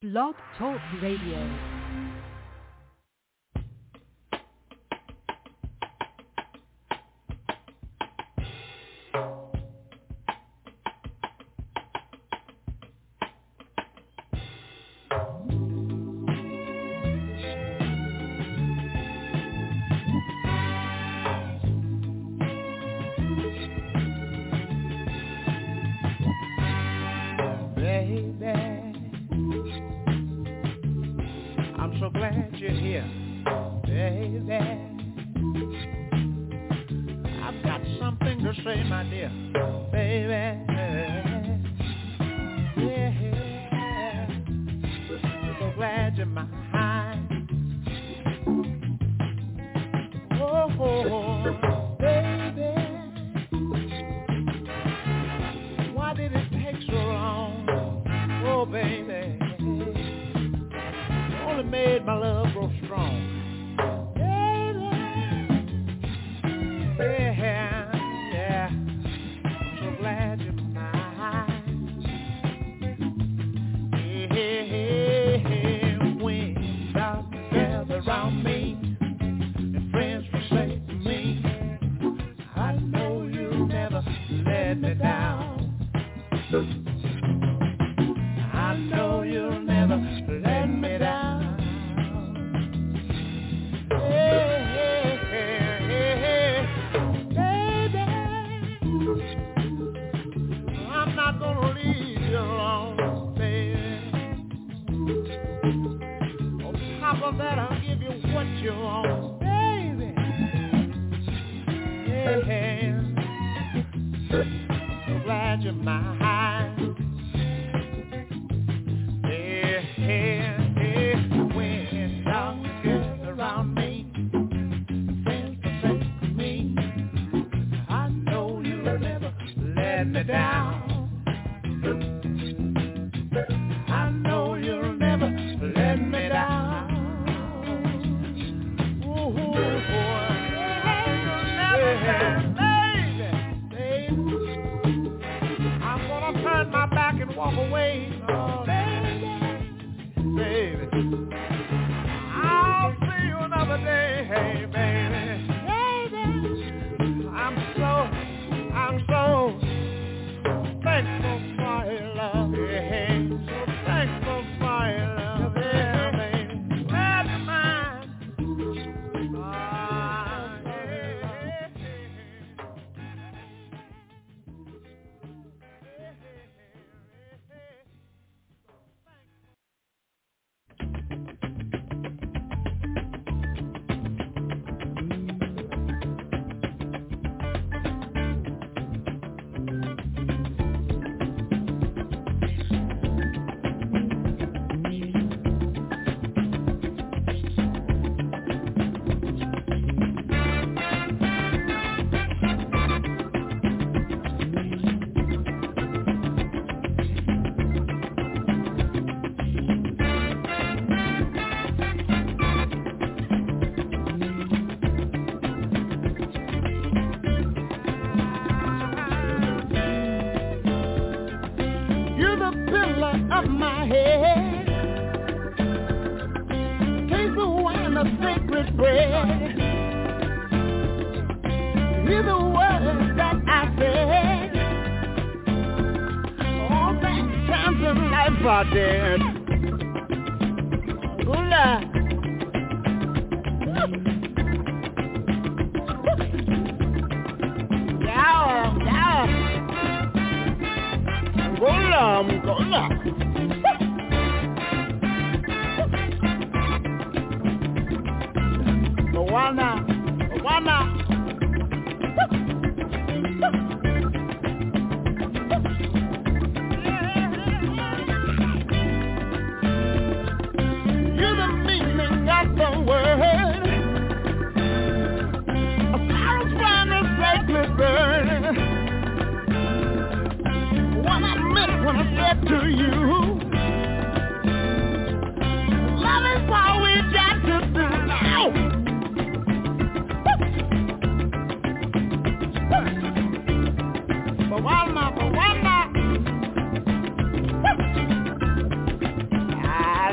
Blog Talk Radio.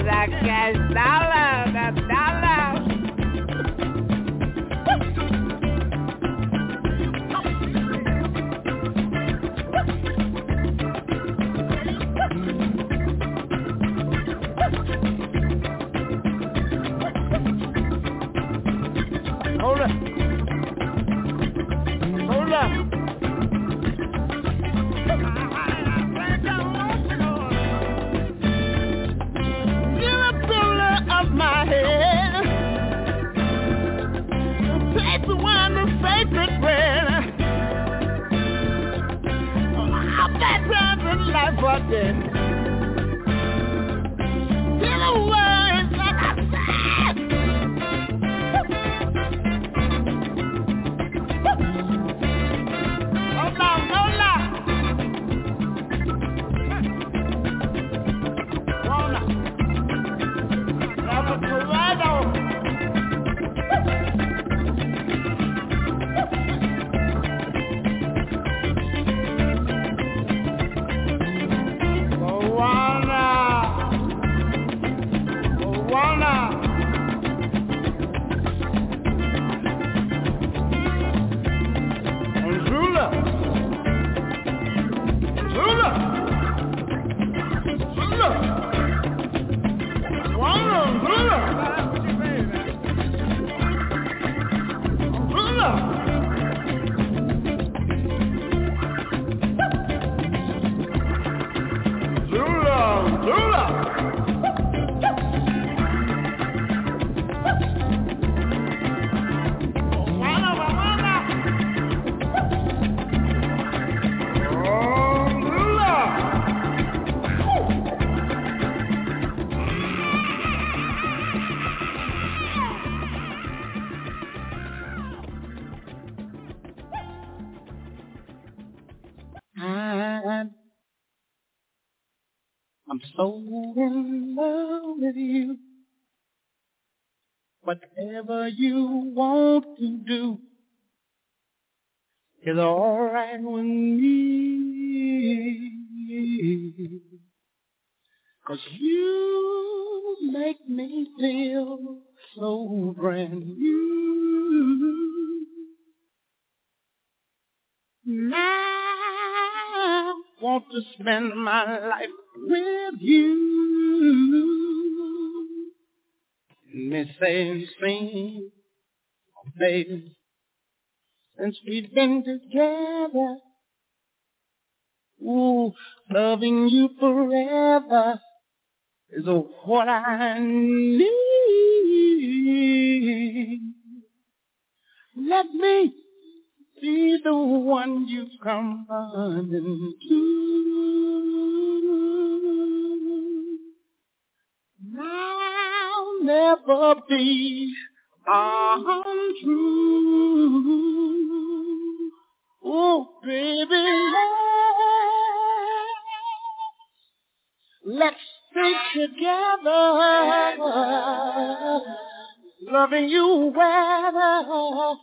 that cash dollar, that dollar. Hold up. Hold up. My head, take the one the sacred bread. All that times in life are dead. Feel the words like I said. Hold on, hold on. Hold on. I'm so in love with you. Whatever you want to do is all right with me. 'Cause you make me feel so brand new. I want to spend my life with you. Miss Ainsley, baby, since we've been together, ooh, loving you forever is what I need. Let me be the one you come running to. I'll never be untrue. Oh, baby, let's stay together, loving you weather,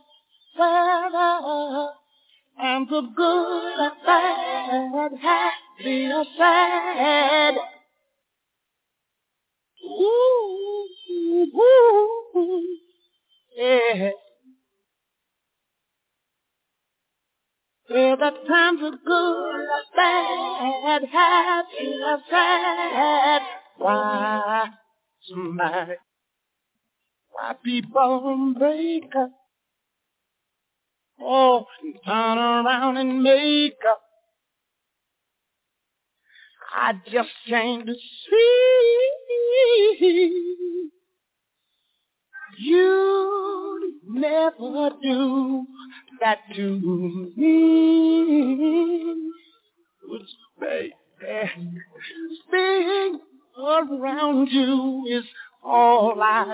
and the good, the bad, happy or sad. Ooh, ooh, yeah. Yeah, the times are good, the bad, happy or sad. Why people break up? Oh, and turn around and make up. I just came to see you never do that to me. Baby, being around you is all I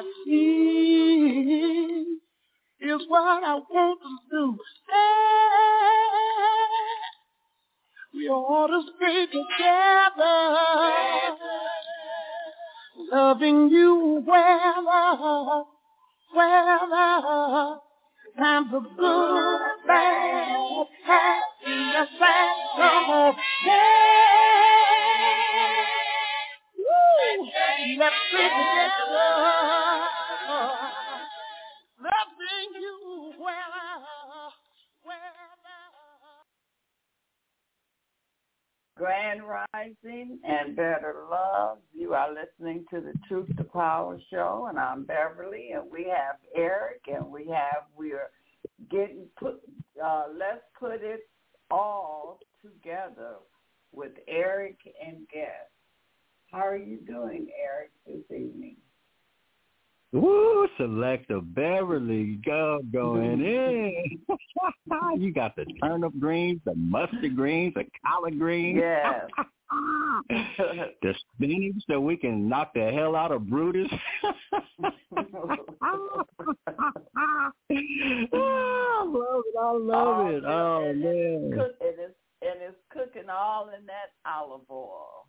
see. Is what I want to do. We ought to stay together, loving you wherever, times are good, bad, happy, or sad. Come on, yeah. let's be together. Loving you well. Grand Rising and Better Love. You are listening to the Truth to Power show, and I'm Beverly, and we have Eric, and we're getting let's put it all together with Eric and guest. How are you doing, Eric, this evening? Woo, Selector Beverly, going in. You got the turnip greens, the mustard greens, the collard greens. Yes. The spinach so we can knock the hell out of Brutus. I love it. Oh, man. It's cooking all in that olive oil.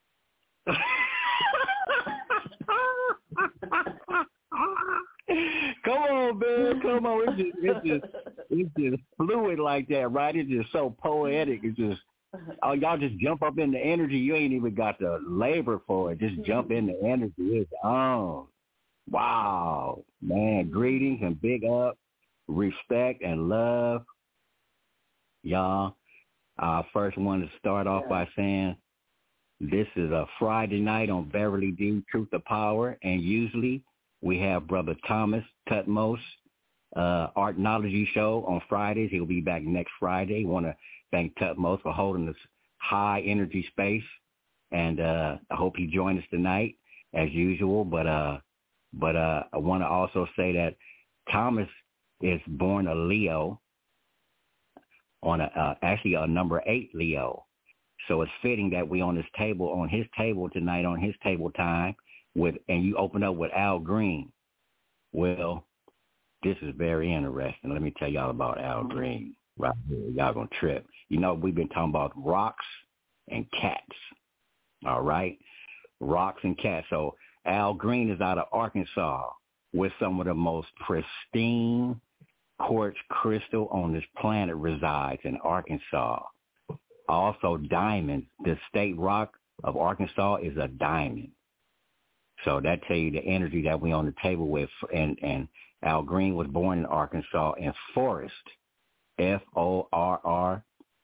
Come on, man. Come on. It's just fluid like that, right? It's just so poetic. It's just, y'all just jump up in the energy. You ain't even got the labor for it. Just jump in the energy. It's on. Wow. Man, greetings and big up, respect and love. Y'all, I first want to start off by saying this is a Friday night on Beverly D, Truth to Power, and usually we have Brother Thomas Tutmos, Artnology show on Fridays. He'll be back next Friday. Want to thank Tutmos for holding this high energy space, and I hope he joins us tonight as usual. But I want to also say that Thomas is born a Leo on actually a number 8 Leo. So it's fitting that we on his table tonight, on his table time, and you open up with Al Green. Well, this is very interesting. Let me tell y'all about Al Green right here. Y'all gonna trip. You know, we've been talking about rocks and cats. All right? Rocks and cats. So Al Green is out of Arkansas where some of the most pristine quartz crystal on this planet resides, in Arkansas. Also diamonds. The state rock of Arkansas is a diamond. So that tell you the energy that we on the table with. And Al Green was born in Arkansas in Forest, Forrest.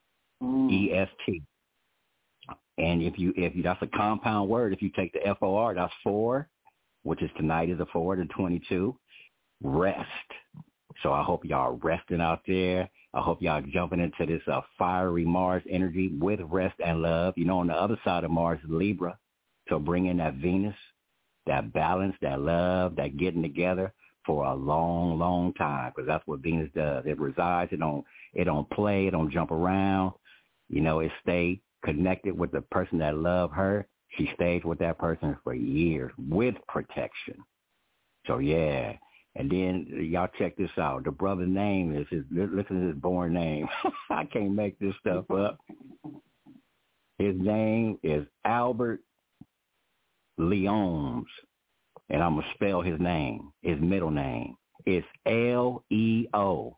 And if you that's a compound word. If you take the FOR, that's 4, which is tonight is a 4 to 22. Rest. So I hope y'all resting out there. I hope y'all jumping into this fiery Mars energy with rest and love. You know, on the other side of Mars is Libra. So bring in that Venus, that balance, that love, that getting together for a long, long time, because that's what Venus does. It resides. It don't play. It don't jump around. You know, it stay connected with the person that love her. She stays with that person for years with protection. So, yeah. And then y'all check this out. The brother's name is listen to his born name. I can't make this stuff up. His name is Albert Leoms. And I'm going to spell his name. His middle name is Leo.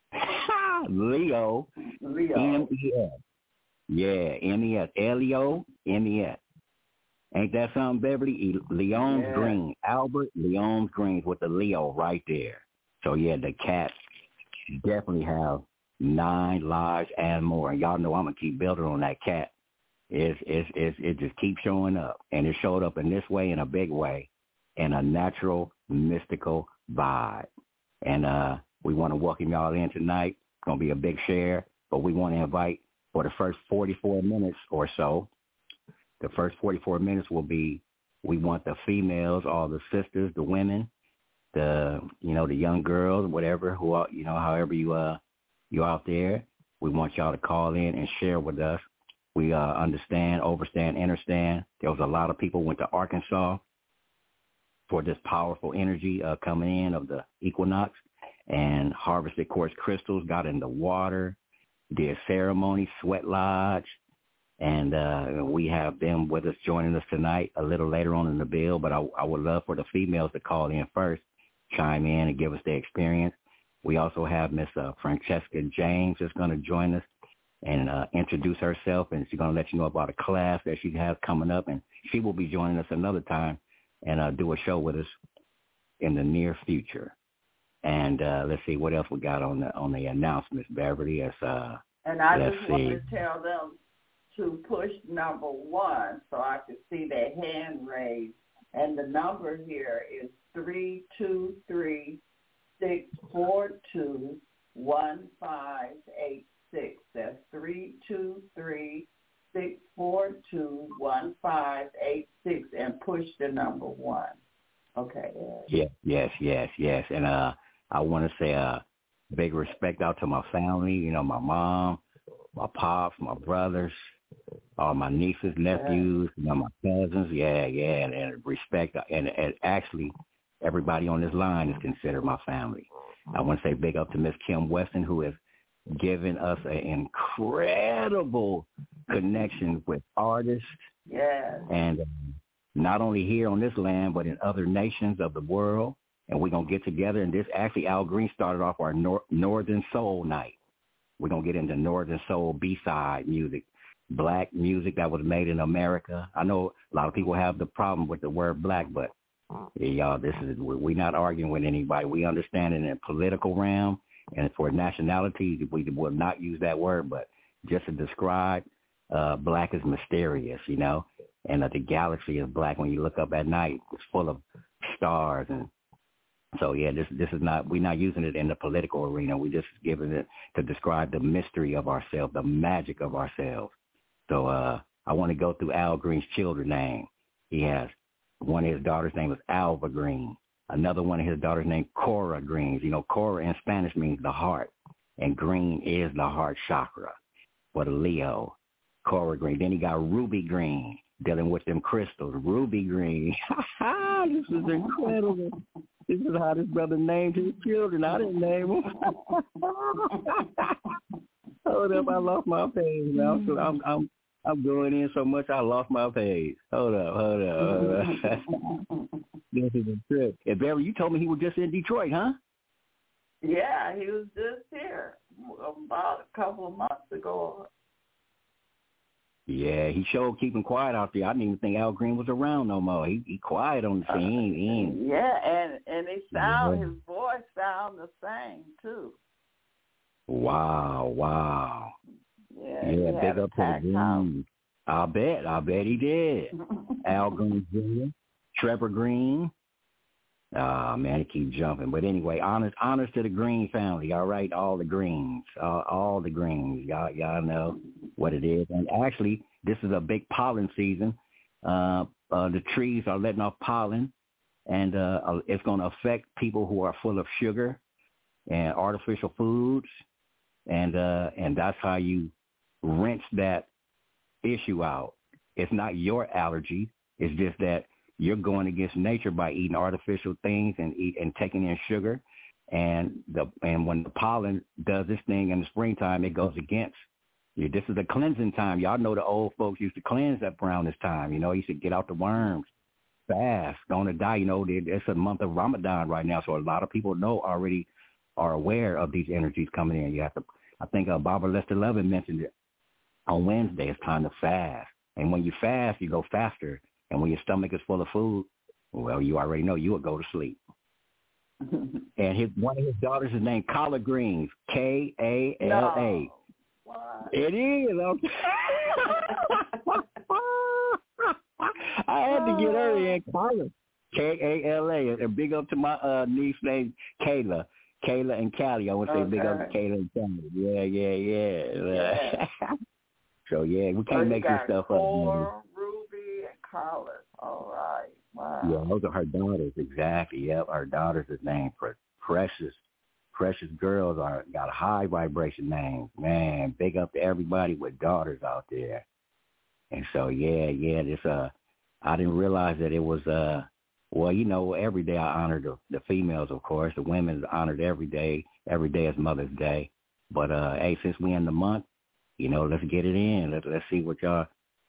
Leo. M-E-S. Yeah, M-E-S. Leo, M-E-S. Ain't that something, Beverly? Leoms Green. Albert Leoms Green with the Leo right there. So, yeah, the cats definitely have 9 lives and more. And y'all know I'm going to keep building on that cat. It just keeps showing up. And it showed up in this way, in a big way, in a natural, mystical vibe. And we want to welcome y'all in tonight. It's going to be a big share. But we want to invite for the first 44 minutes or so. The first 44 minutes will be, we want the females, all the sisters, the women, the young girls, whatever, who are, however you're out there. We want y'all to call in and share with us. We understand, overstand, understand. There was a lot of people went to Arkansas for this powerful energy coming in of the equinox and harvested quartz crystals, got in the water, did ceremony, sweat lodge. And we have them with us joining us tonight a little later on in the bill, but I would love for the females to call in first, chime in and give us their experience. We also have Miss Francesca James that's going to join us. and introduce herself, and she's going to let you know about a class that she has coming up, and she will be joining us another time and do a show with us in the near future. And let's see what else we got on the announcements, Beverly. And I just want to tell them to push number 1 so I can see their hand raised. And the number here is 323-642-1586. That's 323-642-1586, and push the number 1. Okay. Yes. And I want to say big respect out to my family, you know, my mom, my pops, my brothers, all my nieces, nephews, you know, my cousins, and respect. And actually, everybody on this line is considered my family. I want to say big up to Miss Kim Weston, who has given us an incredible connection with artists. Yeah. And not only here on this land, but in other nations of the world. And we're going to get together. And this actually, Al Green started off our Northern Soul night. We're going to get into Northern Soul B-side music, black music that was made in America. I know a lot of people have the problem with the word black, but y'all, we're not arguing with anybody. We understand it in a political realm, and for nationality, we will not use that word, but just to describe, black is mysterious, you know, and the galaxy is black. When you look up at night, it's full of stars. And so, yeah, this is not, we're not using it in the political arena. We're just giving it to describe the mystery of ourselves, the magic of ourselves. So I want to go through Al Green's children's name. He has one of his daughters' name is Alva Green. Another one of his daughters named Cora Green. You know, Cora in Spanish means the heart, and green is the heart chakra for the Leo. Cora Green. Then he got Ruby Green, dealing with them crystals. Ruby Green. This is incredible. This is how this brother named his children. I didn't name them. Hold up, I lost my page now. So I'm going in so much I lost my page. Hold up. This is a trip. And Barry, you told me he was just in Detroit, huh? Yeah, he was just here about a couple of months ago. Yeah, he showed keeping quiet out there. I didn't even think Al Green was around no more. He quiet on the scene. Yeah, and his voice sound the same too. Wow. Yeah, big up to the Green. I bet he did. Al Green Jr., Trevor Green. Man, it keeps jumping. But anyway, honors to the Green family, all right? All the Greens. All the Greens. Y'all know what it is. And actually, this is a big pollen season. The trees are letting off pollen, and it's going to affect people who are full of sugar and artificial foods. And that's how you rinse that issue out. It's not your allergy. It's just that you're going against nature by eating artificial things and taking in sugar. And when the pollen does this thing in the springtime, it goes against you. This is a cleansing time. Y'all know the old folks used to cleanse up around this time. You know, used to get out the worms fast, going to die. You know, it's a month of Ramadan right now, so a lot of people already are aware of these energies coming in. You have to. I think Barbara Lester Lovin mentioned it on Wednesday. It's time to fast, and when you fast, you go faster. And when your stomach is full of food, well, you already know you will go to sleep. And one of his daughters is named Kala Greens, Kala. No. It is. I had to get her in, Kala. Kala. And big up to my niece named Kayla and Callie. I want to say big up to Kayla and Callie. Yeah. So, yeah, we can't make this stuff up. Ruby and Carlos. All right. Wow. Yeah, those are her daughters. Exactly. Yep, our daughters is named Precious. Precious girls got a high vibration name. Man, big up to everybody with daughters out there. And so, yeah, this I didn't realize that it was well, you know, every day I honor the females, of course. The women is honored every day. Every day is Mother's Day. But hey, since we in the month, you know, let's get it in. Let's see what's y'all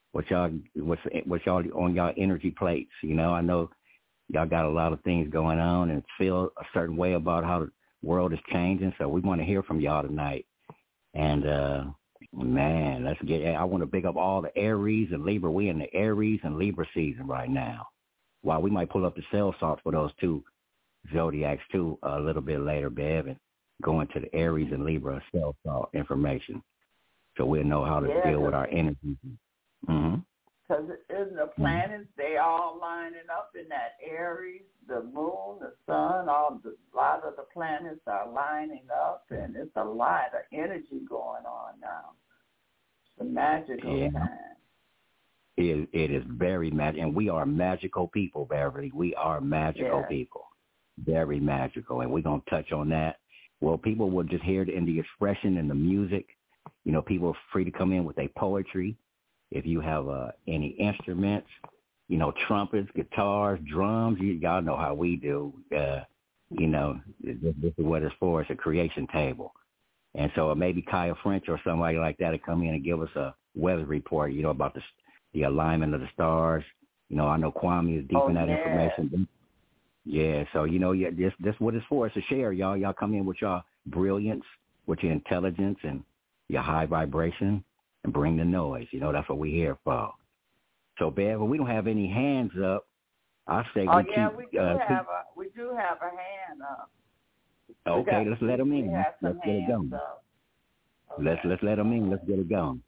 on y'all energy plates. You know, I know y'all got a lot of things going on and feel a certain way about how the world is changing. So we want to hear from y'all tonight. And Man, let's get. I want to pick up all the Aries and Libra. We in the Aries and Libra season right now. While we might pull up the cell salts for those two zodiacs too a little bit later, Bev, and go into the Aries and Libra cell salt information, so we'll know how to deal with our energy. Because isn't the planets, they all lining up in that Aries, the moon, the sun, a lot of the planets are lining up, and it's a lot of energy going on now. It's a magical time. It is very magical, and we are magical people, Beverly. We are magical people, very magical, and we're going to touch on that. Well, people will just hear it in the expression and the music. You know, people are free to come in with their poetry. If you have any instruments, you know, trumpets, guitars, drums, y'all know how we do. You know, this is what it's for. It's a creation table. And so maybe Kaya French or somebody like that to come in and give us a weather report, you know, about the alignment of the stars. You know, I know Kwame is deep in that information. Yeah, so, you know, this what it's for. It's to share, y'all. Y'all come in with your brilliance, with your intelligence and your high vibration, and bring the noise. You know, that's what we're here for. So, Bev, we don't have any hands up. I say we do have a hand up. Okay, let's let them in. Let's get it going. Okay. Let's let them in. Let's get it going.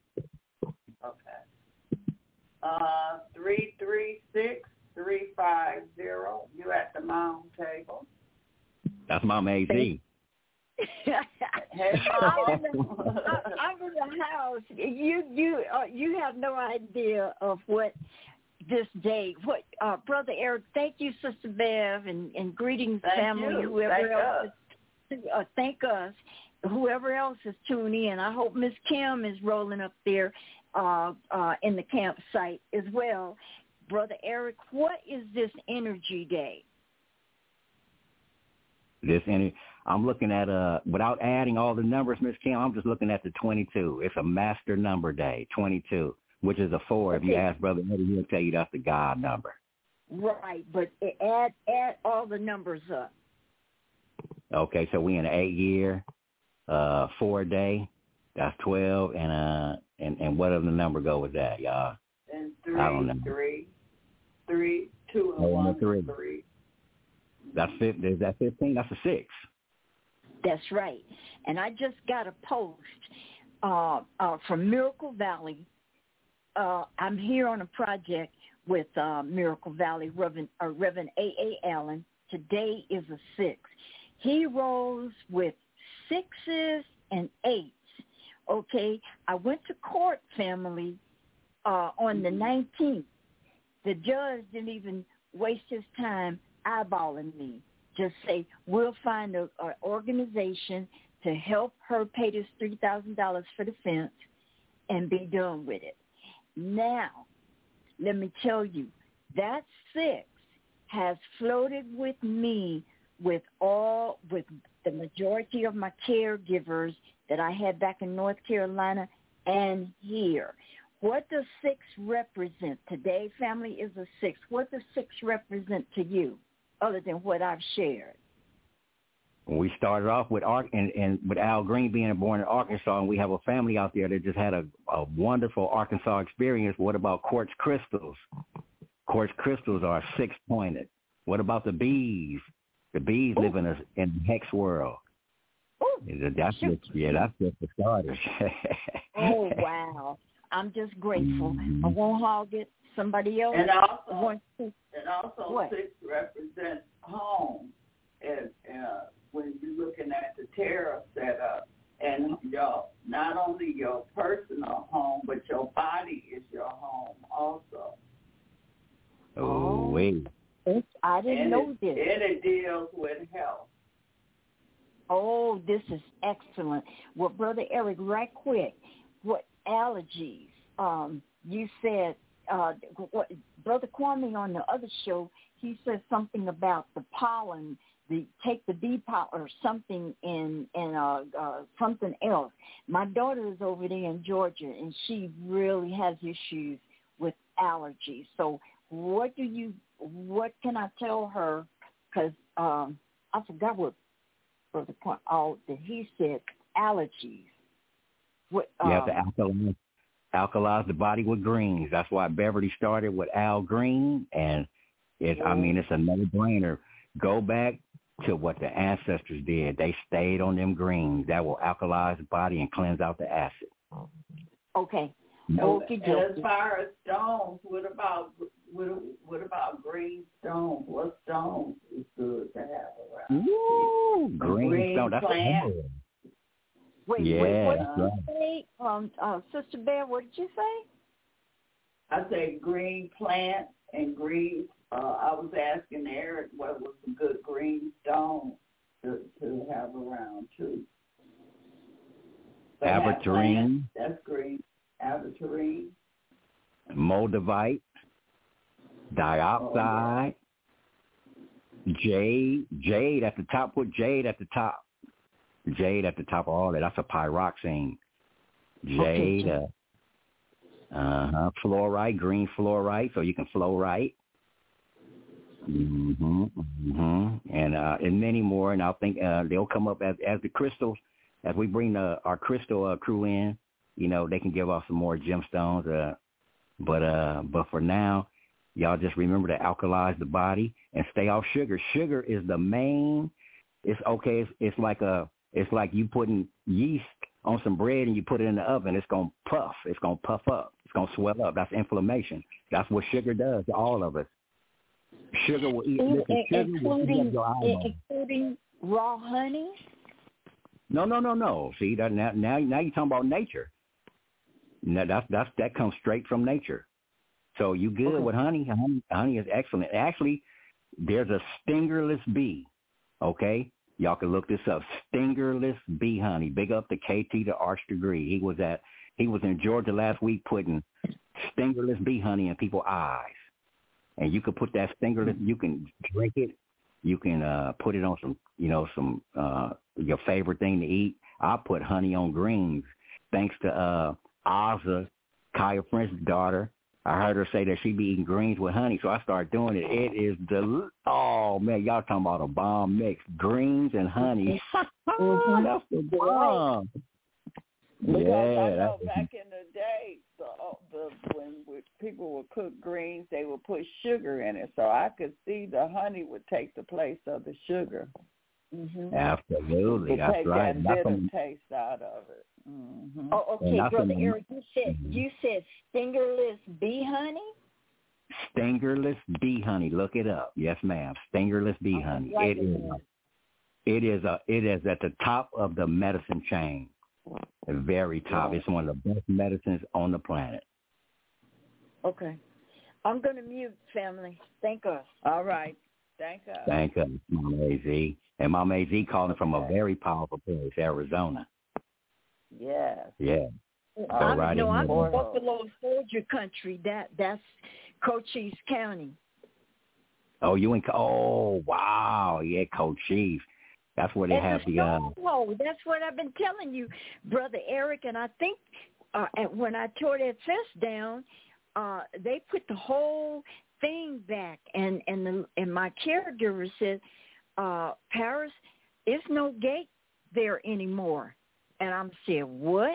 Okay. 336-350. You at the mound table. That's Mama AZ. Hey, I'm in the house. You have no idea of what this day. What Brother Eric? Thank you, Sister Bev, and greetings, family. Whoever else. Thank us. Whoever else is tuning in. I hope Miss Kim is rolling up there in the campsite as well. Brother Eric, what is this energy day? I'm looking at, without adding all the numbers, Miss Kim, I'm just looking at the 22. It's a master number day, 22, which is a 4. Okay. If you ask Brother Eddie, he'll tell you that's the God number. Right, but add all the numbers up. Okay, so we in an 8-year, 4 day. That's 12, and what other number go with that, y'all? And 3, 2, and 1, 3. That's 15. Is that 15? That's a 6. That's right. And I just got a post from Miracle Valley. I'm here on a project with Miracle Valley, Reverend A.A. Allen. Today is a 6. He rolls with 6s and 8s. Okay, I went to court, family, on the 19th. The judge didn't even waste his time eyeballing me. Just say, we'll find an organization to help her pay this $3,000 for the fence and be done with it. Now, let me tell you, that 6 has floated with me with the majority of my caregivers that I had back in North Carolina and here. What does 6 represent? Today, family, is a 6. What does 6 represent to you, other than what I've shared? We started off with and with Al Green being born in Arkansas, and we have a family out there that just had a wonderful Arkansas experience. What about quartz crystals? Quartz crystals are 6-pointed. What about the bees? The bees live in the hex world. That's just the starters. Oh, wow. I'm just grateful. I won't hog it. Somebody else wants to. And also 6 represents home. And when you're looking at the tarot setup, and not only your personal home, but your body is your home also. Oh, wait. I didn't know this. And it deals with health. Oh, this is excellent. Well, Brother Eric, right quick, what allergies? You said, Brother Kwame on the other show, he said something about the pollen, take the bee pollen or something in something else. My daughter is over there in Georgia, and she really has issues with allergies. So what can I tell her? Because I forgot what Brother that he said allergies. What, You have to alkalize the body with greens. That's why Beverly started with Al Green, and it's a no-brainer. Go back to what the ancestors did. They stayed on them greens. That will alkalize the body and cleanse out the acid. Okay. And Okay. as far as stones, what about green stones? What stones is good to have around? Ooh, green stone. That's plant. Wait, what did you say? Sister Bear, what did you say? I say green plant and green. I was asking Eric what was some good green stones to have around too. Aventurine. That's green. Aventurine. Moldavite. Dioxide. Jade at the top. Put jade at the top. Jade at the top of all that. That's a pyroxene. Jade. Fluorite, green fluorite, so you can flow right. And many more. And I think they'll come up as the crystals. As we bring our crystal crew in, they can give us some more gemstones. But for now, y'all just remember to alkalize the body and stay off sugar. Sugar is the main. It's okay. It's like you putting yeast on some bread and you put it in the oven. It's gonna puff. It's gonna puff up. It's gonna swell up. That's inflammation. That's what sugar does to all of us. Sugar will eat. Including raw honey. No. See that now you're talking about nature. Now that comes straight from nature. So you good with honey? Honey is excellent. Actually, there's a stingerless bee. Okay, y'all can look this up. Stingerless bee honey. Big up to KT, the Arch Degree. He was in Georgia last week putting stingerless bee honey in people's eyes. And you can put that stingerless. You can drink it. You can put it on some your favorite thing to eat. I put honey on greens. Thanks to Ozza, Kaya French's daughter. I heard her say that she be eating greens with honey, so I started doing it. It is oh man, y'all talking about a bomb mix. Greens and honey. That's the bomb. Because I know back in the day, when people would cook greens, they would put sugar in it. So I could see the honey would take the place of the sugar. Mm-hmm. Absolutely, that's right. Take that bitter taste out of it. Mm-hmm. Oh, okay, Brother Eric, you said stingerless bee honey? Stingerless bee honey. Look it up. Yes, ma'am. Stingerless bee honey. It is at the top of the medicine chain. The very top. It's one of the best medicines on the planet. Okay. I'm going to mute, family. Thank us. All right. Thank us. Thank us, Mama AZ. And Mama AZ calling from a very powerful place, Arizona. Yes. Yeah. I'm in Buffalo Soldier country. That's Cochise County. Oh, you in? Oh, wow. Yeah, Cochise. That's where they have the. That's what I've been telling you, Brother Eric. And I think when I tore that fence down, they put the whole thing back. And my caregiver said, Paris, it's no gate there anymore. And I'm saying, what?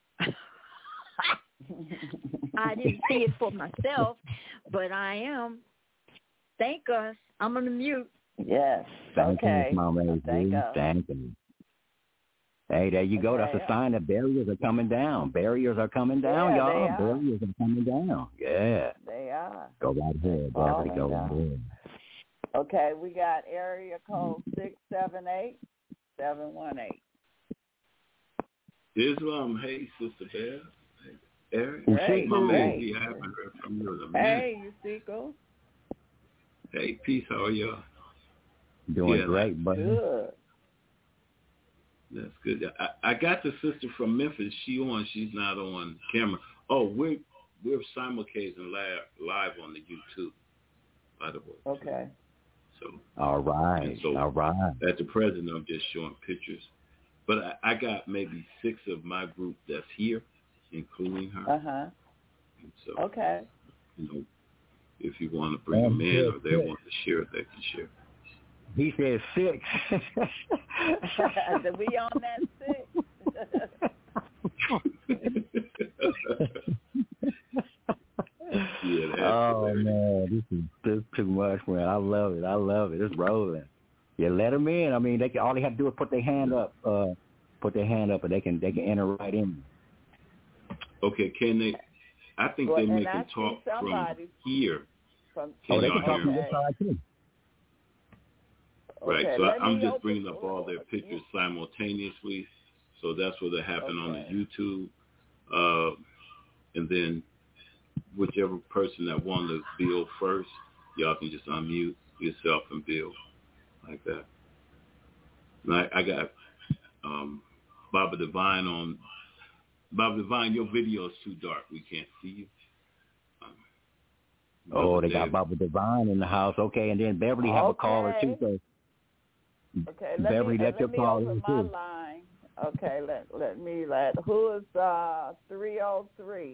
I didn't see it for myself, but I am. Thank us. I'm going to mute. Yes. Okay. Thank you. Hey, there you go. That's a sign that barriers are coming down. Barriers are coming down, y'all. Barriers are coming down. Yeah. They are. Go right ahead, Beverly. Go right ahead. Okay, we got area code 678-718. Islam, hey, Sister Bear. Eric. Hey, Mama AZ, I haven't heard from you in a minute. Hey, Yusico. Hey, peace. How are y'all? Doing great, buddy. Good. That's good. I got the sister from Memphis. She's not on camera. Oh, we're simulcasting live on the YouTube, by the way. Okay. So. All right. At the present, I'm just showing pictures. But I got maybe 6 of my group that's here, including her. Uh-huh. And so, okay. If you want to bring them in or they want to share, they can share. He said 6. We on that 6. Oh man, this is too much, man. I love it. It's rolling. Yeah, let them in. I mean, all they have to do is put their hand up. And they can enter right in. Okay, can they? I think they can talk from here. They can talk from this side too. Right, so I'm just bringing up all their pictures simultaneously. So that's what will happen on the YouTube. And then whichever person that wanted to build first, y'all can just unmute yourself and build like that. And I got Baba Divine on. Baba Divine, your video is too dark. We can't see you. They got Baba Divine in the house. Okay, and then Beverly have a caller too. So okay, Beverly, let your caller open my line. Okay, who is 303?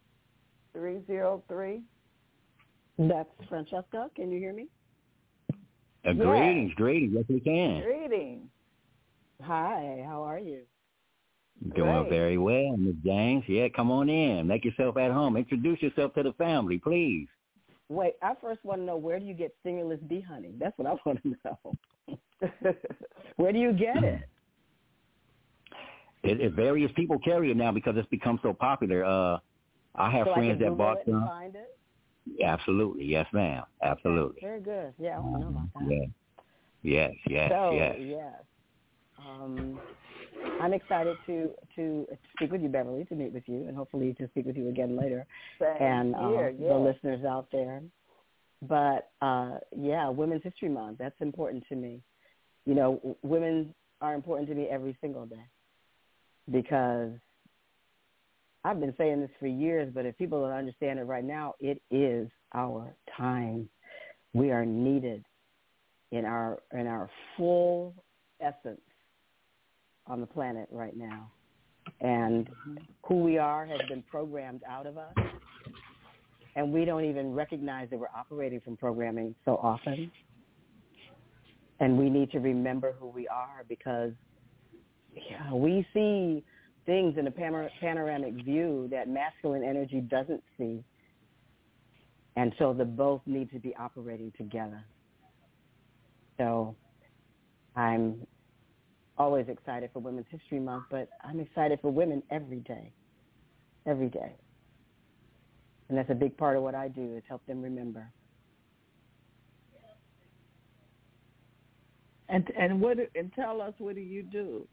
303? That's Francesca. Can you hear me? Greetings. Yes, we can. Greetings. Hi, how are you? Doing very well, Ms. James. Yeah, come on in. Make yourself at home. Introduce yourself to the family, please. Wait, I first want to know, where do you get Stimulus bee honey? That's what I want to know. Where do you get it? Various people carry it now because it's become so popular. I have friends that bought some. Find it? Absolutely. Yes, ma'am. Absolutely. Very good. Yeah, I want to know about that. Yeah. Yes. I'm excited to speak with you, Beverly, to meet with you, and hopefully to speak with you again later. The listeners out there. But, Women's History Month, that's important to me. You know, women are important to me every single day because I've been saying this for years, but if people don't understand it right now, it is our time. We are needed in our full essence on the planet right now. And who we are has been programmed out of us. And we don't even recognize that we're operating from programming so often. And we need to remember who we are because we see things in a panoramic view that masculine energy doesn't see. And so the both need to be operating together. So I'm always excited for Women's History Month, but I'm excited for women every day. And that's a big part of what I do is help them remember. And tell us, what do you do?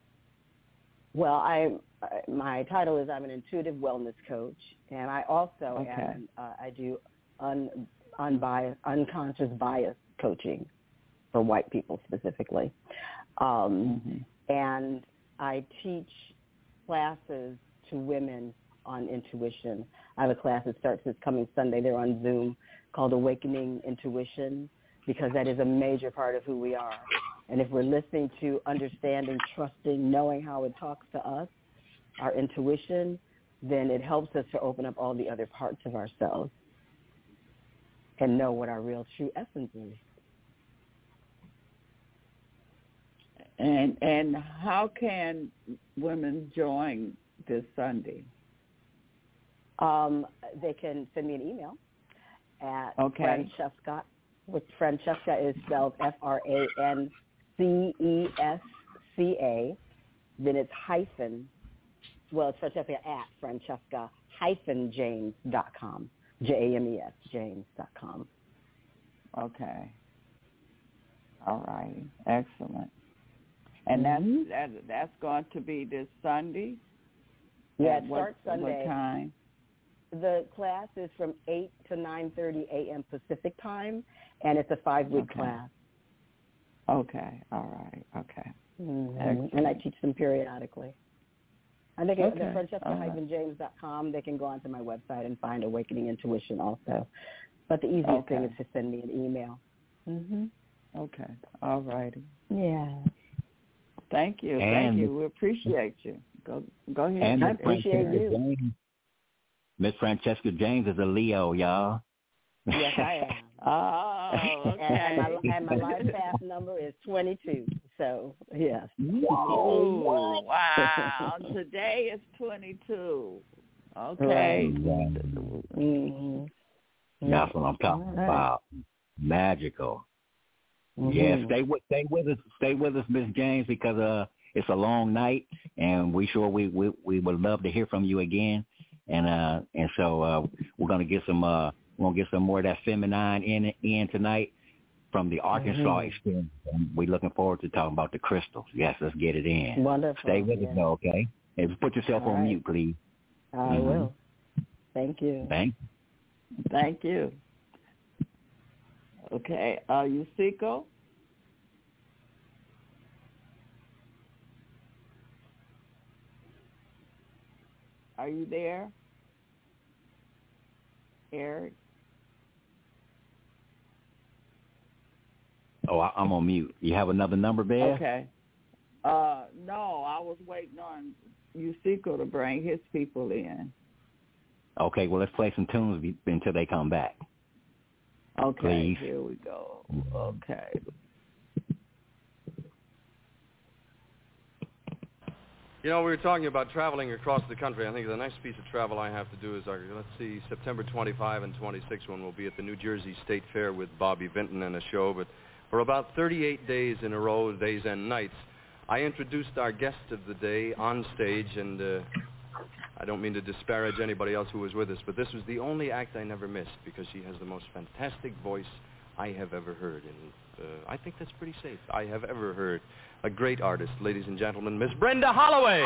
Well, my title is I'm an intuitive wellness coach, and I also I do unconscious bias coaching for white people specifically. And I teach classes to women on intuition. I have a class that starts this coming Sunday. They're on Zoom called Awakening Intuition because that is a major part of who we are. And if we're listening to, understanding, trusting, knowing how it talks to us, our intuition, then it helps us to open up all the other parts of ourselves and know what our real true essence is. And how can women join this Sunday? They can send me an email at Francesca, which Francesca is spelled Francesca. Then it's hyphen. Well, it's Francesca at Francesca-James.com. JAMES, James.com. Okay. All right. Excellent. And that's going to be this Sunday? Yeah, it starts Sunday. What time? The class is from 8 to 9:30 a.m. Pacific time, and it's a 5-week class. Okay. All right. Okay. And I teach them periodically. I think at Francesca-James.com, they can go onto my website and find Awakening Intuition also. But the easiest thing is to send me an email. Okay. All righty. Yeah. Thank you. Thank you. We appreciate you. Go ahead. And I appreciate you. Miss Francesca James is a Leo, y'all. Yes, I am. Oh, okay. And my life path number is 22. So, yes. Whoa, wow. Today is 22. Okay. Mm-hmm. That's what I'm talking about. Magical. Mm-hmm. Yeah, stay with us, Miss James, because it's a long night, and we would love to hear from you again, and so we're gonna get some more of that feminine in tonight from the Arkansas experience. And we're looking forward to talking about the crystals. Yes, let's get it in. Wonderful. Stay with us, though, okay? And put yourself on mute, please. I will. Thank you. Thank you. Okay, Yusiko? Are you there? Eric? Oh, I'm on mute. You have another number, Bear? Okay. No, I was waiting on Yusiko to bring his people in. Okay, well, let's play some tunes until they come back. Okay, please. Here we go. Okay. You know, we were talking about traveling across the country. I think the next piece of travel I have to do is, September 25 and 26 when we'll be at the New Jersey State Fair with Bobby Vinton and a show. But for about 38 days in a row, days and nights, I introduced our guest of the day on stage, and I don't mean to disparage anybody else who was with us, but this was the only act I never missed because she has the most fantastic voice I have ever heard, and I think that's pretty safe. I have ever heard a great artist, ladies and gentlemen, Miss Brenda Holloway.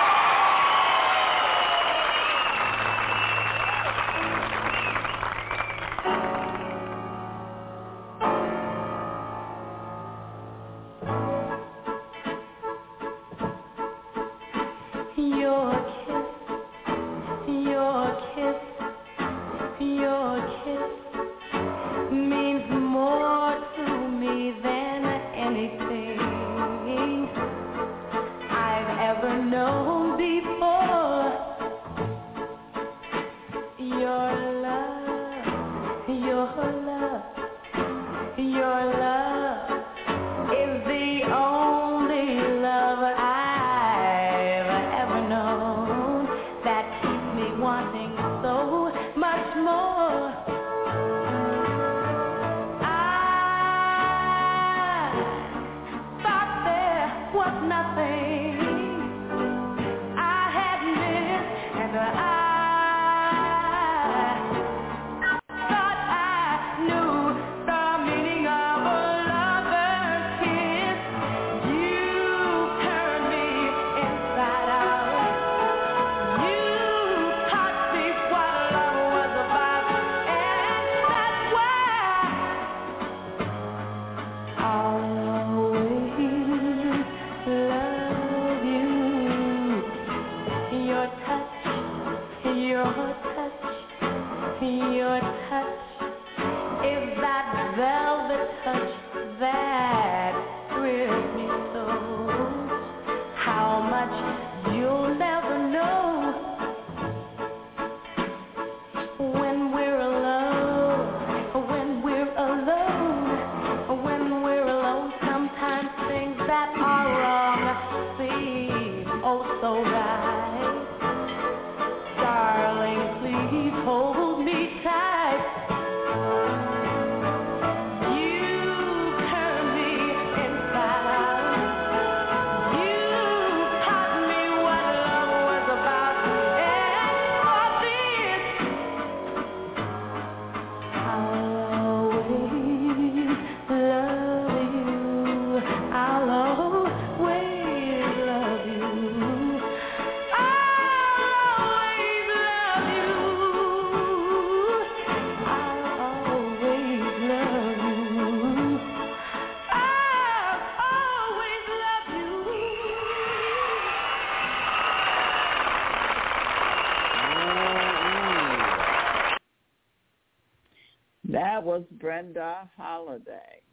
That was Brenda Holiday.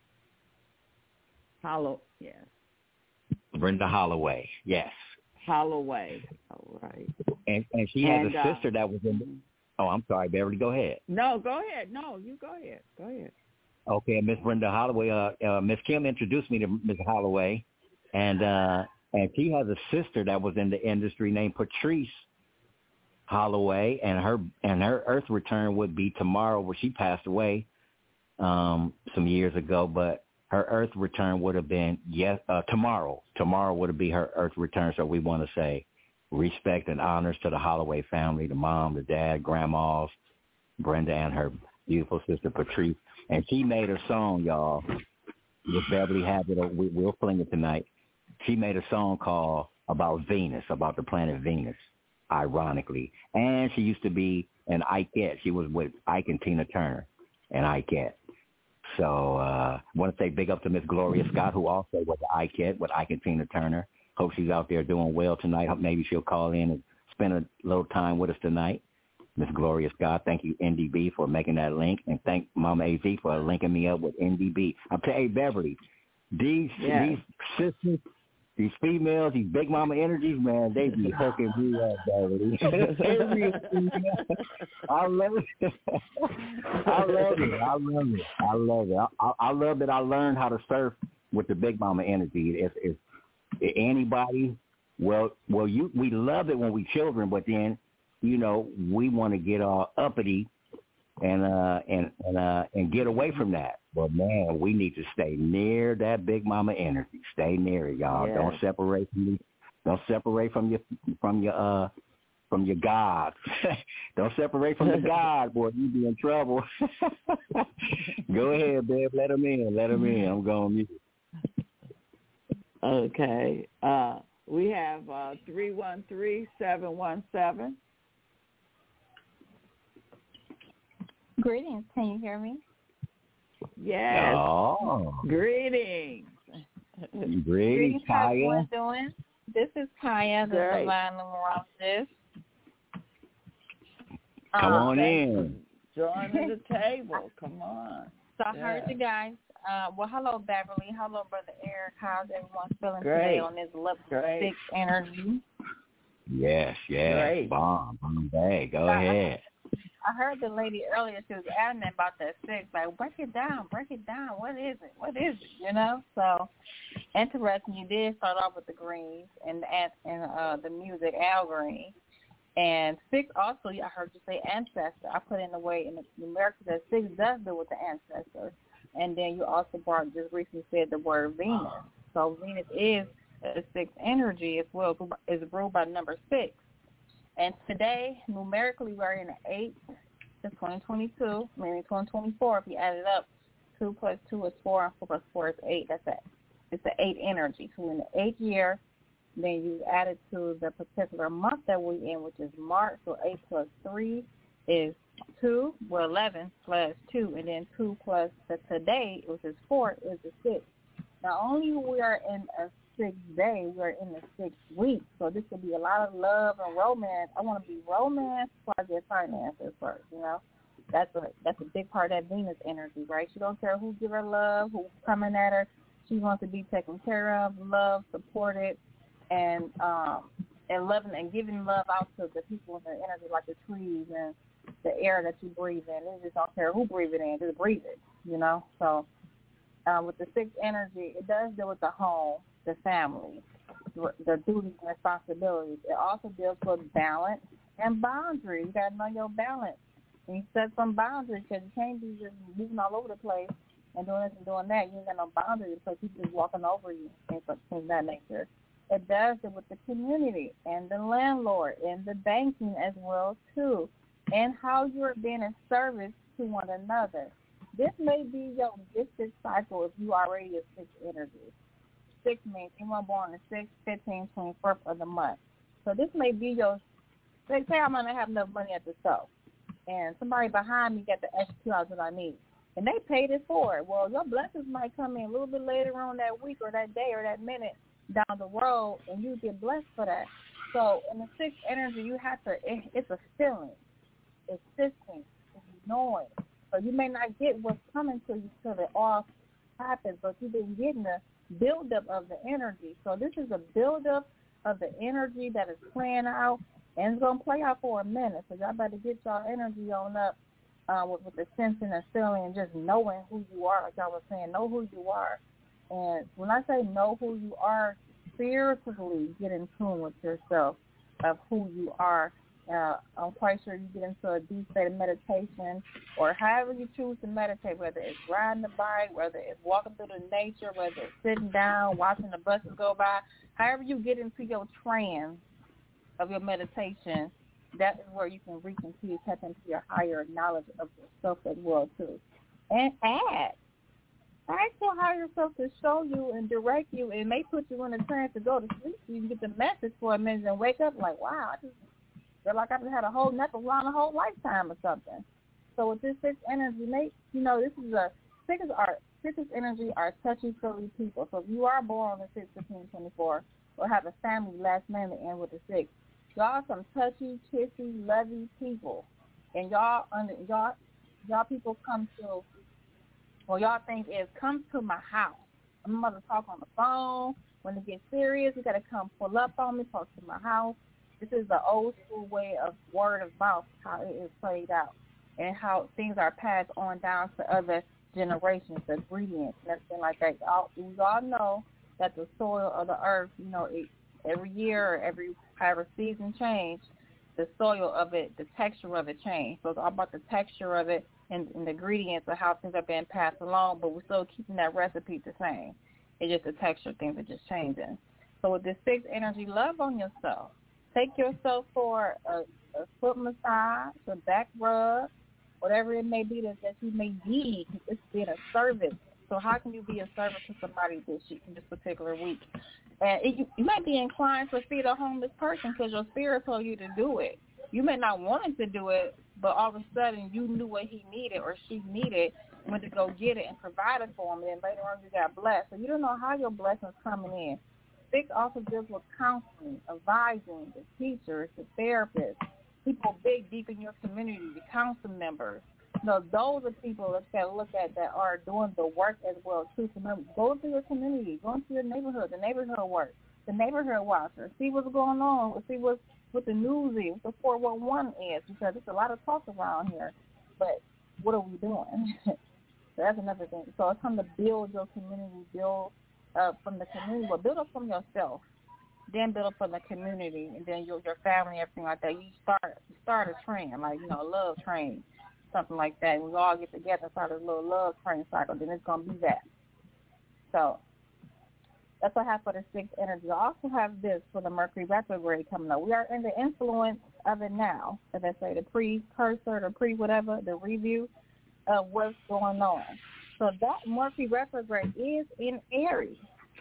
Yes. Brenda Holloway, yes. Holloway, all right. And she has a sister that was in. Oh, I'm sorry, Beverly. Go ahead. No, go ahead. No, you go ahead. Go ahead. Okay, Miss Brenda Holloway. Miss Kim introduced me to Miss Holloway, and she has a sister that was in the industry named Patrice Holloway, and her Earth return would be tomorrow, where she passed away some years ago. But her Earth return would have been tomorrow. Tomorrow would be her Earth return. So we want to say respect and honors to the Holloway family, the mom, the dad, grandmas, Brenda, and her beautiful sister Patrice. And she made a song, y'all. If Beverly has it, we'll fling it tonight. She made a song called about Venus, about the planet Venus, ironically. And she used to be an Ikette. She was with Ike and Tina Turner and Ikette. So I want to say big up to Miss Gloria Scott, who also was an Ikette with Ike and Tina Turner. Hope she's out there doing well tonight. Hope maybe she'll call in and spend a little time with us tonight. Miss Gloria Scott, thank you, NDB, for making that link. And thank Mama AZ for linking me up with NDB. I'm telling you, Beverly, these sisters, these females, these big mama energies, man, they be hooking me up, Beverly. I love it. I love that I learned how to surf with the big mama energy. If anybody, we love it when we children, but then, we want to get all uppity and get away from that. But man, we need to stay near that big mama energy. Stay near it, y'all. Yes. Don't separate from me. Don't separate from your God. Don't separate from the God, boy. You be in trouble. Go ahead, babe. Let him in. I'm going mute. Okay. We have 313-717. Greetings. Can you hear me? Yes. Oh. Greetings. Greetings, Kaya. How everyone doing? This is Kaya, the Divine Numerologist. Come on in. Joining the table. Come on. So I heard you guys. Hello, Beverly. Hello, Brother Eric. How's everyone feeling Great. today on this level 6 energy? Yes. Great. Bomb. Hey, go ahead. I heard the lady earlier, she was adamant about that 6. Like, break it down. What is it? So, interesting. You did start off with the greens and the music, Al Green. And 6 also, I heard you say ancestor. I put in the way in the numerical that 6 does deal with the ancestor. And then you also just recently said the word Venus. So Venus is a 6 energy as well. It's ruled by number 6. And today, numerically, we're in the 8th to 2022, maybe 2024. If you add it up, 2 plus 2 is 4, and 4 plus 4 is 8. It's the 8 energy. So in the 8th year, then you add it to the particular month that we're in, which is March. So 8 plus 3 is 2. Well, 11 plus 2, and then 2 plus today, which is 4, is the 6. Not only we are in a 6th day, we're in the 6th week. So this will be a lot of love and romance. I want to be romance before I get finances first, That's a big part of that Venus energy, right? She don't care who give her love, who's coming at her. She wants to be taken care of, loved, supported, and loving and giving love out to the people in the energy, like the trees and the air that you breathe in. They just don't care who breathe it in, just breathe it, So with the 6th energy, it does deal with the home, the family, the duties and responsibilities. It also deals with balance and boundaries. You got to know your balance. And you set some boundaries because you can't be just moving all over the place and doing this and doing that. You ain't got no boundaries because people just walking over you and things of that nature. It does it with the community and the landlord and the banking as well, too, and how you're being in service to one another. This may be your gifted cycle if you already a 6 energy. 6 means you were born on the 6th, 15th, 24th of the month. So this may be your, say I'm going to have enough money at the store, and somebody behind me got the extra $2 that I need, and they paid it forward. Well, your blessings might come in a little bit later on that week or that day or that minute down the road, and you get blessed for that. So in the 6th energy, you have to, it's a feeling. It's sifting. It's knowing. So you may not get what's coming to you till it all happens, but you've been getting the buildup of the energy. So this is a buildup of the energy that is playing out, and it's going to play out for a minute. So y'all better get y'all energy on up with the sensing and feeling and just knowing who you are, like I was saying, know who you are. And when I say know who you are, spiritually get in tune with yourself of who you are. I'm quite sure you get into a deep state of meditation or however you choose to meditate, whether it's riding the bike, whether it's walking through the nature, whether it's sitting down, watching the buses go by, however you get into your trance of your meditation, that is where you can reach into, tap into your higher knowledge of yourself as well, too. And ask your higher self to show you and direct you, and may put you in a trance to go to sleep so you can get the message for a minute and wake up like, wow, I just feel like I've had a whole nap around a whole lifetime or something. So with this sixth energy, this is sixth energy are touchy-feely people. So if you are born on the 6th, 1524, or have a family last name that ends with the 6, y'all are some touchy, kissy, lovey people. And y'all people come to, well, y'all think is come to my house. I'm going to talk on the phone. When it gets serious, you got to come pull up on me, talk to my house. This is the old school way of word of mouth, how it is played out, and how things are passed on down to other generations, the ingredients, and everything like that. We all know that the soil of the earth, every year or every however season change, the soil of it, the texture of it change. So it's all about the texture of it and the ingredients of how things are being passed along, but we're still keeping that recipe the same. It's just the texture, things are just changing. So with this sixth energy, love on yourself. Take yourself for a foot massage, a back rub, whatever it may be that you may need. It's being a service. So how can you be a service to somebody this particular week? And you might be inclined to feed a homeless person because your spirit told you to do it. You may not want him to do it, but all of a sudden you knew what he needed or she needed, went to go get it and provide it for him, and then later on you got blessed. So you don't know how your blessings coming in. 6 also deals with counseling, advising, the teachers, the therapists, people big deep in your community, the council members. Those are people that you got to look at that are doing the work as well, too. So go to your community, go into your neighborhood, the neighborhood work, the neighborhood watcher, see what's going on, see what the news is, what the 411 is, because there's a lot of talk around here. But what are we doing? So that's another thing. So it's time to build your community, build up from the community, but build up from yourself, then build up from the community, and then your family, everything like that. You start a trend, like, a love train, something like that. We all get together, start a little love train cycle, then it's going to be that. So that's what I have for the sixth energy. I also have this for the Mercury retrograde coming up. We are in the influence of it now, as I say, the precursor, the pre-whatever, the review of what's going on. So that Mercury retrograde is in Aries.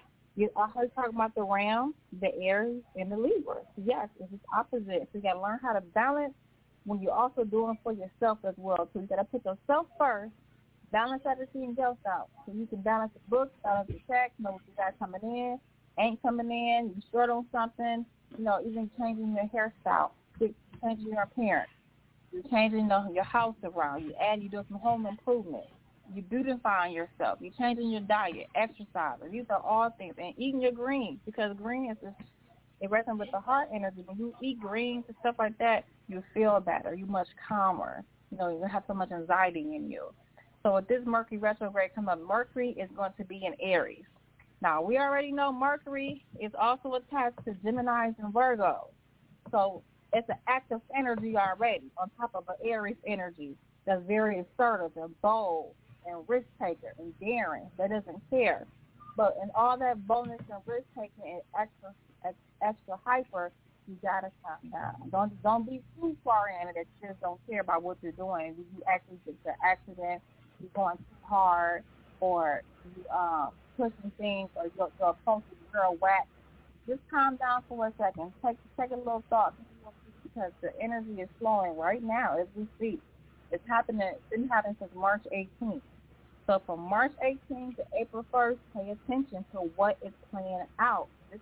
I heard talking about the Ram, the Aries, and the Libra. Yes, it's opposite. So you got to learn how to balance when you're also doing for yourself as well. So you got to put yourself first, balance everything else out. So you can balance the books, balance the checks, know what you got coming in, ain't coming in, you short on something, even changing your hairstyle, changing your appearance. You're changing your house around. You do some home improvement. You're beautifying yourself. You're changing your diet, exercising. These are all things. And eating your greens, because greens it resonates with the heart energy. When you eat greens and stuff like that, you feel better. You're much calmer. You don't have so much anxiety in you. So with this Mercury retrograde come up, Mercury is going to be in Aries. Now, we already know Mercury is also attached to Geminis and Virgo. So it's an active energy already on top of an Aries energy that's very assertive and bold and risk-taker and daring, that doesn't care. But in all that boldness and risk-taking and extra hyper, you got to calm down. Don't be too far in it that you just don't care about what you're doing. You actually get to accident, you're going too hard, or you pushing things, or your approach is real whack. Just calm down for a second. Take a little thought, because the energy is flowing right now as we speak. It's been happening since March 18th. So from March 18th to April 1st, pay attention to what is playing out. This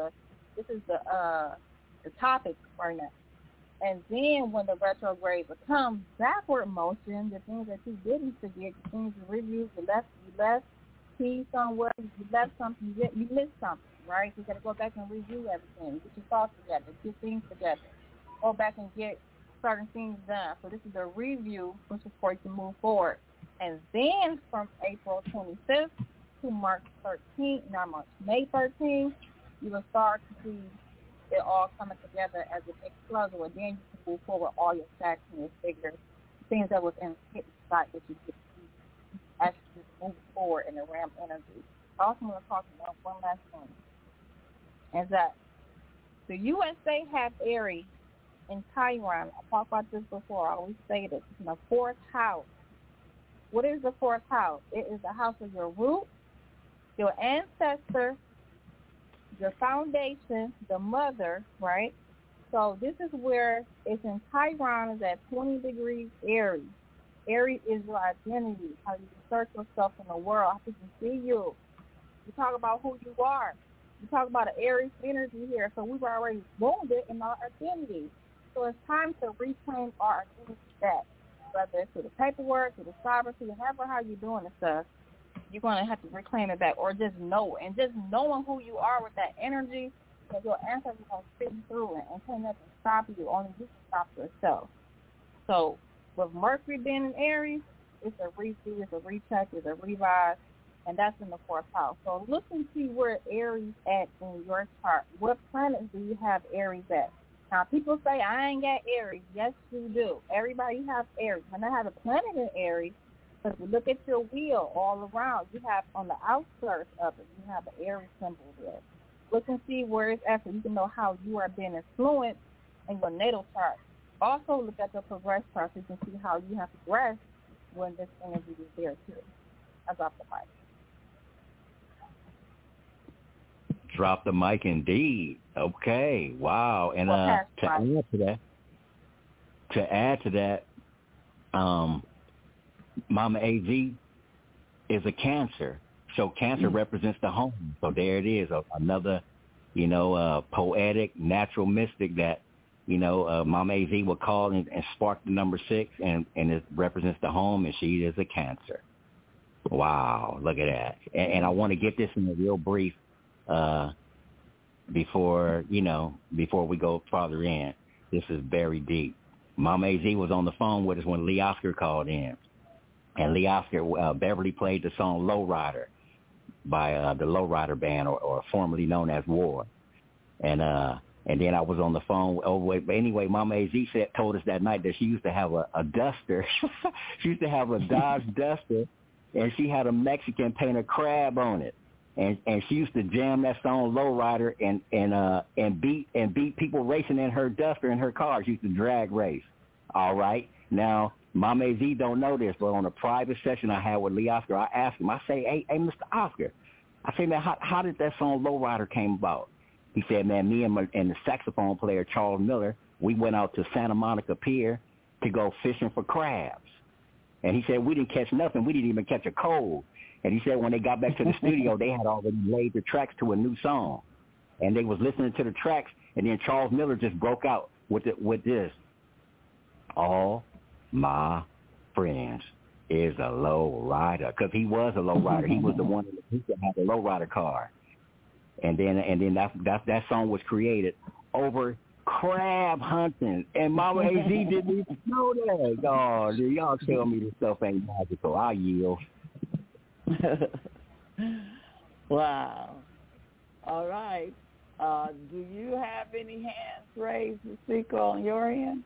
is the topic right now. And then when the retrograde becomes backward motion, the things that you didn't forget, the things you reviewed, you left key somewhere, you left something, you missed something, right? So you got to go back and review everything, get your thoughts together, get things together. Go back and get certain things done. So this is a review, which is for you to move forward. And then from April 25th to March 13th, May 13th, you will start to see it all coming together as an explosion. And then you can move forward all your facts and your figures, things that was in the hidden site that you could actually move forward in the RAM energy. I also want to talk about one last thing, is that the USA have Aries in Chiron. I talked about this before. I always say this. It's in the fourth house. What is the fourth house? It is the house of your root, your ancestor, your foundation, the mother, right? So this is where it's in Chiron is at 20 degrees Aries. Aries is your identity, how you assert yourself in the world, how people see you. You talk about who you are. You talk about an Aries energy here. So we've already wounded in our identity. So it's time to reclaim our identity back, whether it's through the paperwork, through the sovereignty, however how you're doing the stuff. You're going to have to reclaim it back or just know it. And just knowing who you are with that energy, that your ancestors are going to fit through it and can't nothing stop you. Only you can stop yourself. So with Mercury being in Aries, it's a redo, it's a recheck, it's a revise, and that's in the fourth house. So look and see where Aries at in your chart. What planets do you have Aries at? Now, people say, I ain't got Aries. Yes, you do. Everybody has Aries. And I have a planet in Aries, but if you look at your wheel all around, you have on the outskirts of it, you have an Aries symbol there. Look and see where it's at so you can know how you are being influenced in your natal chart. Also, look at the progress chart so you can see how you have to progress when this energy is there, too. That's off the mic. Drop the mic indeed. Okay. Wow. And to add to that, Mama AZ is a Cancer. So Cancer represents the home. So there it is, another, poetic, natural mystic that, Mama AZ will call and spark the number 6, and it represents the home, and she is a Cancer. Wow, look at that. And I want to get this in a real brief before we go farther in. This is very deep. Mama AZ was on the phone with us when Lee Oscar called in. And Lee Oscar, Beverly played the song Lowrider by the Lowrider Band, or formerly known as War. And then I was on the phone. But anyway, Mama AZ told us that night that she used to have a Duster. She used to have a Dodge Duster, and she had a Mexican paint a crab on it. And she used to jam that song Lowrider and beat people racing in her Duster in her car. She used to drag race. All right. Now, Mama AZ don't know this, but on a private session I had with Lee Oscar, I asked him, I say, hey, Mr. Oscar, I say, man, how did that song Lowrider came about? He said, man, me and the saxophone player, Charles Miller, we went out to Santa Monica Pier to go fishing for crabs. And he said, we didn't catch nothing. We didn't even catch a cold. And he said when they got back to the studio, they had already laid the tracks to a new song. And they was listening to the tracks, and then Charles Miller just broke out with this. All my friends is a low rider, because he was a low rider. He was the one who had a low rider car. And then that song was created over crab hunting, and Mama AZ didn't even know that. Oh, dude, y'all tell me this stuff ain't magical. I yield. Wow. All right. Do you have any hands raised, Masika, on your end?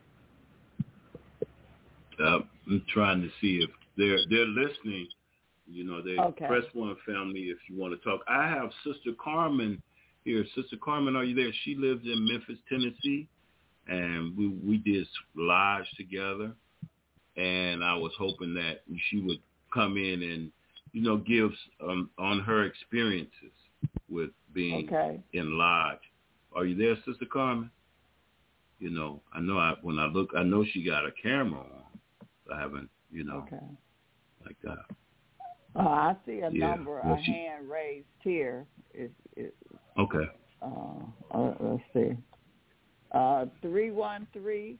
I'm trying to see if they're listening. Okay. Press 1 family if you want to talk. I have Sister Carmen here. Sister Carmen, are you there? She lives in Memphis, Tennessee, and we did lives together. And I was hoping that she would come in and give on her experiences with being in lodge. Are you there, Sister Carmen? When I look, I know she got a camera on. I haven't, like that. I see a number, a hand raised here. Okay. Let's see. 313-401.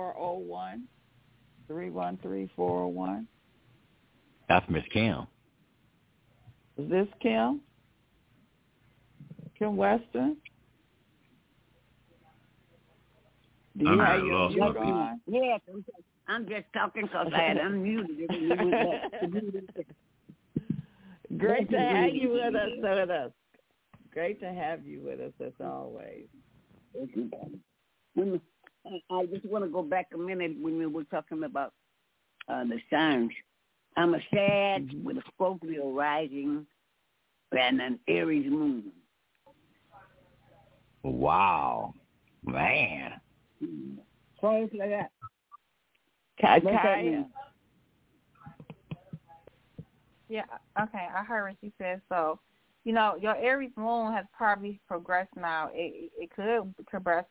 313-401. That's Miss Kim. Is this Kim? Kim Weston? Yes, I'm just talking because I had unmuted it. Great to have you with us, Great to have you with us as always. I just want to go back a minute when we were talking about the signs. I'm a Sag with a Scorpio rising and an Aries moon. Wow, man. Things like that. Kaya. Yeah, okay, I heard what you said. So, your Aries moon has probably progressed now. It could progress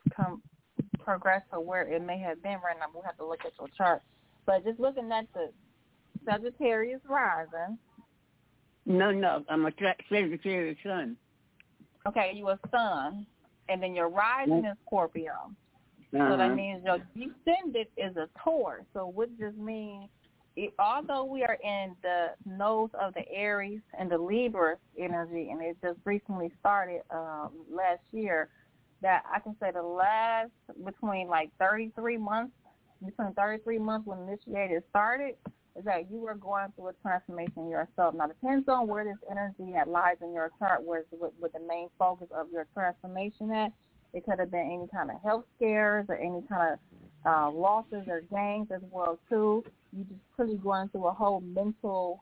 to where it may have been right now. We'll have to look at your chart. But just looking at the Sagittarius rising. No, I'm a Sagittarius sun. Okay, you a sun, and then your rising is Scorpio. So that means your descendant is a Taurus. So what does this mean? Although we are in the nose of the Aries and the Libra energy, and it just recently started last year, that I can say the last between 33 months when initiated started, is that you are going through a transformation yourself. Now, it depends on where this energy lies in your chart, where with the main focus of your transformation at. It could have been any kind of health scares or any kind of losses or gains as well too. You just pretty going through a whole mental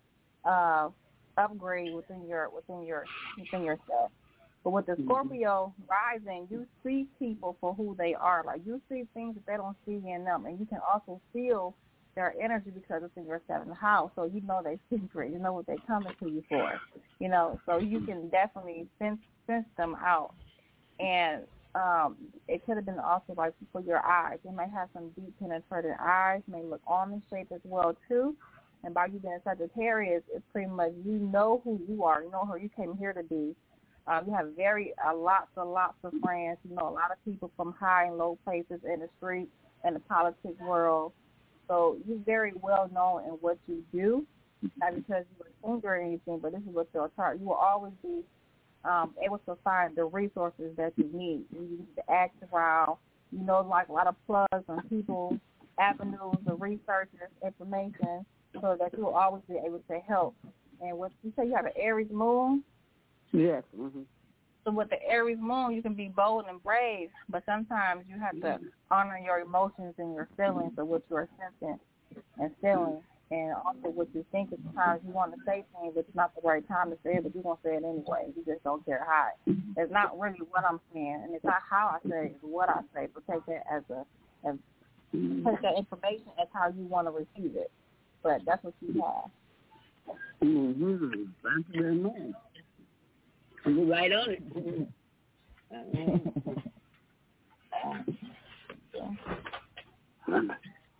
upgrade within yourself. But with the Scorpio rising, you see people for who they are. Like, you see things that they don't see in them, and you can also feel their energy because it's in your seventh house. So you know their secret. You know what they're coming to you for. So you can definitely sense them out. And it could have been also like for your eyes. They might have some deep penetrating eyes, may look almond shaped as well too. And by you being Sagittarius, it's pretty much you know who you are. You know who you came here to be. You have lots of friends. You know a lot of people from high and low places in the street and the politics world. So you're very well known in what you do, not because you're a singer or anything, but this is what your chart. You will always be able to find the resources that you need. You need to ask around, like a lot of plugs on people's avenues of research and information so that you'll always be able to help. And what you say you have an Aries moon? Yes. Mm-hmm. So with the Aries moon, you can be bold and brave, but sometimes you have to honor your emotions and your feelings of what you're sensing and feeling. And also what you think at times you want to say things, but it's not the right time to say it, but you're going to say it anyway. You just don't care how. It's not really what I'm saying, and it's not how I say it, it's what I say. But take that take that information as how you want to receive it. But that's what you have. Mm-hmm. Thank you very much. You're right on it.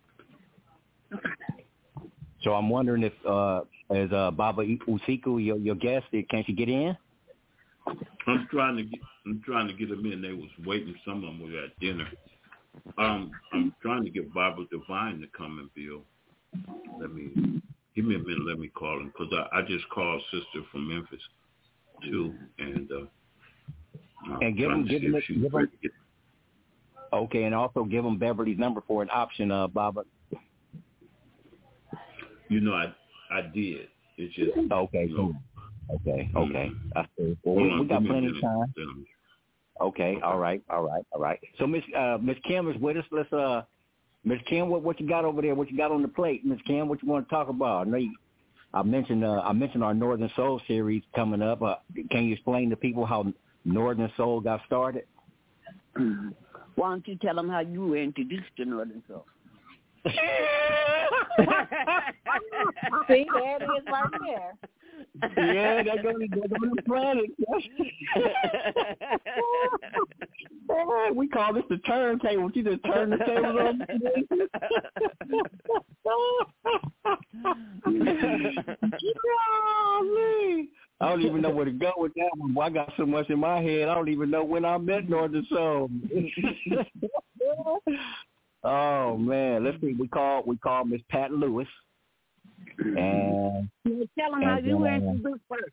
So I'm wondering if, as Baba Usiku, your guest, can't you get in? I'm trying to get them in. They was waiting. Some of them were at dinner. I'm trying to get Barbara Divine to come and Bill. Give me a minute. Let me call him because I just called sister from Memphis too, and give him. Okay, and also give him Beverly's number for an option, Baba. I did. It's just okay. Okay. I see. Well, we got plenty of time. Okay. All right. So Miss Kim is with us. Let's Miss Kim, what you got over there? What you got on the plate, Miss Kim? What you want to talk about? I mentioned our Northern Soul series coming up. Can you explain to people how Northern Soul got started? Why don't you tell them how you were introduced to Northern Soul? See, there it is right there. Yeah, they're going to planet. We call this the turntable. You just turn the tables on. I don't even know where to go with that one. I got so much in my head, I don't even know when I met Northern Soul. Oh man, let's see. We call Miss Pat Lewis, and tell them how you were introduced first.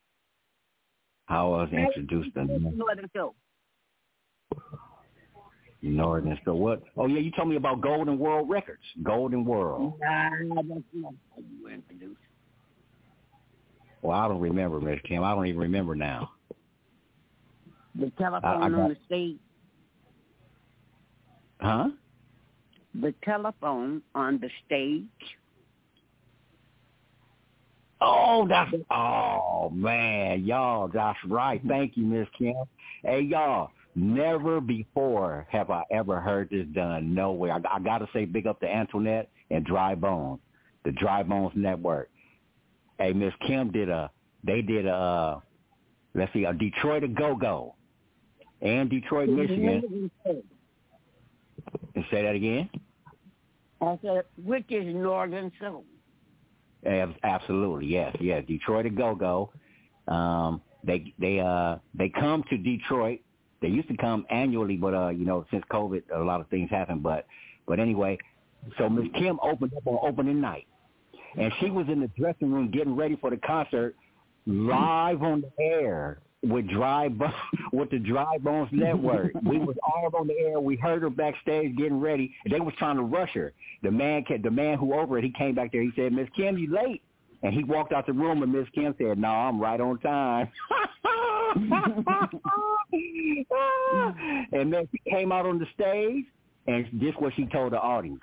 How I was introduced to Northern Soul. Northern Soul. What? Oh, yeah, you told me about Golden World Records. Golden World. Nah, that's not what you introduced. Well, I don't remember, Miss Kim. I don't even remember now. The telephone on the stage. Huh? The telephone on the stage. Oh, man, y'all, that's right. Thank you, Miss Kim. Hey, y'all, never before have I ever heard this done. No way. I got to say big up to Antoinette and Dry Bones, the Dry Bones Network. Hey, Miss Kim did a Detroit A Go-Go and Detroit, Michigan. And say that again? I said, which is Northern Soul. Absolutely, yes. Detroit A Go-Go. They come to Detroit. They used to come annually, but since COVID, a lot of things happened. But anyway, so Miss Kim opened up on opening night, and she was in the dressing room getting ready for the concert, live on the air with the Dry Bones Network. We was all on the air. We heard her backstage getting ready. They was trying to rush her. The man who over it, he came back there. He said, "Miss Kim, you late?" And he walked out the room, and Miss Kim said, "No, I'm right on time." And then she came out on the stage, and this is what she told the audience.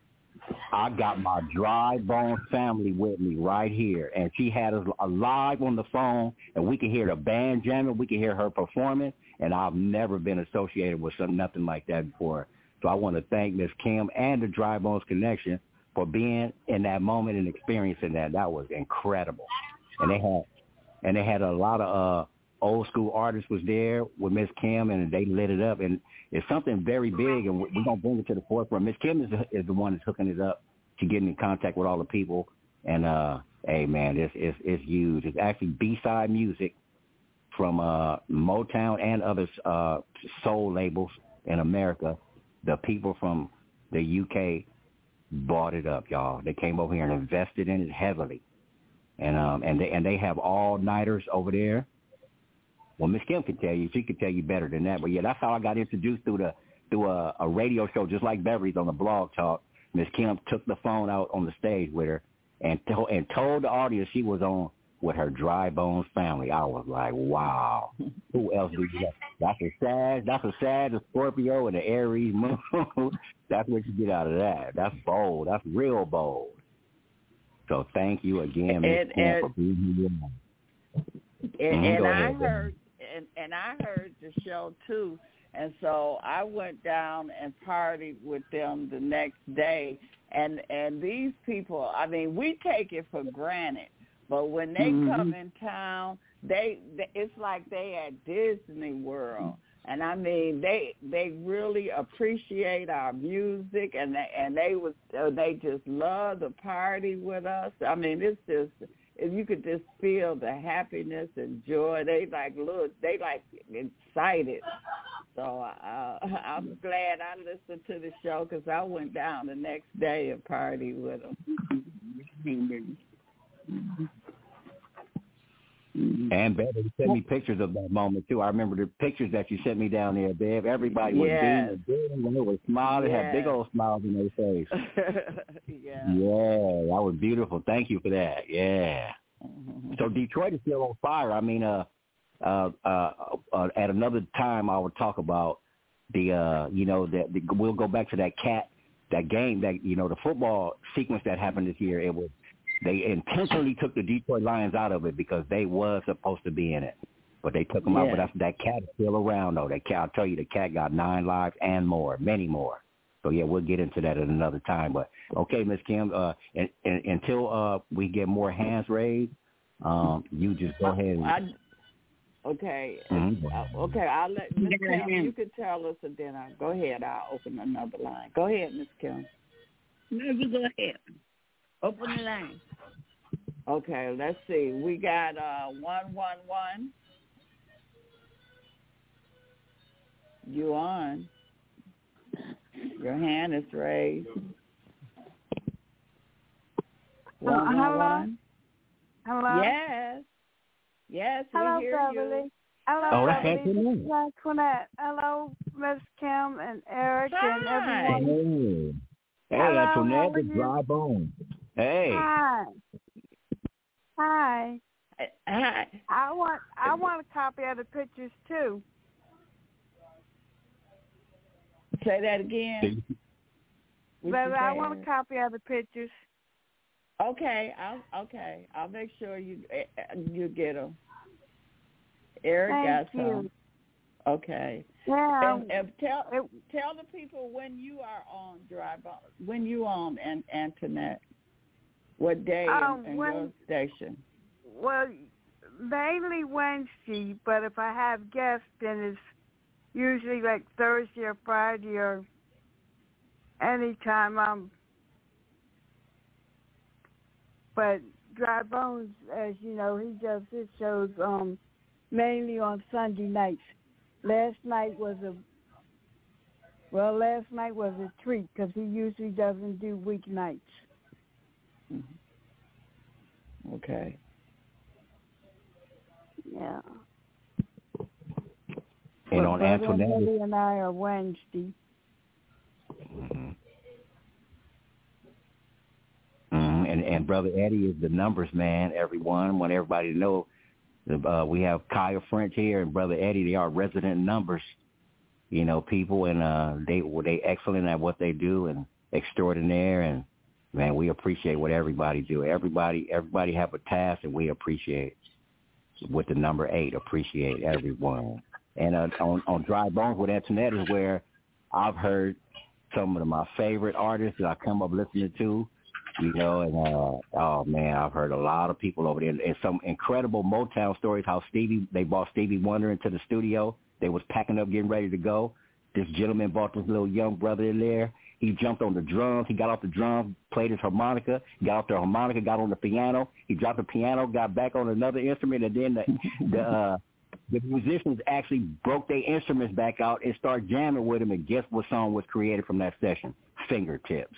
I got my Dry Bones family with me right here. And she had us live on the phone, and we could hear the band jamming. We could hear her performing, and I've never been associated with nothing like that before. So I want to thank Miss Kim and the Dry Bones Connection for being in that moment and experiencing that. That was incredible. And they had a lot of old school artists was there with Miss Kim, and they lit it up. And it's something very big, and we're going to bring it to the forefront. Miss Kim is the one that's hooking it up to getting in contact with all the people. And, hey, man, it's huge. It's actually B-side music from Motown and other soul labels in America. The people from the UK bought it up, y'all. They came over here and invested in it heavily. And they have all-nighters over there. Well, Miss Kim could tell you. She could tell you better than that. But, yeah, that's how I got introduced through a radio show just like Beverly's on the Blog Talk. Miss Kim took the phone out on the stage with her and told the audience she was on with her Dry Bones family. I was like, wow. Who else do you have? That's a Sag, a Scorpio, and an Aries moon. That's what you get out of that. That's bold. That's real bold. So thank you again, Miss Kim, for being here. And I heard the show too, and so I went down and partied with them the next day. And these people, I mean, we take it for granted, but when they come in town, it's like they at Disney World. And I mean, they really appreciate our music, and they just love the party with us. I mean, it's just. If you could just feel the happiness and joy, they excited. So I'm glad I listened to the show because I went down the next day and partied with them. And Bev, you sent me pictures of that moment too. I remember the pictures that you sent me down there, Bev. Everybody was beaming, they were smiling, had big old smiles in their face. Yeah, that was beautiful. Thank you for that. Yeah. So Detroit is still on fire. I mean, at another time I would talk about we'll go back to that game, the football sequence that happened this year. They intentionally took the Detroit Lions out of it because they was supposed to be in it. But they took them out. But that cat is still around, though. That cat, I'll tell you, the cat got 9 lives and more, many more. So, yeah, we'll get into that at another time. But, okay, Miss Kim, until we get more hands raised, you just go ahead. Okay. Okay, I'll let Miss Kim, you can tell us, and then go ahead. I'll open another line. Go ahead, Miss Kim. No, you go ahead. Open the line. Okay, let's see. We got 111. You on? Your hand is raised. 111. Hello. Yes. Yes, hello, we hear Beverly. you. Hello, that's Antoinette. Antoinette. Hello, Miss Kim and Eric and everyone. Hey, hello, Antoinette, the Dry Bone. Hey. Hi. Hi. Hi. I want a copy of the pictures too. Say that again. Baby, I want a copy of the pictures. Okay, I'll make sure you get them. Eric got some. Okay. Yeah. And tell the people when you are on Dry Bone, when you on Antoinette, what day and your station. Well, mainly Wednesday, but if I have guests, then it's usually like Thursday or Friday or anytime. But Dry Bones, as you know, he does his shows mainly on Sunday nights. Last night was a treat because he usually doesn't do weeknights. Okay. Yeah. And on Antoinette, Billy and I are Wednesday. And Brother Eddie is the numbers man, everyone. I want everybody to know we have Kaya French here and Brother Eddie. They are resident numbers, people, and they excellent at what they do and extraordinaire. And, man, we appreciate what everybody do. Everybody have a task, and we appreciate with the number 8. Appreciate everyone. And on Dry Bones with Antoinette is where I've heard some of my favorite artists that I come up listening to. And oh man, I've heard a lot of people over there, and some incredible Motown stories. How they brought Stevie Wonder into the studio. They was packing up, getting ready to go. This gentleman brought this little young brother in there. He jumped on the drums. He got off the drums, played his harmonica. Got off the harmonica, got on the piano. He dropped the piano, got back on another instrument, and then the musicians actually broke their instruments back out and started jamming with him. And guess what song was created from that session? Fingertips.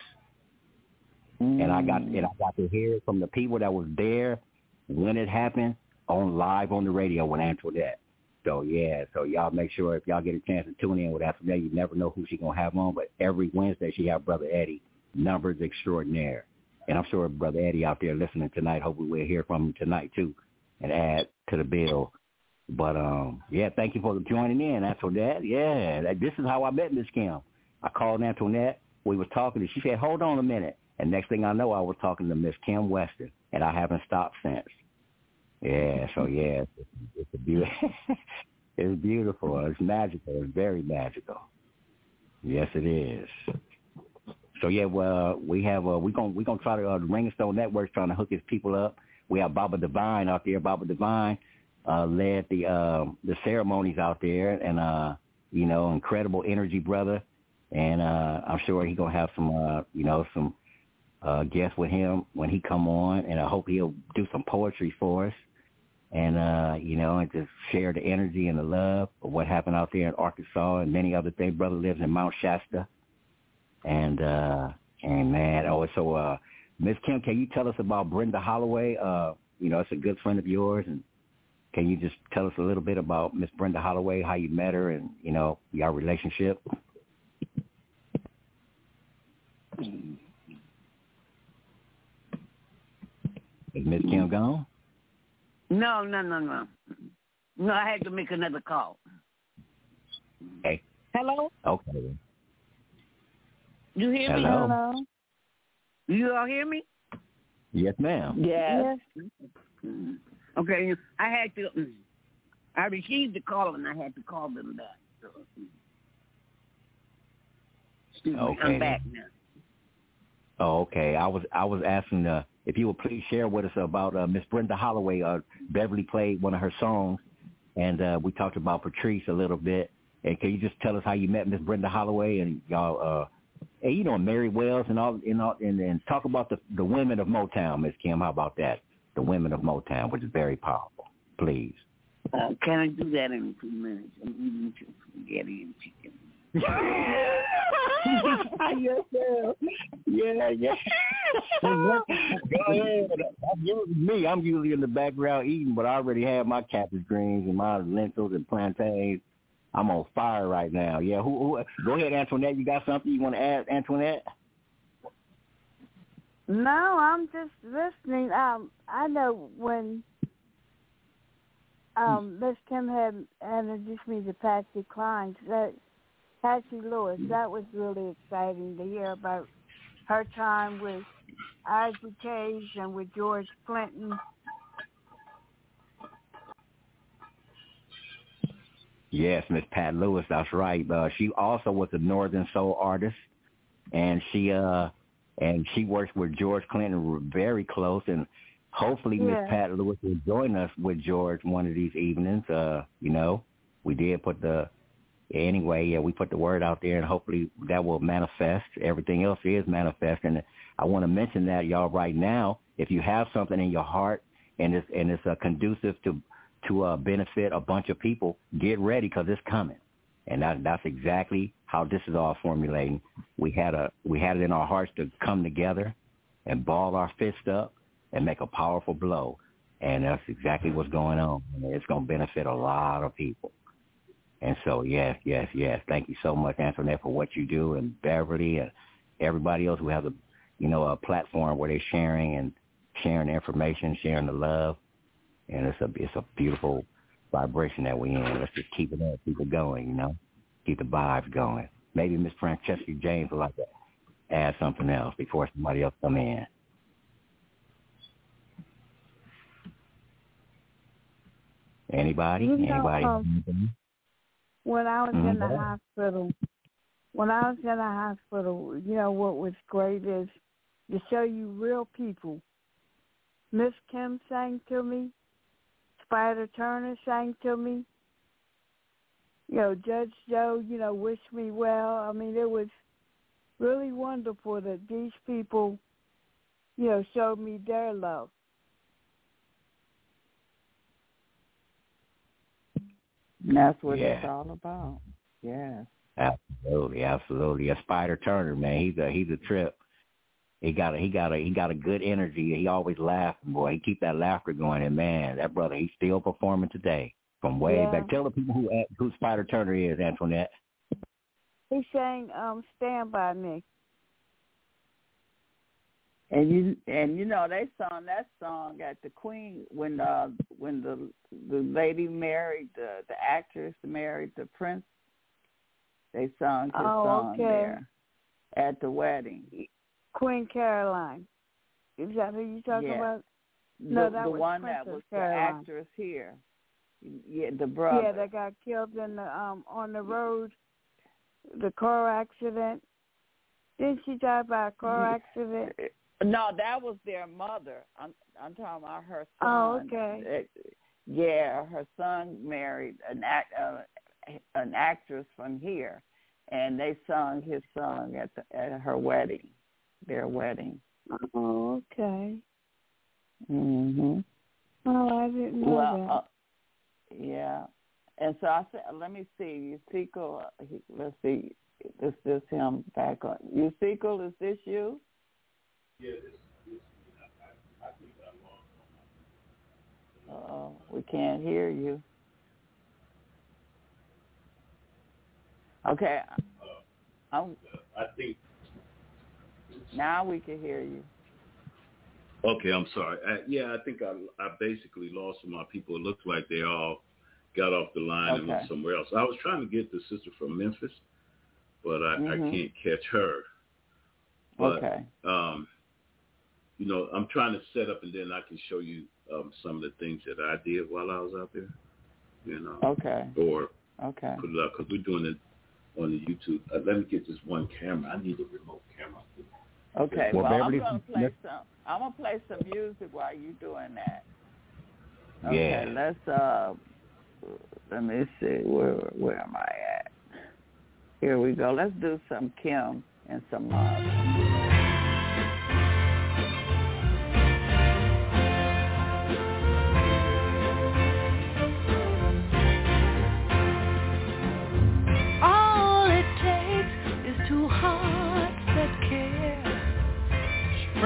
And I got to hear it from the people that was there when it happened live on the radio with Antoinette. So y'all make sure if y'all get a chance to tune in with Antoinette, you never know who she gonna have on. But every Wednesday she have Brother Eddie, numbers extraordinaire. And I'm sure Brother Eddie out there listening tonight. Hopefully we'll hear from him tonight too, and add to the bill. But thank you for joining in, Antoinette. Yeah, this is how I met Miss Kim. I called Antoinette. We were talking, and she said, "Hold on a minute." And next thing I know, I was talking to Miss Kim Weston, and I haven't stopped since. Yeah, so it's a beautiful. It's beautiful. It's magical. It's very magical. Yes, it is. So we have we're gonna try to the Ring and Stone Network's trying to hook his people up. We have Baba Divine out there. Baba Divine led the ceremonies out there, and incredible energy brother. And I'm sure he's gonna have some guests with him when he come on, and I hope he'll do some poetry for us, and and just share the energy and the love of what happened out there in Arkansas and many other things. Brother lives in Mount Shasta, and man, also Miss Kim, can you tell us about Brenda Holloway? It's a good friend of yours, and can you just tell us a little bit about Miss Brenda Holloway, how you met her, and your relationship? Is Miss Kim gone? No. No, I had to make another call. Okay. Hello? Okay. You hear me? Hello? You all hear me? Yes, ma'am. Yes. Okay, I received the call and I had to call them back. So, excuse me, I'm back now. Oh, okay. I was asking if you would please share with us about Miss Brenda Holloway. Beverly played one of her songs, and we talked about Patrice a little bit. And can you just tell us how you met Miss Brenda Holloway and y'all, and Mary Wells and and talk about the women of Motown, Miss Kim. How about that? The women of Motown, which is very powerful. Please. Can I do that in 2 minutes? I'm eating spaghetti and chicken. Yes, sir. Yeah. Go ahead. I'm usually in the background eating, but I already have my cabbage greens and my lentils and plantains. I'm on fire right now. Yeah, who? Go ahead, Antoinette. You got something you want to add, Antoinette? No, I'm just listening. I know when Miss Kim had introduced me to Patsy Cline, Patsy Lewis. That was really exciting to hear about her time with Isaac Hayes and with George Clinton. Yes, Miss Pat Lewis, that's right. She also was a Northern Soul artist, and she works with George Clinton very close. And hopefully, Miss Pat Lewis will join us with George one of these evenings. We did put we put the word out there, and hopefully that will manifest. Everything else is manifest, and I want to mention that, y'all, right now, if you have something in your heart and it's conducive to benefit a bunch of people, get ready because it's coming. And that's exactly how this is all formulating. We had it in our hearts to come together and ball our fist up and make a powerful blow. And that's exactly what's going on. It's going to benefit a lot of people. And so, yes. Thank you so much, Antoinette, for what you do, and Beverly and everybody else who has a platform where they're sharing the information, sharing the love. And it's a beautiful vibration that we're in. Let's just keep it up, keep it going, keep the vibes going. Maybe Miss Francesca James would like to add something else before somebody else come in. Anybody? When I was in the hospital, what was great is to show you real people. Miss Kim sang to me. Spider Turner sang to me. Judge Joe, wished me well. I mean, it was really wonderful that these people, showed me their love. And that's what it's all about. Yeah. Absolutely. A Spider Turner, man, he's a trip. He got a good energy. He always laughing, boy. He keep that laughter going, and man, that brother, he's still performing today from way back. Tell the people who Spider Turner is, Antoinette. He sang "Stand By Me." And they sung that song at the Queen when the lady married the actress married the prince. They sung his song there at the wedding. Queen Caroline. Is that who you talking about? No, that was the one Princess that was Caroline. The actress here. Yeah, the brother. Yeah, that got killed in the on the road, the car accident. Didn't she die by a car accident? No, that was their mother. I'm talking about her son. Oh, okay. Her son married an actress from here, and they sung his song at her wedding. Their wedding. Oh, okay. Mhm. Oh, I didn't know that. Yeah. And so I said, let me see. Ezekiel, let's see. Is this him back on? Ezekiel, is this you? Yeah, this I think I'm on. We can't hear you. Okay. I think. Now we can hear you. Okay, I'm sorry. I think I basically lost some of my people. It looks like they all got off the line and went somewhere else. I was trying to get the sister from Memphis, but I can't catch her. But, I'm trying to set up, and then I can show you some of the things that I did while I was out there. Okay. Or put it up, because we're doing it on the YouTube. Let me get this one camera. I need a remote camera. Okay, well I'm gonna play some music while you're doing that. Okay, let me see, where am I at? Here we go. Let's do some Kim and some Marvin.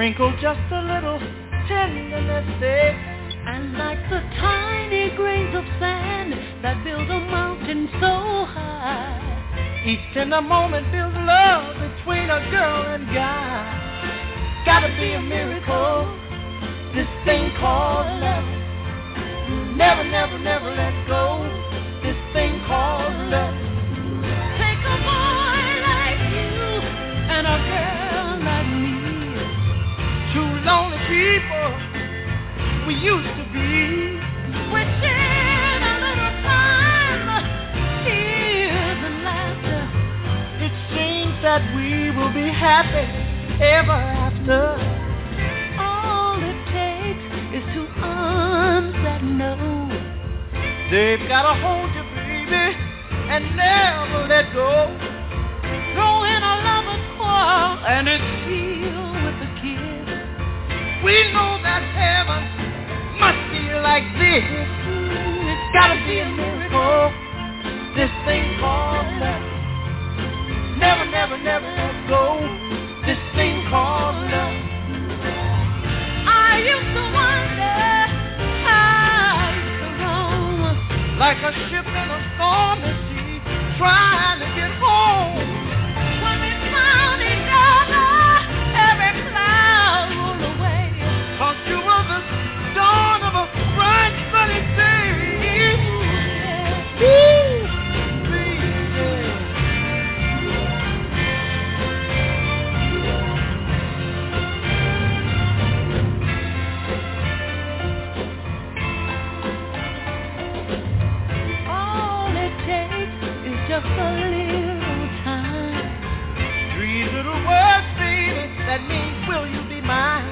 Sprinkle just a little tenderness there. And like the tiny grains of sand that build a mountain so high, each tender moment builds love between a girl and guy. Gotta be a miracle, this thing called love. Never, never, never let go, this thing called love. Take a boy like you and a girl like me, two lonely people we used to be. We shared a little time, tears and laughter. It seems that we will be happy ever after. All it takes is two arms that know they've gotta hold you, baby, and never let go. Throw in a loving quarrel and it's sealed with a kiss. We know that heaven must be like this. It's gotta be a miracle, this thing called love. Never, never, never let go, this thing called love. I used to wonder how it's so wrong, like a ship in a stormy sea, trying to get home. When we found each other, every cloud rolled away. Cause you were the dawn of a bright sunny day. All it takes is just a little time. 3 little words, baby, that means will you be mine?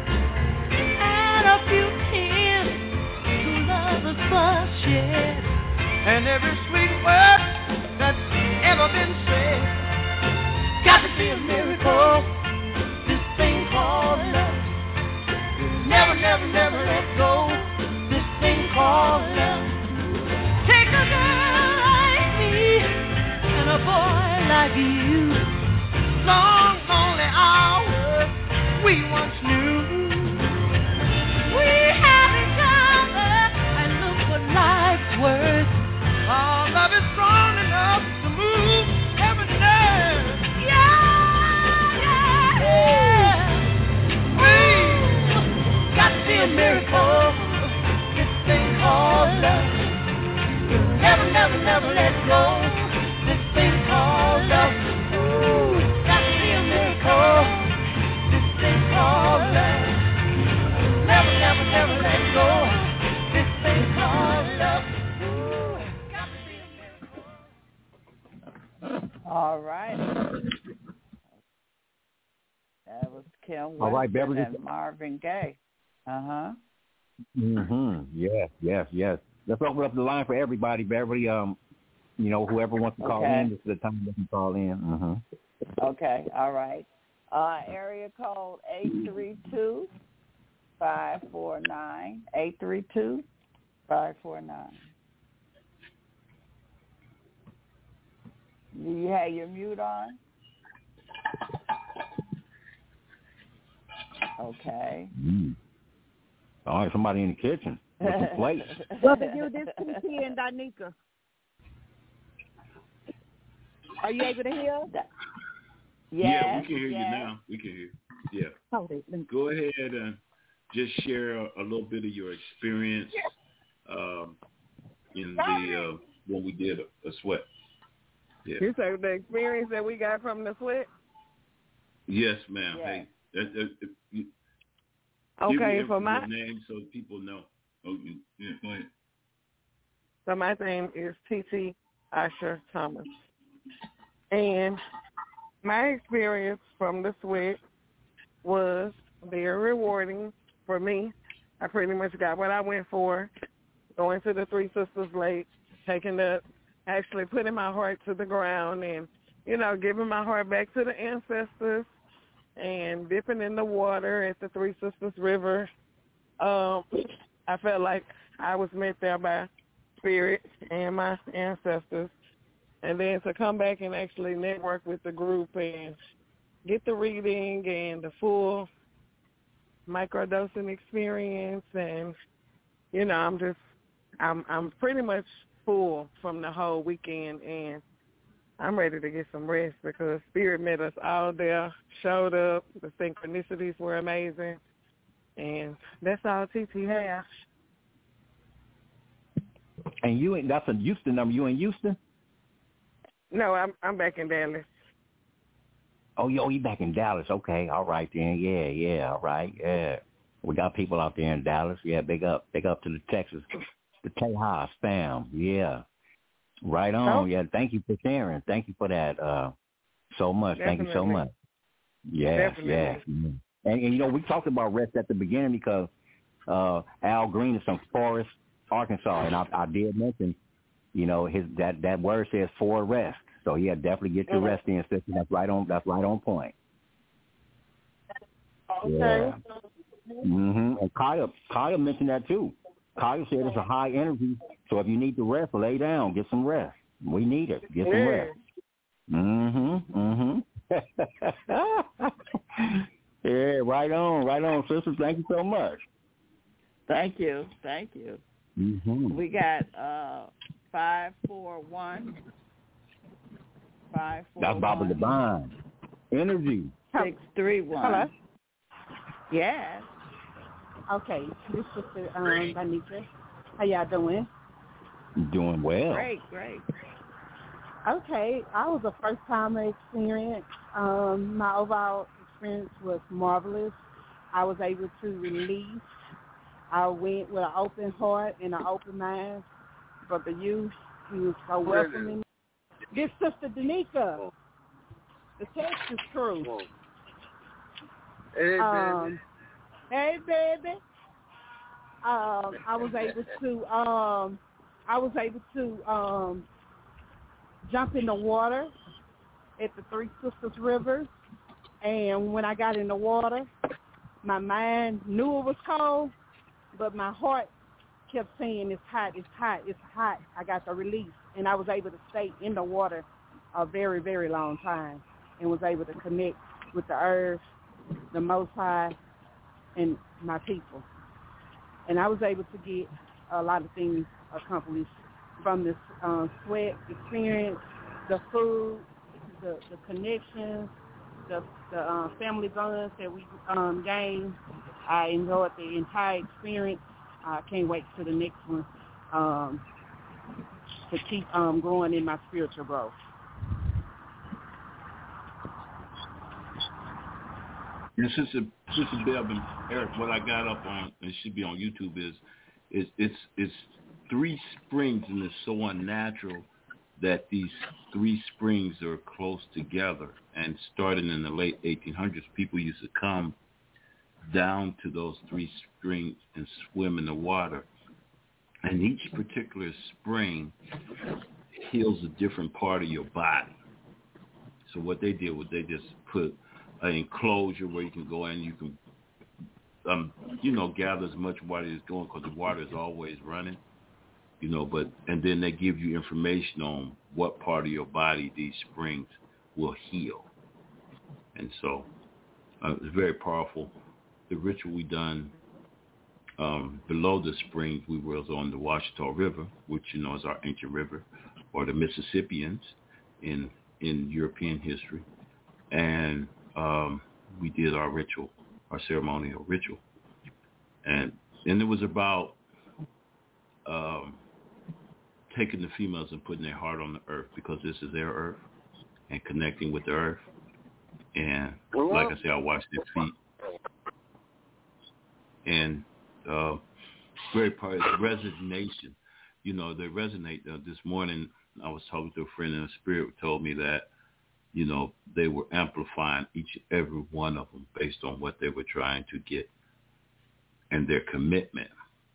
A few tears to lovers first shed, and every sweet word that's ever been said. Got to be a miracle, this thing called love. Never, never, never let go, this thing called love. Take a girl like me and a boy like you. Long, lonely hours we once knew. Life's worth. Our love is strong enough to move every nerve. Yeah, yeah. We got to be a miracle, this thing called love. Never, never, never let go, this thing called love. Got to be a miracle, this thing called love. Never, never, never let go. All right. That was Kim Winston. All right, Beverly. And Marvin Gaye. Uh-huh. Yes. Let's open up the line for everybody, Beverly. Whoever wants to call in, this is the time they can call in. Okay, all right. Area code 832-549. 832-549. Do you have your mute on? Okay. All right, somebody in the kitchen with some plates. Brother, you this PT and Danica. Are you able to hear? Yeah, we can hear you now. We can hear you. Yeah. Go ahead and just share a little bit of your experience in the when we did a sweat. Yeah. You say the experience that we got from the sweat? Yes, ma'am. Yeah. Hey, okay, give for me my your name so people know. Oh, yeah, go ahead. So my name is T.T. Asher Thomas. And my experience from the sweat was very rewarding for me. I pretty much got what I went for, going to the Three Sisters Lake, actually putting my heart to the ground and, giving my heart back to the ancestors and dipping in the water at the Three Sisters River. I felt like I was met there by spirit and my ancestors. And then to come back and actually network with the group and get the reading and the full microdosing experience, and I'm pretty much full from the whole weekend, and I'm ready to get some rest because Spirit met us all there, showed up. The synchronicities were amazing, and that's all TT has. And that's a Houston number. You in Houston? No, I'm back in Dallas. Oh, you back in Dallas. Okay, all right then. Yeah, all right, yeah. We got people out there in Dallas. Yeah, big up to the Texas, the Tejas fam. Yeah, right on. Oh. Yeah, thank you for sharing. Thank you for that so much. Definitely. Thank you so much. Yes. And we talked about rest at the beginning because Al Green is from Forest, Arkansas, and I did mention, that word says for rest. So yeah, definitely get your rest in, sister. That's right on point. Okay. Yeah. And Kaya mentioned that too. Kaya said it's a high energy, so if you need to rest, lay down, get some rest. We need it. Get some rest. Yeah, right on, sisters. Thank you so much. Thank you. We got 541. That's Baba Divine. Energy. 631. Hello. Yes. Okay, this is Sister Vanessa. How y'all doing? Doing well. Great. Okay, I was a first-time experience. My overall experience was marvelous. I was able to release. I went with an open heart and an open mind. Brother Youth, he was so welcoming. This Sister Danica, the Texas crew. Hey, baby. Hey, baby. I was able to jump in the water at the Three Sisters River, and when I got in the water, my mind knew it was cold, but my heart kept saying it's hot. I got the release, and I was able to stay in the water a very, very long time, and was able to connect with the earth, the Most High, and my people. And I was able to get a lot of things accomplished from this sweat experience, the food, the connections, the family bonds that we gained. I enjoyed the entire experience. I can't wait to the next one to keep growing in my spiritual growth. And Sister Bev and Eric, what I got up on, and it should be on YouTube, is it's three springs, and it's so unnatural that these three springs are close together. And starting in the late 1800s, people used to come down to those three springs and swim in the water. And each particular spring heals a different part of your body. So what they did was they just put an enclosure where you can go in, you can, gather as much water as going, because the water is always running, and then they give you information on what part of your body these springs will heal. And so it's very powerful. The ritual we done below the springs, we was on the Washita River, which, is our ancient river, or the Mississippians in European history. And we did our ritual, our ceremonial ritual. And it was about taking the females and putting their heart on the earth, because this is their earth, and connecting with the earth. And like I said, I washed their feet. And very part of resignation. They resonate. This morning I was talking to a friend, and the Spirit told me that, they were amplifying each and every one of them based on what they were trying to get and their commitment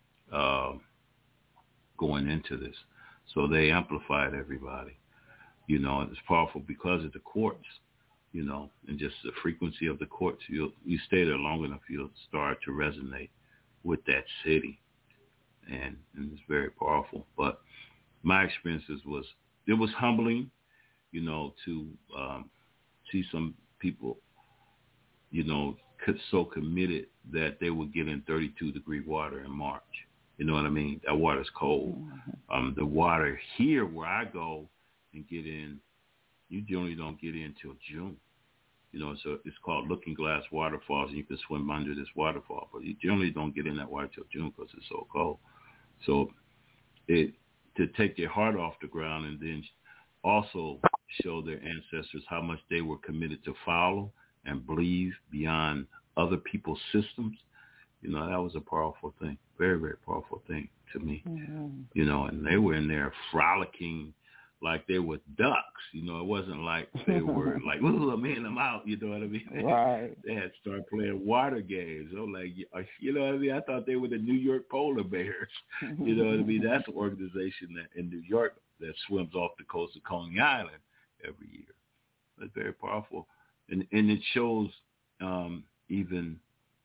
going into this. So they amplified everybody. It's powerful because of the quartz, and just the frequency of the quartz. You stay there long enough, you'll start to resonate with that city. And it's very powerful. But my experiences was humbling, to see some people, so committed that they would get in 32-degree water in March. You know what I mean? That water's cold. The water here where I go and get in, you generally don't get in till June. You know, so it's called Looking Glass Waterfalls, and you can swim under this waterfall. But you generally don't get in that water till June because it's so cold. So to take their heart off the ground and then also show their ancestors how much they were committed to follow and believe beyond other people's systems, you know, that was a powerful thing. Very, very powerful thing to me. You know, and they were in there frolicking like they were ducks. You know, it wasn't like they were like, ooh, man, I'm out. You know what I mean? Right. They had to start playing water games. I'm like, you know what I mean? I thought they were the New York Polar Bears. You know what I mean? That's an organization that in New York that swims off the coast of Coney Island every year. It's very powerful. And it shows even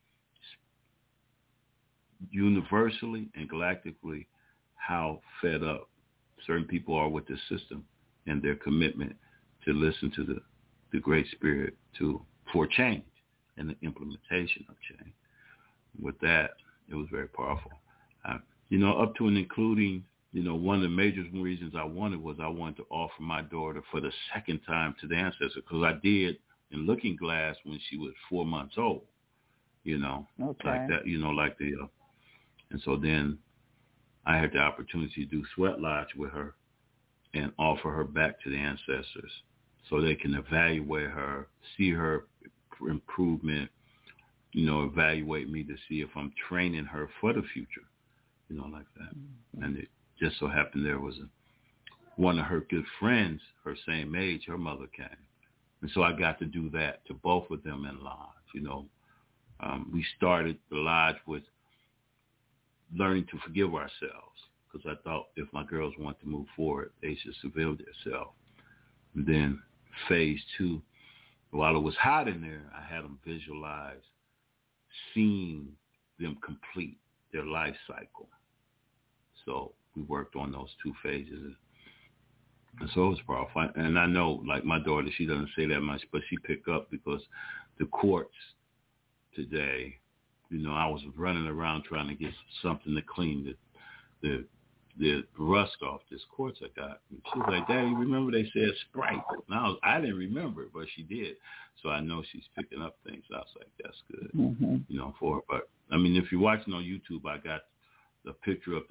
universally and galactically how fed up certain people are with the system and their commitment to listen to the Great Spirit for change and the implementation of change. With that, it was very powerful. You know, up to and including, you know, one of the major reasons I wanted to offer my daughter for the second time to the ancestors, because I did in Looking Glass when she was 4 months old, you know, like that, you know, like and so then I had the opportunity to do Sweat Lodge with her and offer her back to the ancestors so they can evaluate her, see her improvement, you know, evaluate me to see if I'm training her for the future, you know, like that. And it just so happened there was one of her good friends, her same age, her mother came. And so I got to do that to both of them in lodge, you know. We started the lodge with learning to forgive ourselves, because I thought if my girls want to move forward, they should surveil themselves. And then phase 2, while it was hot in there, I had them visualize seeing them complete their life cycle. So we worked on those 2 phases. And so it was powerful. And I know, like my daughter, she doesn't say that much, but she picked up because the courts today, you know, I was running around trying to get something to clean the rust off this quartz I got. And she was like, Daddy, remember they said Sprite? And I didn't remember it, but she did. So I know she's picking up things. I was like, that's good, you know, for her. But, I mean, if you're watching on YouTube, I got the picture of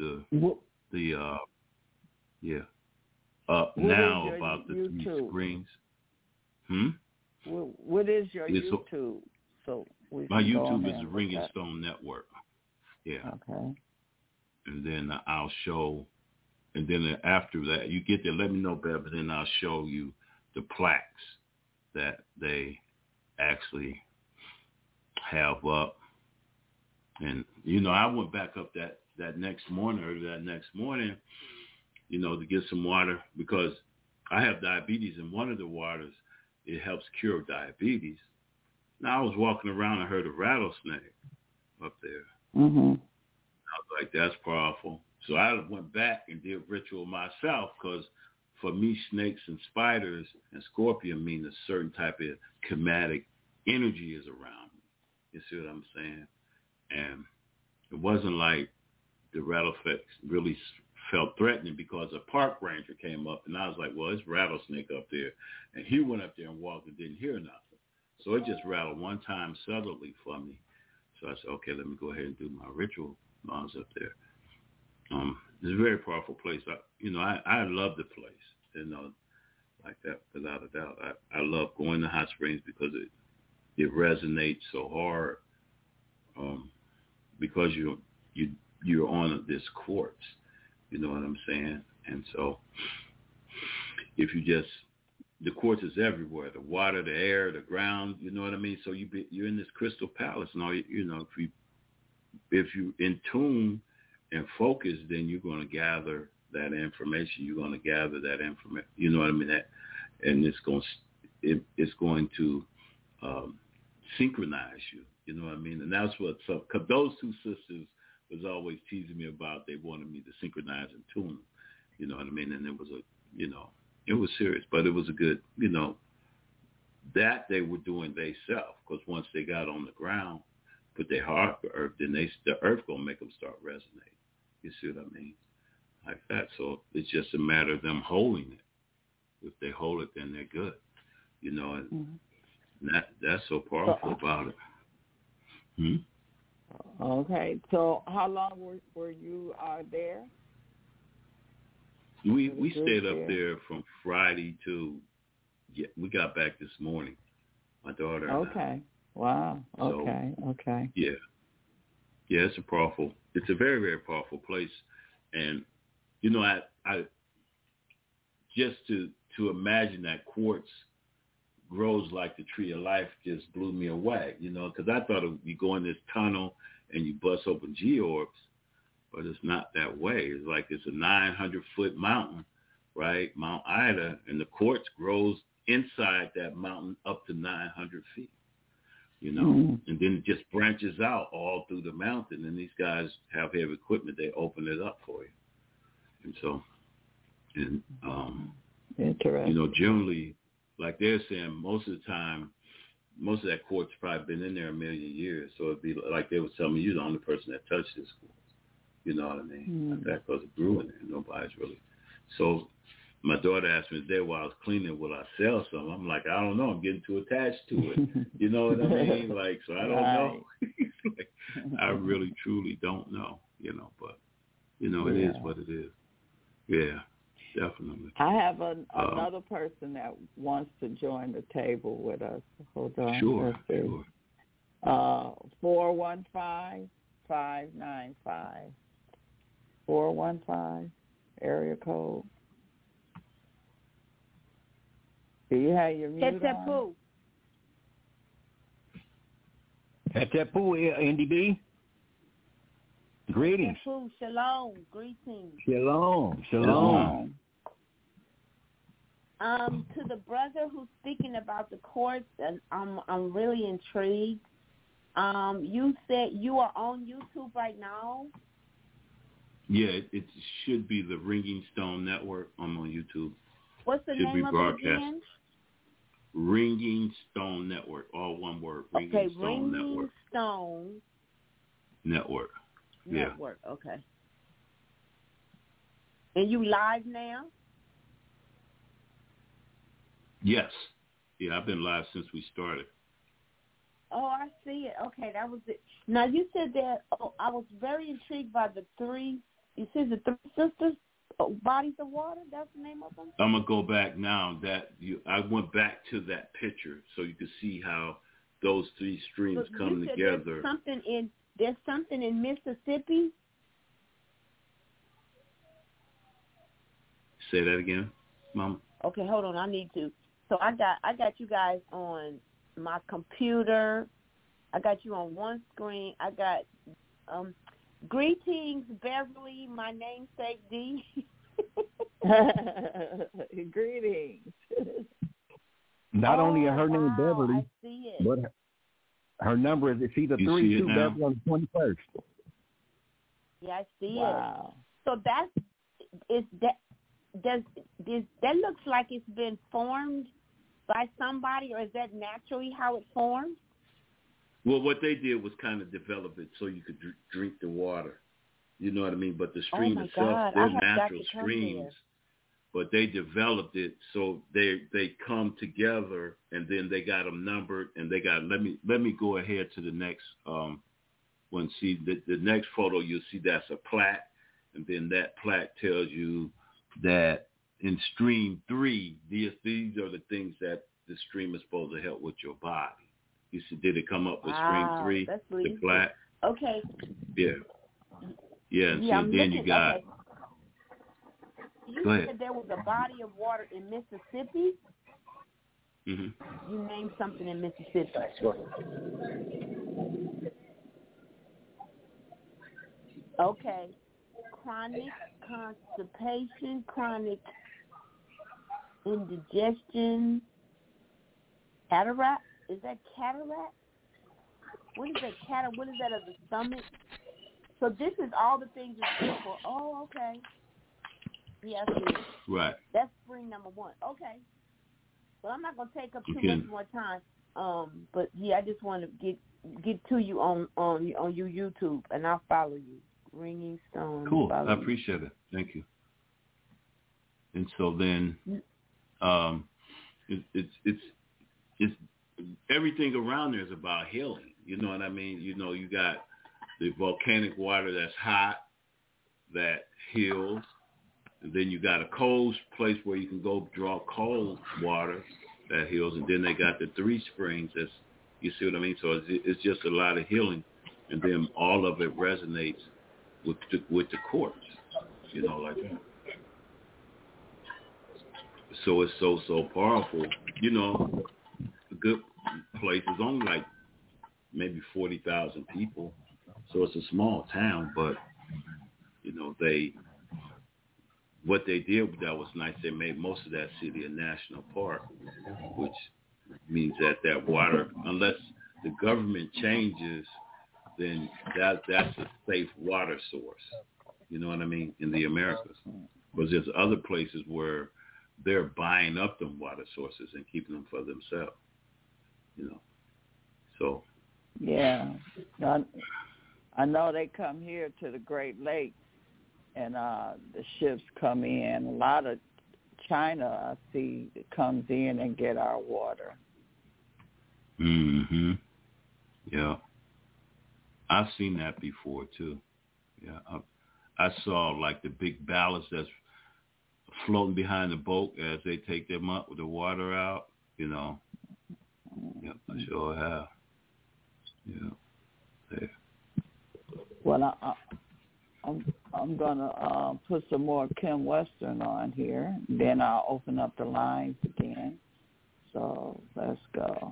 now about the YouTube? 3 screens. What is your YouTube? So my YouTube is the Ring and Stone Network. Yeah. Okay. And then I'll show, and then after that, you get there, let me know, Bev, and then I'll show you the plaques that they actually have up. And, you know, I went back up that next morning, you know, to get some water because I have diabetes, and one of the waters, it helps cure diabetes. Now I was walking around and heard a rattlesnake up there. I was like, that's powerful. So I went back and did ritual myself because for me, snakes and spiders and scorpion mean a certain type of chematic energy is around me. You see what I'm saying? And it wasn't like the rattlesnake really felt threatening because a park ranger came up and I was like, well, it's rattlesnake up there. And he went up there and walked and didn't hear nothing. So it just rattled one time subtly for me. So I said, okay, let me go ahead and do my ritual while I was up there. It's a very powerful place. I love the place, you know, like that, without a doubt. I love going to hot springs because it resonates so hard because you're on this quartz, you know what I'm saying? And so if you just, the quartz is everywhere, the water, the air, the ground, you know what I mean? So you're in this crystal palace and all, you know, if you in tune and focus, then you're going to gather that information. You're going to gather that information, you know what I mean? And it's going to synchronize you, you know what I mean? And that's what, so, because those 2 sisters was always teasing me about, they wanted me to synchronize and tune, you know what I mean? And it was it was serious, but it was a good, you know, that they were doing themselves, because once they got on the ground, put their heart to earth, then the earth gonna make them start resonating. You see what I mean? Like that. So it's just a matter of them holding it. If they hold it, then they're good. You know, and that's so powerful about it. Okay. So how long were you there? We stayed up there from Friday to we got back this morning. My daughter and I. Wow. So, Okay. Yeah, it's a very, very powerful place. And, you know, I just to imagine that quartz grows like the tree of life just blew me away, you know, because I thought you go in this tunnel and you bust open georbs, but it's not that way. It's like it's a 900-foot mountain, right, Mount Ida, and the quartz grows inside that mountain up to 900 feet. You know, and then it just branches out all through the mountain. And these guys have heavy equipment; they open it up for you. And so, interesting. You know, generally, like they're saying, most of the time, most of that quartz probably been in there a million years. So it'd be like they were telling me, you're the only person that touched this quartz. You know what I mean? Like that, because it grew in there. Nobody's really. So my daughter asked me today while I was cleaning, will I sell some? I'm like, I don't know. I'm getting too attached to it. You know what I mean? Like, so I don't know. Like, I really, truly don't know, you know, but, you know, it is what it is. Yeah, definitely. I have another person that wants to join the table with us. Hold on. Sure. 415-595. 415, area code. Do you have your mute on? Hetepu, NDB. Greetings. Hetepu, shalom. Greetings. Shalom. To the brother who's speaking about the courts, and I'm really intrigued. You said you are on YouTube right now? Yeah, it should be the Ringing Stone Network. I'm on YouTube. What's the name of it again? Ringing Stone Network, all one word. Ringing Stone Network. Stone Network. Yeah. Network. Okay. And you live now? Yes. Yeah, I've been live since we started. Oh, I see it. Okay, that was it. Now you said that. Oh, I was very intrigued by the three. You said the three sisters. Bodies of water, that's the name of them? I'm going to go back now. I went back to that picture so you can see how those three streams come together. There's something in Mississippi? Say that again, Mama. Okay, hold on. I need to. So I got you guys on my computer. I got you on one screen. I got greetings, Beverly, my namesake D. Greetings. Not only her name Beverly, I see it. but her number is either 32 Beverly on the 21st. Yeah, I see it. So that looks like it's been formed by somebody, or is that naturally how it formed? Well, what they did was kind of develop it so you could drink the water. You know what I mean? But the stream itself, they're natural streams. But they developed it so they come together, and then they got them numbered, and they got. Let me go ahead to the next one. See the next photo, you'll see that's a plaque, and then that plaque tells you that in stream 3, these are the things that the stream is supposed to help with your body. You see, did it come up with stream 3? That's the plaque. Okay. Yeah. Yeah. So then you got. Okay. You said there was a body of water in Mississippi? Mm-hmm. You named something in Mississippi. Okay. Chronic constipation, chronic indigestion, cataract. Is that cataract? What is that What is that of the stomach? So this is all the things it's good for. Oh, okay. Yeah, I see it. Right. That's spring number 1. Okay. Well, I'm not gonna take up too much more time. But yeah, I just want to get to you on your YouTube, and I'll follow you. Ringing Stone. Cool. I appreciate it. Thank you. And so then, it's everything around there is about healing. You know what I mean? You know, you got the volcanic water that's hot, that heals. And then you got a cold place where you can go draw cold water that heals. And then they got the 3 springs. That's, you see what I mean? So it's just a lot of healing. And then all of it resonates with the quartz, you know, like that. So it's so powerful. You know, a good place is only like maybe 40,000 people. So it's a small town, but, you know, what they did that was nice. They made most of that city a national park, which means that water, unless the government changes, then that's a safe water source. You know what I mean? In the Americas. Because there's other places where they're buying up them water sources and keeping them for themselves. You know. So. Yeah. I know they come here to the Great Lakes, and the ships come in. A lot of China, I see, comes in and get our water. Mm-hmm. Yeah. I've seen that before, too. Yeah. I saw, like, the big ballasts that's floating behind the boat as they take them up with the water out, you know. Yeah, I sure have. Yeah. There. Well, I'm gonna put some more Kim Western on here. Then I'll open up the lines again. So let's go.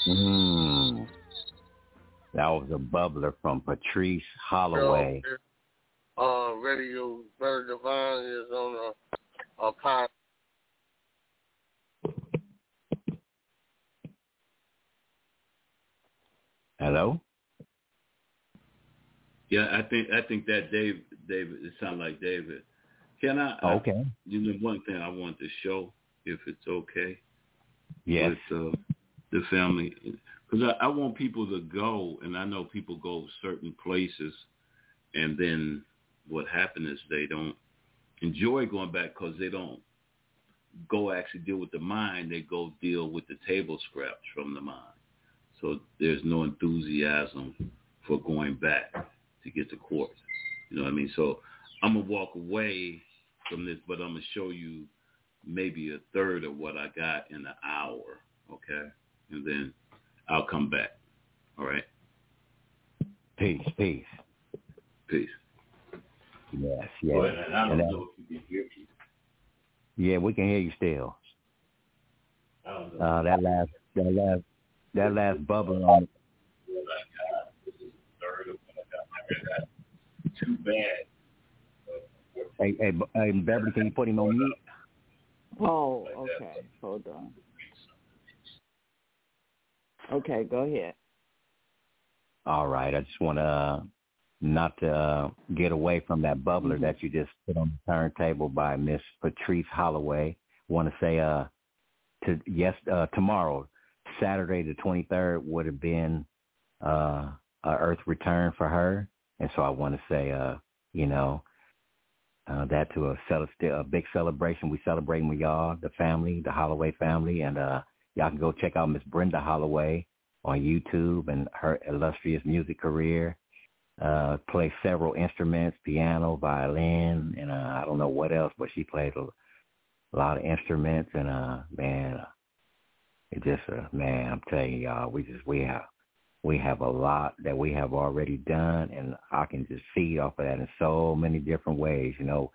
That was a bubbler from Patrice Holloway. Radio Better Divine is on a pod. Hello? Yeah, I think that David, it sounds like David. Can I? Okay. You know, one thing I want to show, if it's okay. Yes. With the family, because I want people to go, and I know people go certain places, and then what happens is they don't enjoy going back because they don't go actually deal with the mind. They go deal with the table scraps from the mind. So there's no enthusiasm for going back to get the quartz. You know what I mean? So I'm going to walk away from this, but I'm going to show you maybe a third of what I got in an hour, okay? And then I'll come back, all right? Peace. Peace. Yes. Go ahead, and I don't know if you can hear me. Yeah, we can hear you still. I don't know. That last bubble on What I got, this is a third of what I got. Too bad. Hey, Beverly, can you put him on mute? Oh, okay. Hold on. Okay, go ahead. All right. I just want to not to get away from that bubbler that you just put on the turntable by Miss Patrice Holloway. Want to say tomorrow, Saturday the 23rd, would have been a Earth return for her. And so I want to say, that to a big celebration. We celebrating with y'all, the family, the Holloway family. And y'all can go check out Miss Brenda Holloway on YouTube and her illustrious music career. Plays several instruments, piano, violin, and I don't know what else, but she plays a lot of instruments. And I'm telling you, y'all, we have a lot that we have already done, and I can just feed off of that in so many different ways.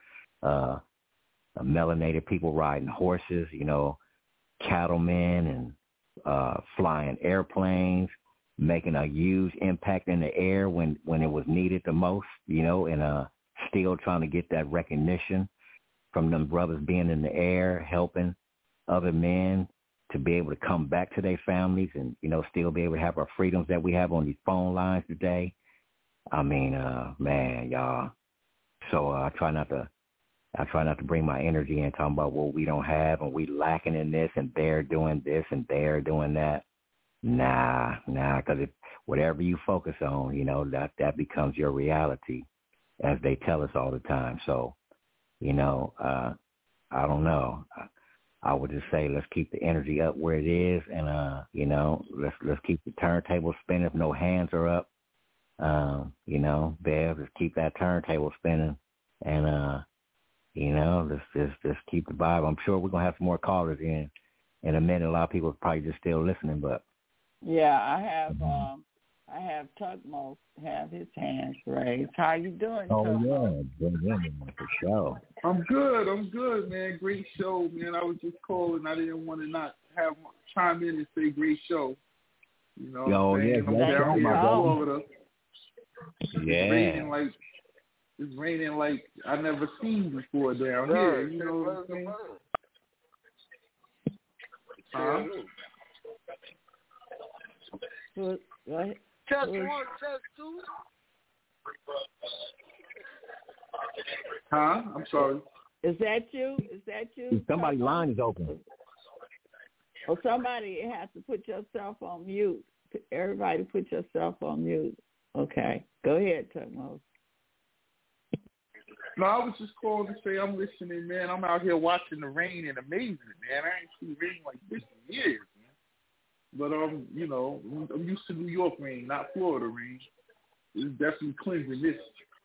Melanated people riding horses, cattlemen and flying airplanes, making a huge impact in the air when it was needed the most, and still trying to get that recognition from them brothers being in the air, helping other men to be able to come back to their families and, still be able to have our freedoms that we have on these phone lines today. I mean, man, y'all. So I try not to bring my energy in talking about what we don't have and we lacking in this and they're doing this and they're doing that. Nah, because whatever you focus on, that becomes your reality, as they tell us all the time. So, I don't know. I would just say let's keep the energy up where it is, and let's keep the turntable spinning if no hands are up. Bev, just keep that turntable spinning, and let's keep the vibe. I'm sure we're gonna have some more callers in a minute. A lot of people are probably just still listening, but yeah, I have Tugmo have his hands raised. How you doing, Tugmo? Yeah, for sure. I'm good, man. Great show, man. I was just calling. I didn't want to not have chime in and say great show. I'm down here in Florida. Yeah. It's raining like I never seen before down here. You know what I'm saying? Huh? What? Test 1, test 2. Huh? I'm sorry. Is that you? Somebody's line is open. Well, somebody has to put yourself on mute. Everybody put yourself on mute. Okay. Go ahead, Tugmo. No, I was just calling to say I'm listening, man. I'm out here watching the rain and amazing, man. I ain't seen rain like this in years, man. But I'm used to New York rain, not Florida rain. It's definitely cleansing this.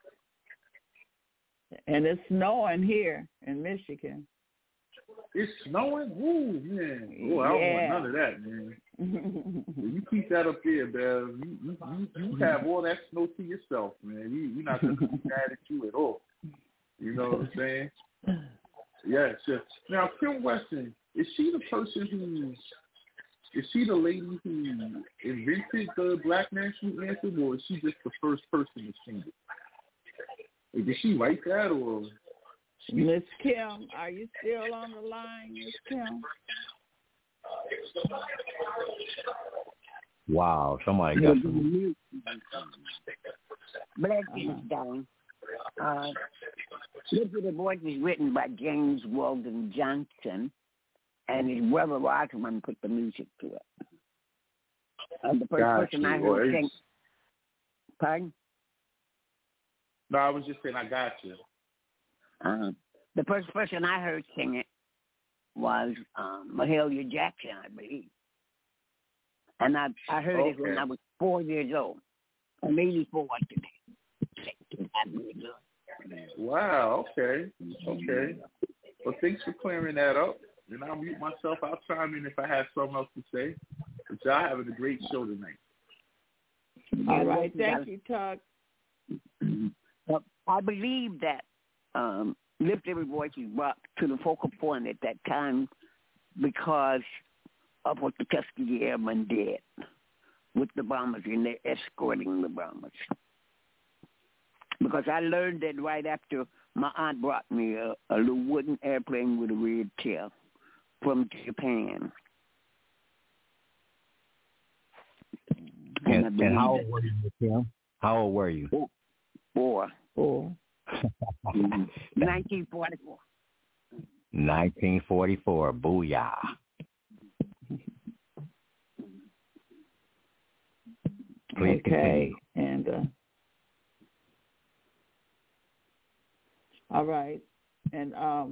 And it's snowing here in Michigan. It's snowing? Ooh, man. Oh, I don't want none of that, man. You keep that up there, Bev. You have all that snow to yourself, man. You're not going to be mad at you at all. You know what I'm saying? Yes. Now, Kim Weston, is she the person who's Is she the lady who invented the Black National Anthem, or is she just the first person to sing it? Like, did she write that, or? Miss Kim, are you still on the line, Miss Kim? Wow, somebody got some. Bless you, darling. Lift of the Voice is written by James Weldon Johnson, and his brother Rosamond put the music to it. The first person I heard sing. Pardon? No, I was just saying I got you. The first person I heard sing it was Mahalia Jackson, I believe. And I heard it when I was 4 years old. I'm 84 today. Wow, okay. Well, thanks for clearing that up. And I'll mute myself. I'll chime in if I have something else to say. But y'all having a great show tonight. All right. Thank you, Tug. I believe that Lift Every Voice was brought to the focal point at that time because of what the Tuskegee Airmen did with the bombers, and they're escorting the bombers. Because I learned that right after my aunt brought me a little wooden airplane with a red tail from Japan. And how old were you, Tim? How old were you? 4. 1944. 1944. Booyah. Please okay. Continue. And all right. And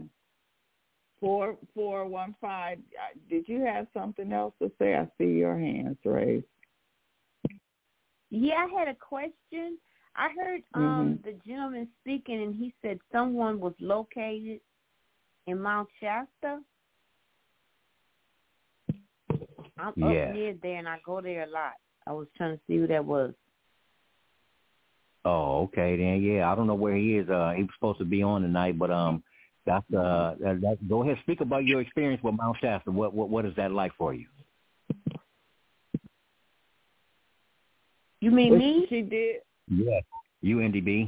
4415. Did you have something else to say? I see your hands raised. Yeah, I had a question. I heard the gentleman speaking, and he said someone was located in Mount Shasta. I'm up near there, and I go there a lot. I was trying to see who that was. Oh, okay then. Yeah, I don't know where he is. He was supposed to be on tonight, but that's go ahead, speak about your experience with Mount Shasta. What is that like for you? You mean me? She did. Yes, you NDB.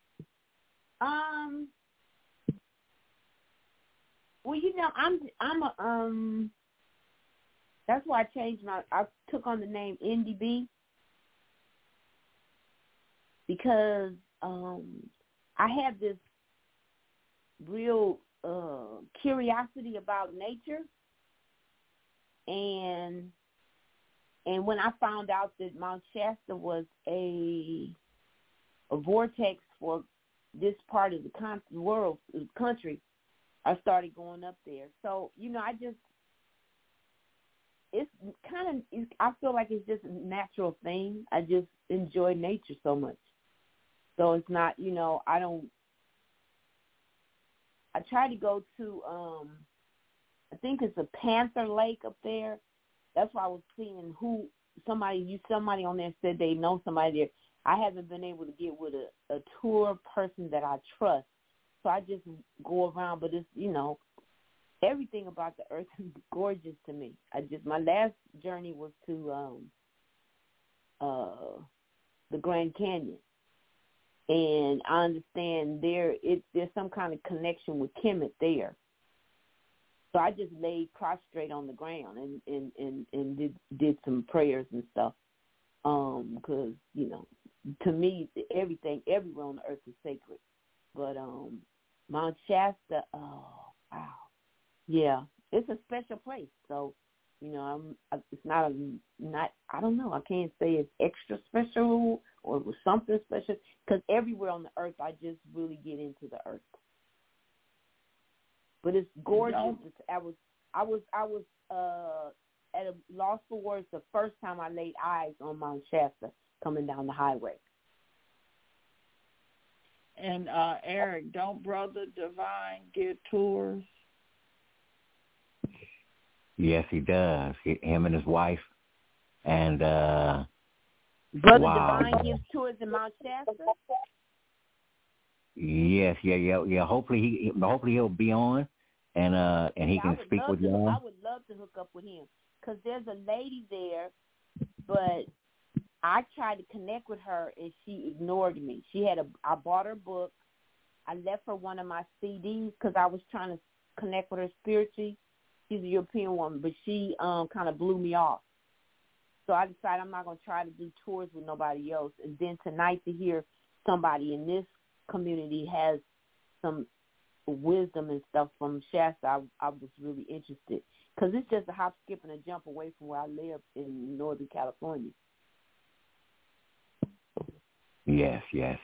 Well, you know, I'm a that's why I took on the name NDB because I have this real curiosity about nature, and when I found out that Mount Shasta was a vortex for this part of the country, I started going up there. So, you know, I feel like it's just a natural thing. I just enjoy nature so much. So it's not, you know, I try to go to, I think it's a Panther Lake up there. That's why I was seeing somebody on there said they know somebody there. I haven't been able to get with a tour person that I trust. So I just go around, but it's, you know, everything about the earth is gorgeous to me. My last journey was to the Grand Canyon. And I understand there's some kind of connection with Kemet there. So I just laid prostrate on the ground and did some prayers and stuff. Because, you know, to me, everywhere on the earth is sacred. But Mount Shasta, oh, wow. Yeah, it's a special place. So, you know, it's not I don't know. I can't say it's extra special or it was something special because everywhere on the earth, I just really get into the earth. But it's gorgeous. I was at a loss for words the first time I laid eyes on Mount Shasta coming down the highway. And Eric, don't Brother Divine give tours? Yes, he does. Him and his wife. And Brother Divine gives tours in Mount Shasta? Yes, yeah. Hopefully he'll be on and he can speak with y'all. I would love to hook up with him. because there's a lady there, but I tried to connect with her and she ignored me. I bought her book. I left her one of my CDs because I was trying to connect with her spiritually. She's a European woman, but she kind of blew me off. So I decided I'm not going to try to do tours with nobody else. And then tonight to hear somebody in this community has some wisdom and stuff from Shasta, I was really interested. Because it's just a hop, skip, and a jump away from where I live in Northern California. Yes.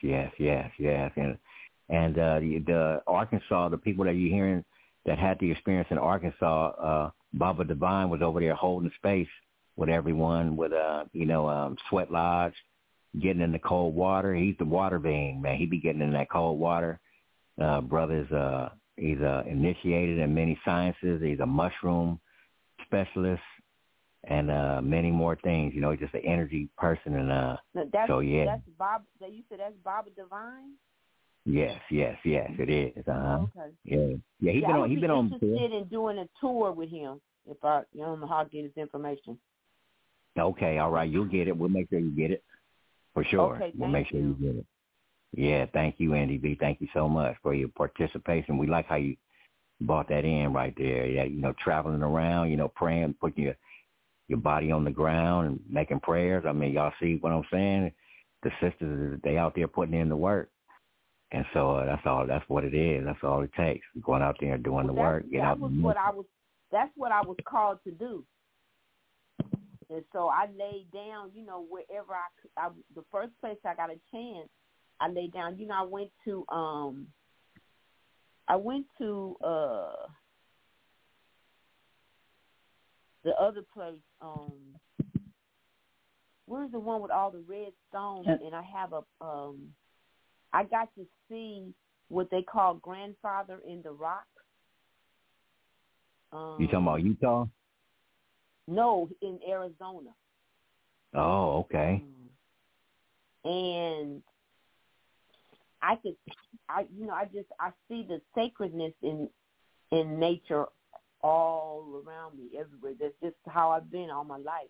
And the Arkansas, the people that you're hearing that had the experience in Arkansas, Baba Divine was over there holding space with everyone, with Sweat Lodge, getting in the cold water. He's the water being, man. He be getting in that cold water. Brother's he's initiated in many sciences. He's a mushroom specialist and many more things. You know, he's just an energy person. And that's Bob. You said that's Baba Divine. Yes, it is. Okay. Yeah. He's been on. Interested in doing a tour with him. If I don't know how to get his information. Okay, all right, you'll get it. We'll make sure you get it for sure. Okay, we'll make sure you get it. Yeah, thank you, Andy B. Thank you so much for your participation. We like how you brought that in right there. Yeah, traveling around, praying, putting your body on the ground and making prayers. I mean, y'all see what I'm saying? The sisters, they out there putting in the work. And so that's what it is. That's all it takes. Going out there and doing the work. That's what I was called to do. And so I laid down, wherever the first place I got a chance, I laid down. I went to the other place. Where's the one with all the red stones? And I have I got to see what they call Grandfather in the Rock. You talking about Utah? No, in Arizona. Oh, okay. And I see the sacredness in nature all around me, everywhere. That's just how I've been all my life.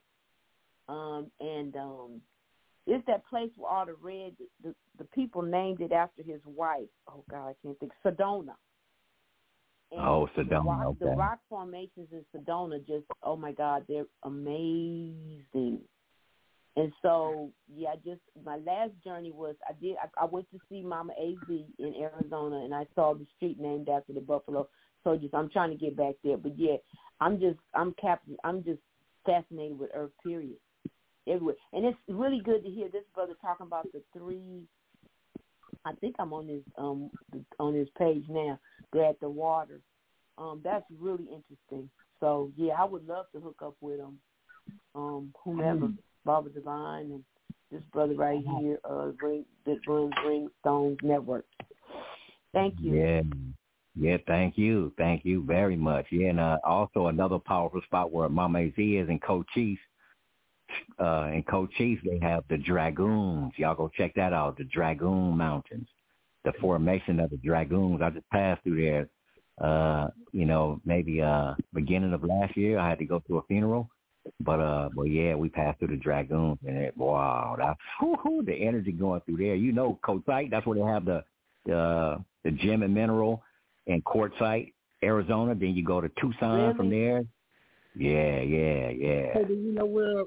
It's that place where all the red, the people named it after his wife. Oh God, I can't think. Sedona. And Sedona. Okay. The rock formations in Sedona, just oh my God, they're amazing. And so, my last journey was I went to see Mama AZ in Arizona, and I saw the street named after the Buffalo Soldiers. I'm trying to get back there, but I'm just fascinated with Earth, period, everywhere. And it's really good to hear this brother talking about the three. I think I'm on his page now. They're at the water. That's really interesting. So I would love to hook up with whomever. Baba Divine and this brother right here that runs Ring Stones Network. Thank you. Yeah, thank you. Thank you very much. Yeah, and also another powerful spot where Mama AZ is in Cochise. In Cochise, they have the Dragoons. Y'all go check that out, the Dragoon Mountains, the formation of the Dragoons. I just passed through there, maybe beginning of last year. I had to go to a funeral. But we passed through the Dragoons, and wow, that's the energy going through there. Quartzsite, that's where they have the gem and mineral in Quartzsite, Arizona. Then you go to Tucson from there. Yeah. Hey, do you know where?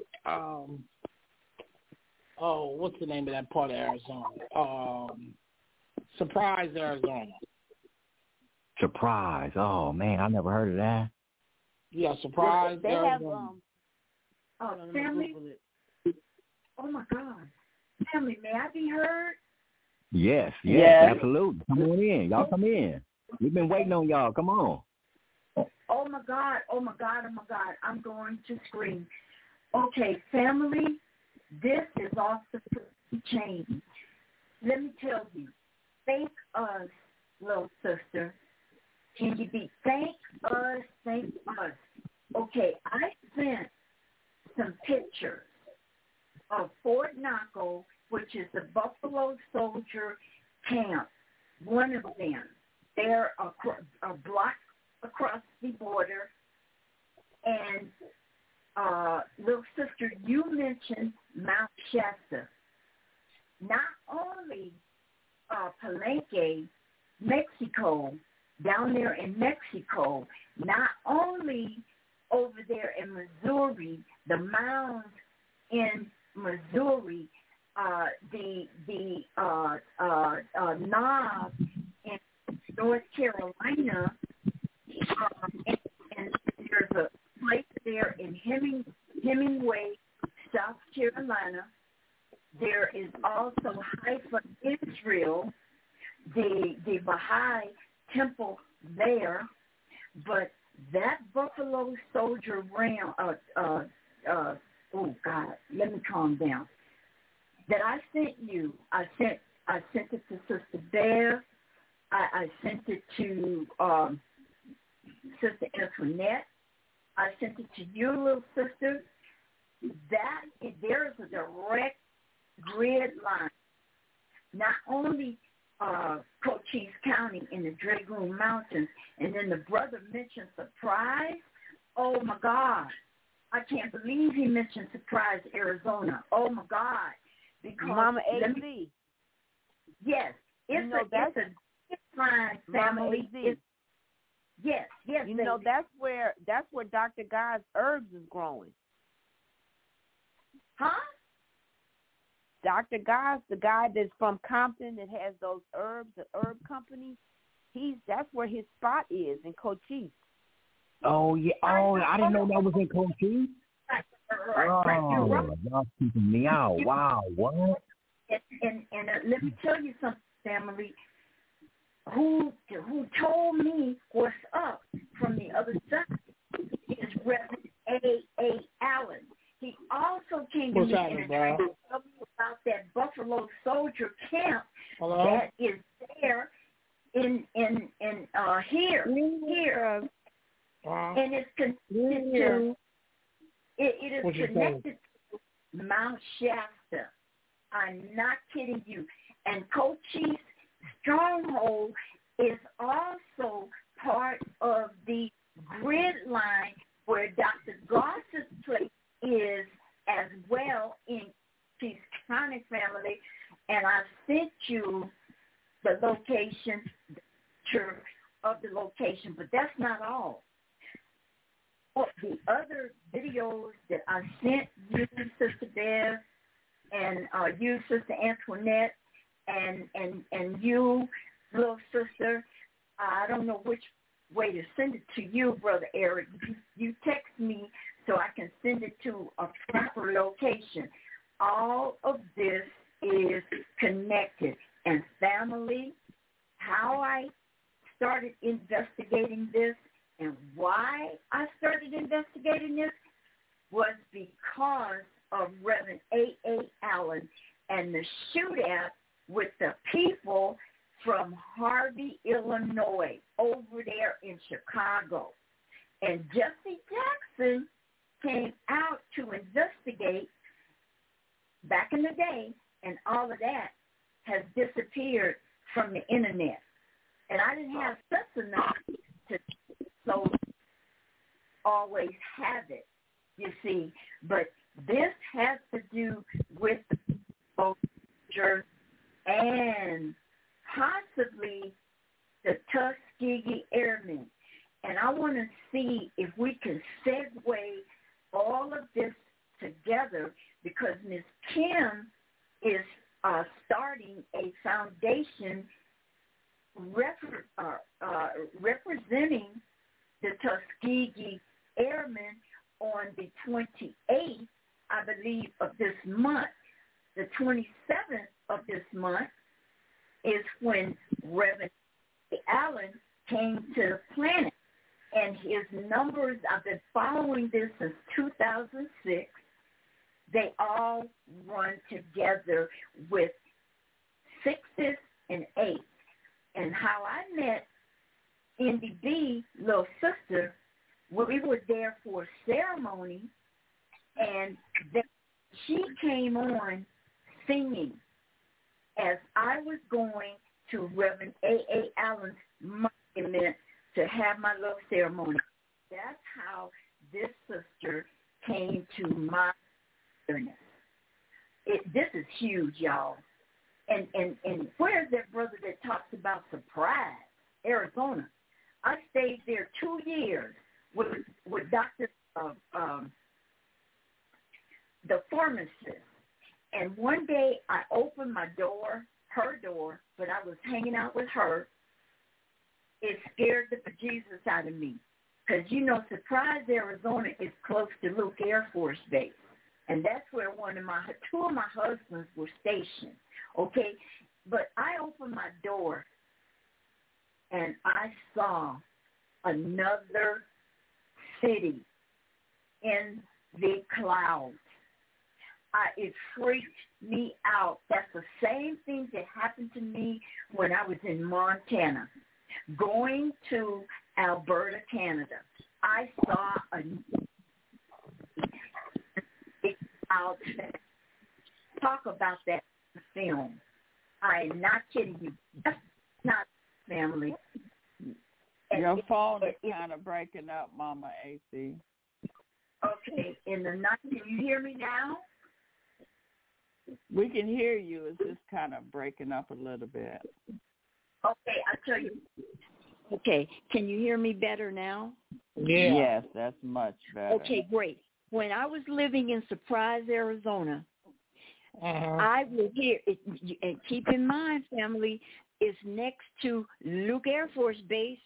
What's the name of that part of Arizona? Surprise, Arizona. Surprise. Oh man, I never heard of that. Yeah, Surprise, they Arizona. Family. Oh my God, family, may I be heard? Yes, absolutely. Come on in, y'all. Come in. We've been waiting on y'all. Come on. Oh my God! I'm going to scream. Okay, family, this is off the chain. Let me tell you, thank us, little sister. Can you be thank us? Okay, I sent some pictures of Fort Naco, which is the Buffalo Soldier camp. One of them, they're a block across the border, and Sister, you mentioned Mount Shasta. Not only Palenque, Mexico, down there in Mexico, not only over there in Missouri, the mounds in Missouri, the knob in North Carolina, and there's a place there in Hemingway, South Carolina. There is also Haifa, Israel, the Baha'i temple there, but that Buffalo Soldier Ram, oh God, let me calm down. That I sent you, I sent it to Sister Bear, I sent it to Sister Antoinette, I sent it to you, little sister. There is a direct grid line. Not only Cochise County in the Dragoon Mountains, and then the brother mentioned Surprise. Oh my God, I can't believe he mentioned Surprise, Arizona. Oh my God, because Mama A.Z. Yes, it's a fine family. Yes. You know that's where Dr. Guy's herbs is growing. Huh? Dr. Guy's, the guy that's from Compton that has those herbs, the herb company. That's where his spot is in Cochise. Oh yeah. Oh, I didn't know that was in Cochise. Oh, y'all keeping me out. Wow, what? And let me tell you something, family. Who told me what's up from the other side is Reverend A. Allen. He also came to me and told me about that Buffalo Soldier camp that is there in here. Wow. And it's connected to it is connected to Mount Shasta. I'm not kidding you. And Cochise Stronghold is also part of the grid line where Dr. Goss's place is as well in Cochise County, family. And I sent you the location, the picture of the location, but that's not all. The other videos that I sent you, Sister Bev, and you, Sister Antoinette, and you, little sister, I don't know which way to send it to you, Brother Eric. You text me so I can send it to a proper location. All of this is connected. And family, how I started investigating this and why I started investigating this was because of Reverend A. Allen and the shootout with the people from Harvey, Illinois, over there in Chicago. And Jesse Jackson came out to investigate back in the day, and all of that has disappeared from the internet. And I didn't have sense enough to so always have it, you see. But this has to do with the soldiers and possibly the Tuskegee Airmen. And I want to see if we can segue all of this together, because Ms. Kim is starting a foundation representing the Tuskegee Airmen on the 28th, I believe, of this month. The 27th of this month is when Reverend Allen came to the planet. And his numbers, I've been following this since 2006. They all run together with 6s and 8s. And how I met Indy B, little sister, we were there for a ceremony, and she came on singing as I was going to Reverend A. Allen's monument to have my little ceremony. That's how this sister came to my awareness. This is huge, y'all. And where's that brother that talks about Surprise, Arizona? I stayed there 2 years with Dr. The pharmacist. And one day I opened my door, her door, but I was hanging out with her. It scared the bejesus out of me. Because, Surprise, Arizona is close to Luke Air Force Base. And that's where two of my husbands were stationed. Okay? But I opened my door and I saw another city in the clouds. It freaked me out. That's the same thing that happened to me when I was in Montana. Going to Alberta, Canada, I saw a cloud. Talk about that film. I am not kidding you. That's not family. Your phone is kind of breaking up, Mama AC. Okay, can you hear me now? We can hear you. It's just kind of breaking up a little bit. Okay, I'll tell you. Okay, can you hear me better now? Yeah. Yes, that's much better. Okay, great. When I was living in Surprise, Arizona, I would hear, and keep in mind, family, it's next to Luke Air Force Base.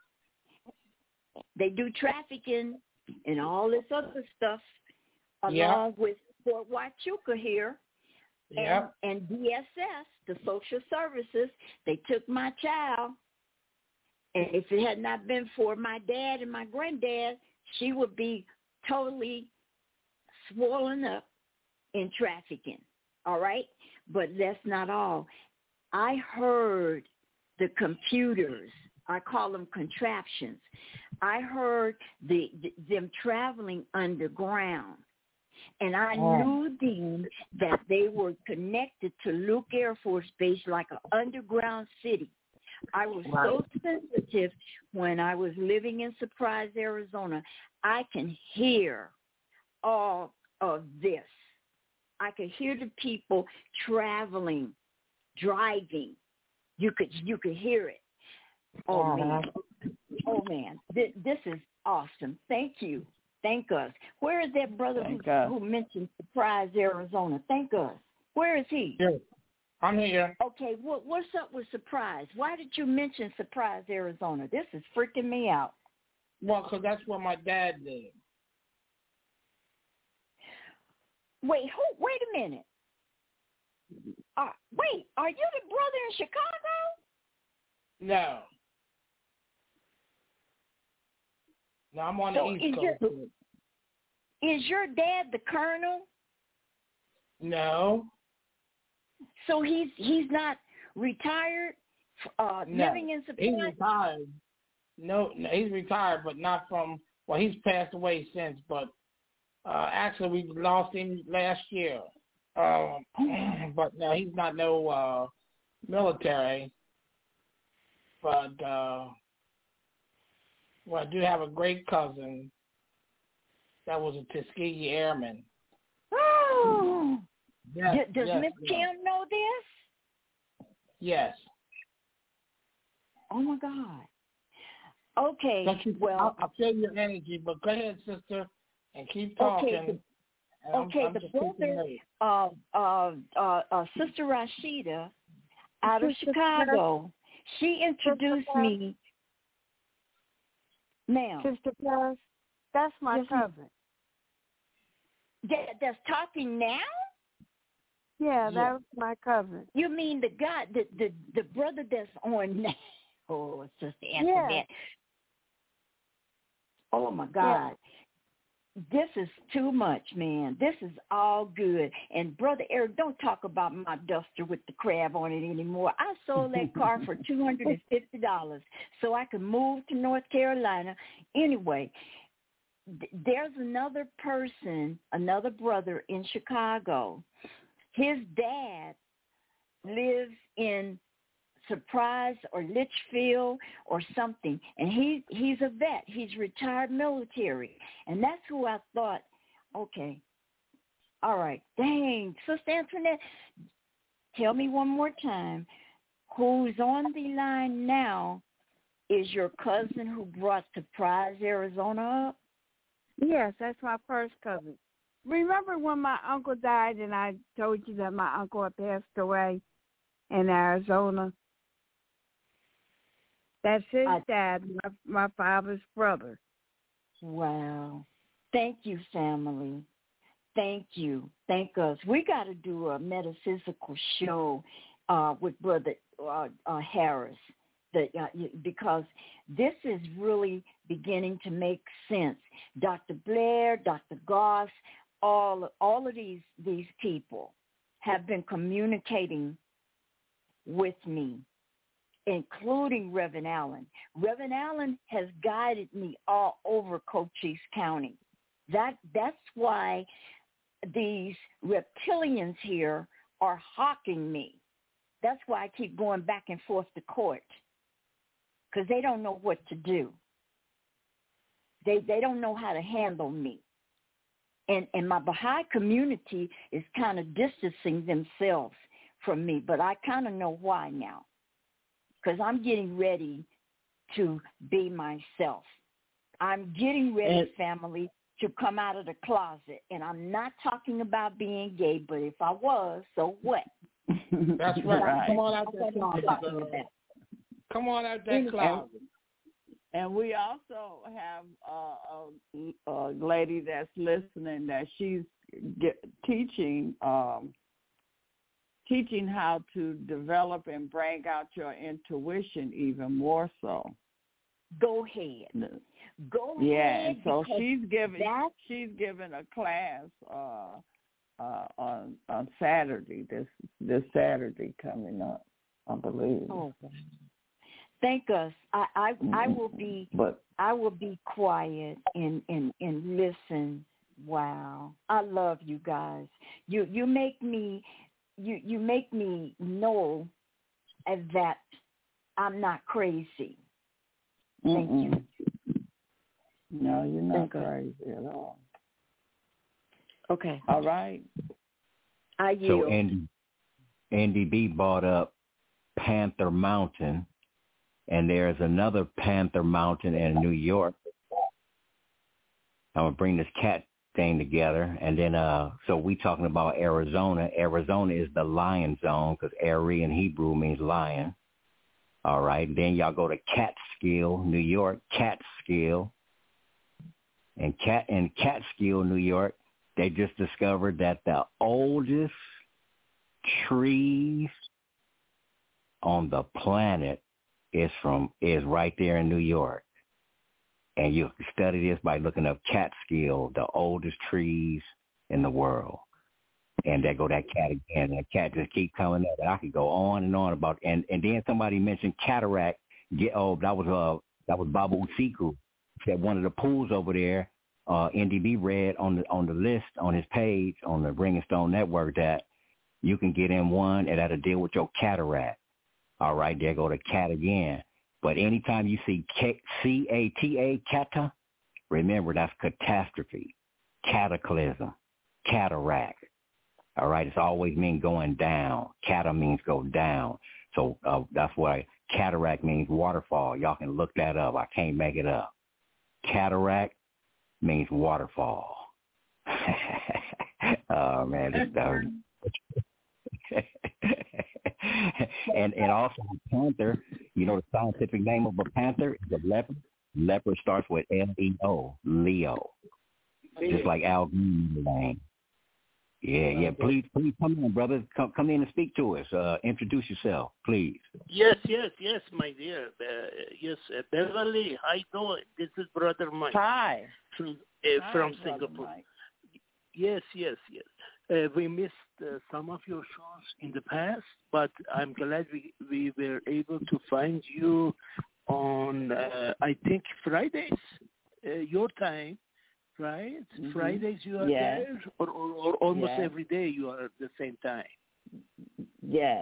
They do trafficking and all this other stuff along with Fort Huachuca here. And DSS, the social services, they took my child. And if it had not been for my dad and my granddad, she would be totally swollen up in trafficking. All right? But that's not all. I heard the computers. I call them contraptions. I heard them traveling underground. And I knew then that they were connected to Luke Air Force Base like an underground city. I was so sensitive when I was living in Surprise, Arizona. I can hear all of this. I could hear the people traveling, driving. You could hear it. Oh, man. This is awesome. Thank you. Thank us. Where is that brother who mentioned Surprise, Arizona? Thank us. Where is he? Here. I'm here. Okay, what's up with Surprise? Why did you mention Surprise, Arizona? This is freaking me out. Well, because that's where my dad lived. Wait a minute. Wait, are you the brother in Chicago? No. No, I'm on the East Coast. Is your dad the colonel? No. So he's not retired, living in Surprise? He's retired. No, he's retired, but not from, well, he's passed away since, but actually we lost him last year. But no, he's not no military. But, well, I do have a great cousin that was a Tuskegee Airman. Oh! Yes, Does Miss Kim know this? Yes. Oh, my God. Okay, I'll feel your energy, but go ahead, sister, and keep talking. The brother, Sister Rashida out of Chicago, she introduced me. Now, Sister Paris, that's my cousin. That's talking now? Yeah, that was my cousin. You mean the guy, the brother that's on now? Oh, Sister Antoinette. Yeah. Oh, my God. Yeah. This is too much, man. This is all good. And Brother Eric, don't talk about my duster with the crab on it anymore. I sold that car for $250 so I could move to North Carolina. Anyway, there's another person, another brother in Chicago. His dad lives in Surprise or Litchfield or something, and he's a vet. He's retired military, and that's who I thought, okay, All right. Dang. Sister Antoinette, tell me one more time. Who's on the line now is your cousin who brought Surprise, Arizona up? Yes, that's my first cousin. Remember when my uncle died and I told you that my uncle had passed away in Arizona? That's his dad, my father's brother. Wow. Thank you, family. Thank you. Thank us. We got to do a metaphysical show with Brother Harris, because this is really beginning to make sense. Dr. Blair, Dr. Goss, all of these people have been communicating with me, including Reverend Allen. Reverend Allen has guided me all over Cochise County. That's why these reptilians here are hawking me. That's why I keep going back and forth to court, because they don't know what to do. They don't know how to handle me. And my Baha'i community is kind of distancing themselves from me, but I kind of know why now, because I'm getting ready to be myself. I'm getting ready, family, to come out of the closet. And I'm not talking about being gay, but if I was, so what? That's right. Come on out that closet. Come on out that closet. And we also have a lady that's listening that she's teaching how to develop and bring out your intuition even more so. Go ahead. Go ahead. Yeah, and so she's giving a class on Saturday, this Saturday coming up, I believe. Oh, thank us. I will be quiet and listen. Wow, I love you guys. You make me know that I'm not crazy. Thank you. No, you're not crazy at all. Okay. All right. I yield. So Andy B brought up Panther Mountain, and there's another Panther Mountain in New York. I'm going to bring this cat thing together. And then, so we talking about Arizona. Arizona is the lion zone, because Ari in Hebrew means lion. All right. And then y'all go to Catskill, New York, Catskill. And Catskill, New York, they just discovered that the oldest trees on the planet is right there in New York. And you can study this by looking up Catskill, the oldest trees in the world. And there go that cat again. That cat just keep coming up. And I could go on and on about and then somebody mentioned cataract. That was Babu Siku. Said one of the pools over there, NDB read on the list on his page on the Ring and Stone Network that you can get in one and that'll deal with your cataract. All right, there go the cat again. But anytime you see C-A-T-A, kata, remember that's catastrophe, cataclysm, cataract. All right, it's always mean going down. Kata means go down. So that's why cataract means waterfall. Y'all can look that up. I can't make it up. Cataract means waterfall. Oh, man, this stuff. and also panther, the scientific name of a panther is a leopard. Leopard starts with L-E-O, Leo. Just like Al Green's name. Yeah. Please come in, brother. Come in and speak to us. Introduce yourself, please. Yes, my dear. Beverly, how you doing? This is Brother Mike. Hi. From Singapore. Mike. Yes. We missed some of your shows in the past, but I'm glad we were able to find you on, I think, Fridays, your time. Right? Mm-hmm. Fridays you are there, or almost every day you are at the same time? Yes.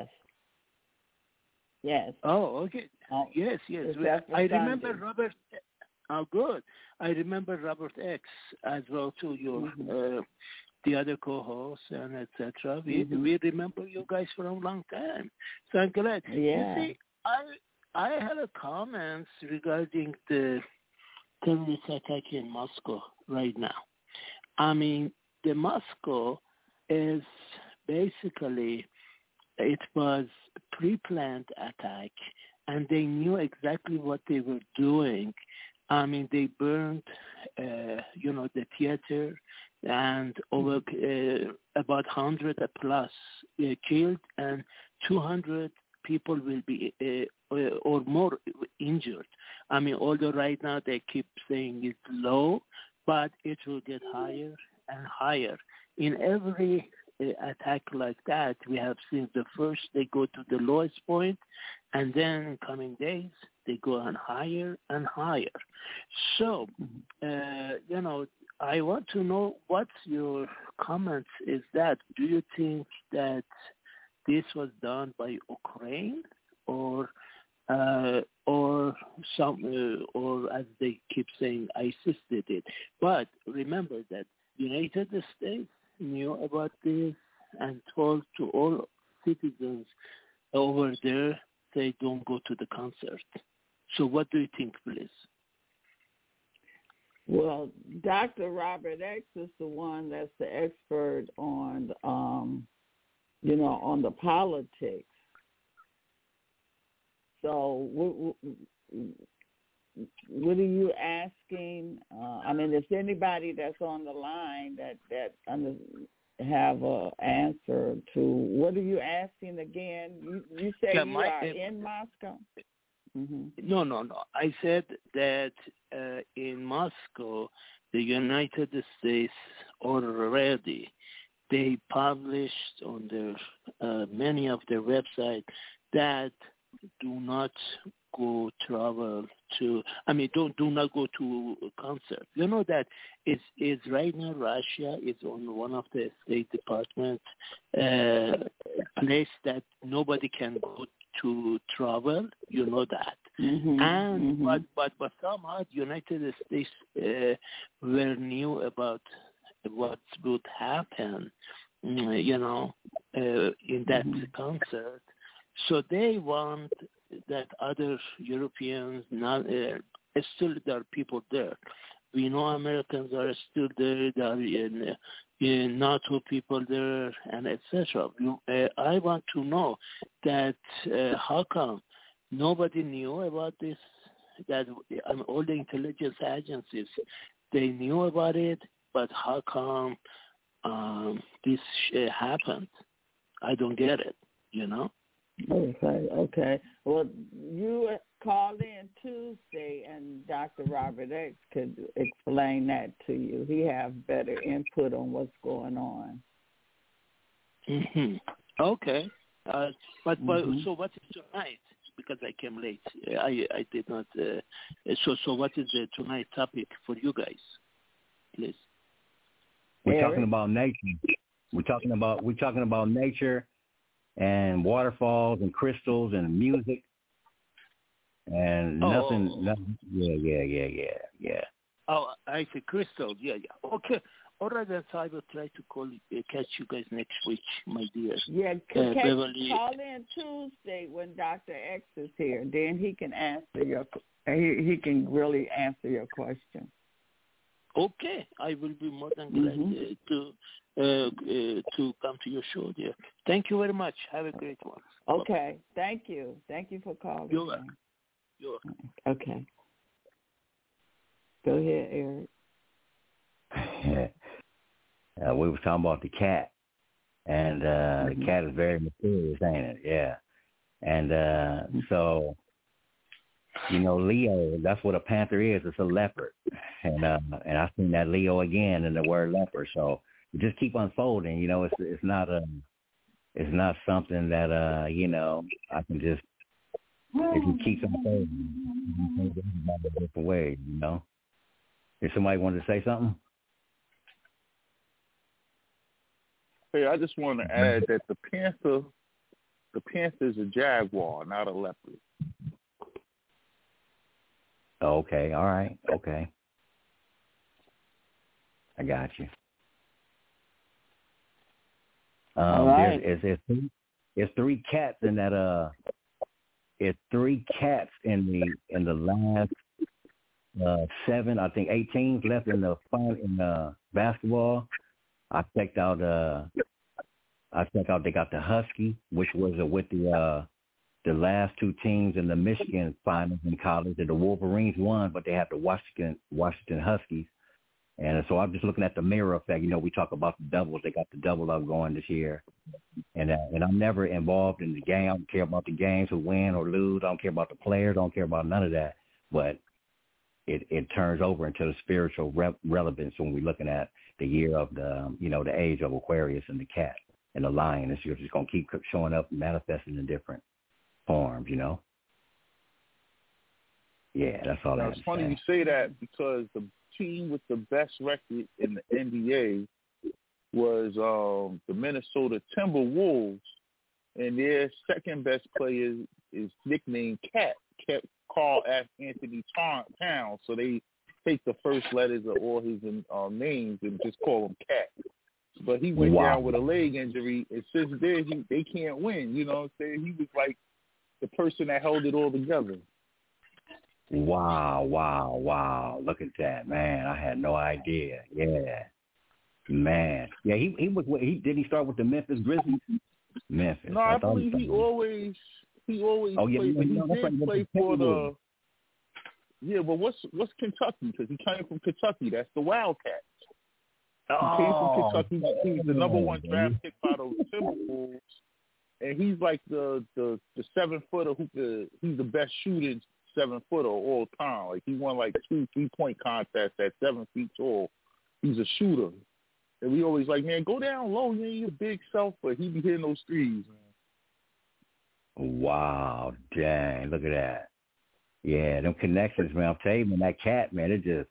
Oh, okay. Yes. I remember Robert. Oh, good. I remember Robert X as well too. Your the other co-hosts and etc. We remember you guys for a long time, so I'm glad. Yeah. You see, I had a comments regarding the terrorist attack in Moscow right now. I mean, the Moscow is basically, it was pre-planned attack, and they knew exactly what they were doing. I mean, they burned, the theater, and over about 100 plus killed, and 200 people will be or more injured. I mean, although right now they keep saying it's low, but it will get higher and higher. In every attack like that, we have seen the first they go to the lowest point, and then in coming days they go on higher and higher. So, I want to know what your comments is that. Do you think that this was done by Ukraine, or as they keep saying, ISIS did it? But remember that United States knew about this and told to all citizens over there they don't go to the concert. So what do you think, please? Well, Dr. Robert X is the one that's the expert on, on the politics. So what are you asking? I mean, is anybody that's on the line that have an answer to what are you asking again? You say you are in Moscow? Mm-hmm. No. I said that in Moscow, the United States already, they published on their many of their websites that do not go travel to. I mean, do not go to a concert. You know that is right now Russia is on one of the State Department place that nobody can go to travel. You know that. Mm-hmm. And but somehow United States were knew about what would happen. In that concert. So they want that other Europeans, still there are people there. We know Americans are still there. There are NATO people there, and etc. I want to know that how come nobody knew about this? That all the intelligence agencies, they knew about it, but how come this happened? I don't get it, Okay. Well, you called in Tuesday, and Dr. Robert X could explain that to you. He has better input on what's going on. Mm-hmm. Okay. But so what is tonight? Because I came late, I did not. So what is the tonight topic for you guys, please? We're talking about nature. We're talking about nature and waterfalls and crystals and music and nothing. Yeah. Oh, I see crystal. Yeah. Okay. All right, then I will try to catch you guys next week, my dear. Yeah, call in Tuesday when Dr. X is here. Then he can answer he can really answer your question. Okay, I will be more than glad to come to your show, dear. Thank you very much. Have a great one. Okay, thank you. Thank you for calling. You're welcome. Okay. Go ahead, Eric. We were talking about the cat, and the cat is very mysterious, ain't it? Yeah. And so, Leo, that's what a panther is. It's a leopard. And I've seen that Leo again in the word leopard. So you just keep unfolding. It's not something that I can just, if you keep unfolding, you can think about it a different way. If somebody wanted to say something. Hey, I just want to add that the panther is a jaguar, not a leopard. Okay, all right, okay. I got you. All right. It's 3 cats in that. It's 3 cats in the last 7, I think 8 teams left in the basketball. I checked out. They got the Husky, which was with the last 2 teams in the Michigan finals in college. The Wolverines won, but they have the Washington Huskies. And so I'm just looking at the mirror effect. You know, we talk about the doubles. They got the double up going this year. And I'm never involved in the game. I don't care about the games, who win or lose. I don't care about the players. I don't care about none of that. But it turns over into the spiritual relevance when we're looking at the year of the age of Aquarius and the cat and the lion. It's just going to keep showing up, manifesting in different forms, you know? Yeah, that's all It's funny you say that because the team with the best record in the NBA was the Minnesota Timberwolves, and their second best player is nicknamed Cat Carl Anthony Towns. So they take the first letters of all his names and just call him Cat. But he went down with a leg injury, and since then they can't win. You know what I'm saying? He was like the person that held it all together. Wow. Look at that, man. I had no idea. Yeah. Man. Yeah, he did he start with the Memphis Grizzlies? Memphis. No, I believe he always played, but he did play for the but what's Kentucky? Because he came from Kentucky. That's the Wildcats. He came from Kentucky. He was the number 1 draft pick by the Timberwolves. And he's like the 7-footer he's the best shooting 7-footer all time. Like he won like 2 3-point contests at 7 feet tall. He's a shooter. And we always like, man, go down low, you ain't your big self, but he be hitting those threes, man. Wow, dang, look at that. Yeah, them connections, man. I'm telling you, man, that cat, man, it just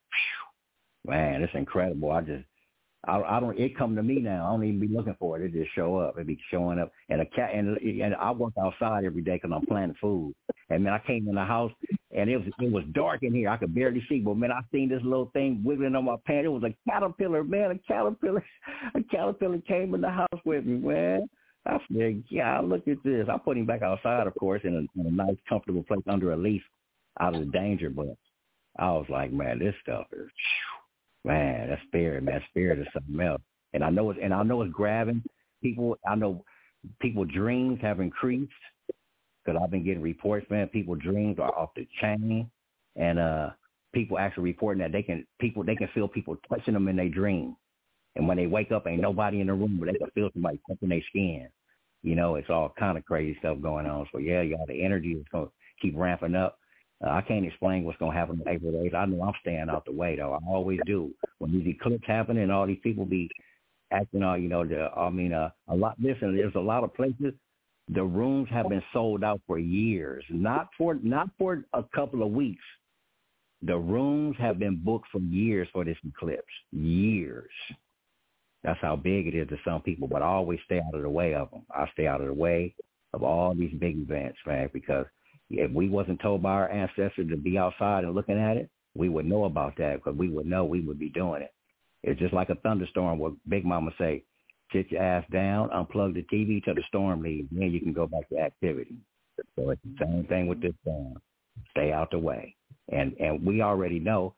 man, it's incredible. I don't. It come to me now. I don't even be looking for it. It just show up. It be showing up. And a cat. And I work outside every day because I'm planting food. And man, I came in the house and it was dark in here. I could barely see. But man, I seen this little thing wiggling on my pants. It was a caterpillar, man. A caterpillar came in the house with me, man. I said, yeah, look at this. I put him back outside, of course, in a nice, comfortable place under a leaf, out of the danger. But I was like, man, this stuff is. Man, that spirit is something else. And I know it's grabbing people. I know people's dreams have increased because I've been getting reports, man. People's dreams are off the chain, and people actually reporting that they can feel people touching them in their dream. And when they wake up, ain't nobody in the room, but they can feel somebody touching their skin. You know, it's all kind of crazy stuff going on. So yeah, y'all, the energy is going to keep ramping up. I can't explain what's going to happen on April 8th. I know I'm staying out the way, though. I always do. When these eclipses happen and all these people be acting all, you know, a lot. Listen, there's a lot of places. The rooms have been sold out for years, not for a couple of weeks. The rooms have been booked for years for this eclipse. Years. That's how big it is to some people, but I always stay out of the way of them. I stay out of the way of all these big events, man, because if we wasn't told by our ancestors to be outside and looking at it, we would know about that because we would know we would be doing it. It's just like a thunderstorm where Big Mama say, sit your ass down, unplug the TV till the storm leaves, then you can go back to activity. So it's the same thing with this storm. Stay out the way. And we already know,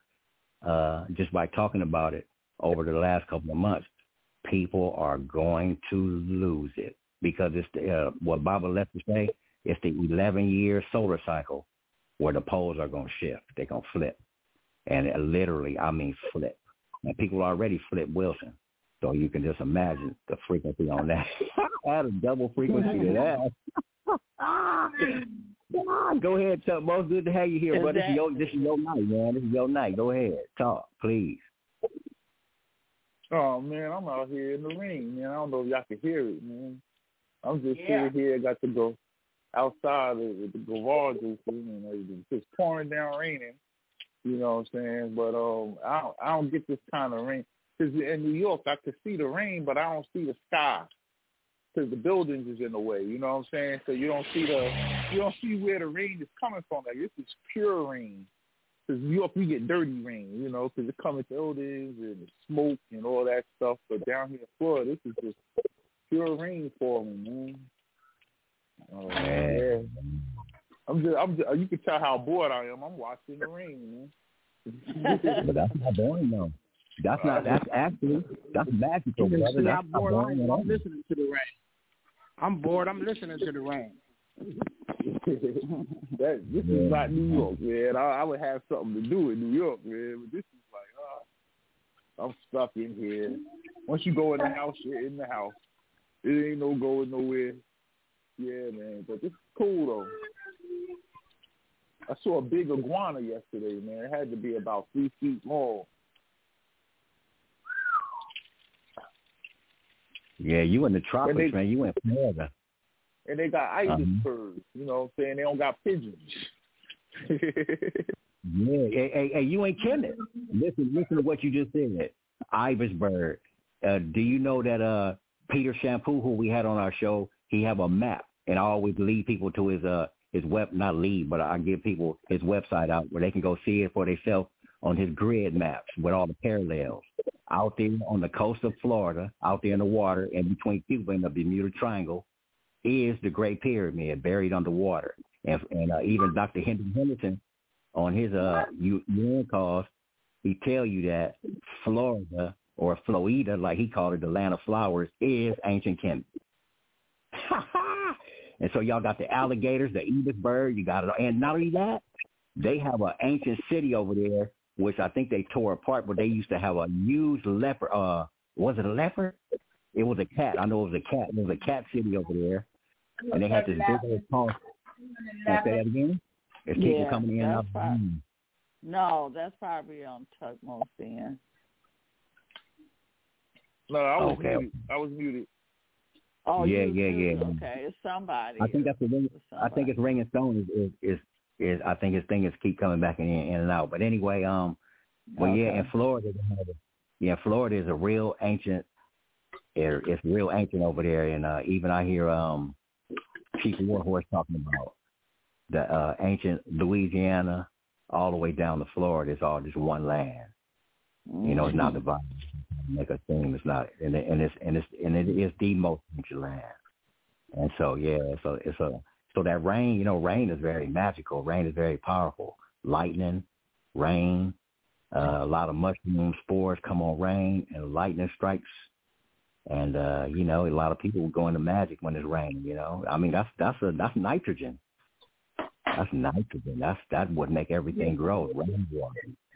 just by talking about it over the last couple of months, people are going to lose it because it's what Baba left to say. It's the 11-year solar cycle where the poles are going to shift. They're going to flip. And literally, I mean flip. And people already flip Wilson. So you can just imagine the frequency on that. I had a double frequency to that. Go ahead, Chuck. Most good to have you here, brother. This is your night, man. This is your night. Go ahead. Talk, please. Oh, man, I'm out here in the rain, man. I don't know if y'all can hear it, man. I'm just sitting here. I got to go outside with the garage open and everything. It's just pouring down, raining. You know what I'm saying? But I don't get this kind of rain. Because in New York, I can see the rain, but I don't see the sky because the buildings is in the way. You know what I'm saying? So you don't see where the rain is coming from. Like, this is pure rain. Because New York, we get dirty rain, you know, because it comes with buildings and smoke and all that stuff. But down here in Florida, this is just pure rain falling, man. Yeah. I'm just. You can tell how bored I am. I'm watching the rain, man. But that's not boring, though. That's magical, brother. That's not boring at all. I'm listening to the rain. I'm bored. I'm listening to the rain. This is not New York, man. I would have something to do in New York, man. But this is like, I'm stuck in here. Once you go in the house, you're in the house. It ain't no going nowhere. Yeah, man. But this is cool, though. I saw a big iguana yesterday, man. It had to be about 3 feet long. Yeah, you in the tropics, man. You in Florida. And they got ibis birds, you know what I'm saying? They don't got pigeons. Yeah, hey, you ain't kidding. Listen to what you just said. Ibis bird. Do you know that Peter Shampoo, who we had on our show, he have a map, and I always lead people to his web, not lead, but I give people his website out where they can go see it for themselves on his grid maps with all the parallels. Out there on the coast of Florida, out there in the water, in between Cuba and the Bermuda Triangle, is the Great Pyramid buried underwater. And even Dr. Henderson, on his UN calls, he tell you that Florida, or Florida, like he called it, the land of flowers, is ancient Kemet. And so y'all got the alligators, the ibis bird, you got it. And not only that, they have an ancient city over there, which I think they tore apart, but they used to have a huge leopard. Was it a leopard? It was a cat. I know it was a cat. There was a cat city over there. And they had this big old pond. Can I say that again? There's people coming in and out. No, that's probably on Tugmost then. No, I was muted. I was muted. Oh, yeah. Okay, it's somebody. I think that's the ring. I think it's Ring and Stone is I think his thing is keep coming back in and out. But anyway, in Florida, Florida is a real ancient. It's real ancient over there, and even I hear Chief Warhorse talking about the ancient Louisiana all the way down to Florida. It's all just one land. You know, it's not divided. Make a thing. It's not, and it is the most ancient land. And so so that rain, rain is very magical. Rain is very powerful. Lightning, rain, a lot of mushroom spores come on rain, and lightning strikes. And a lot of people go into magic when it's raining. I mean, that's nitrogen. That's nitrogen. That would make everything grow. Rainwater.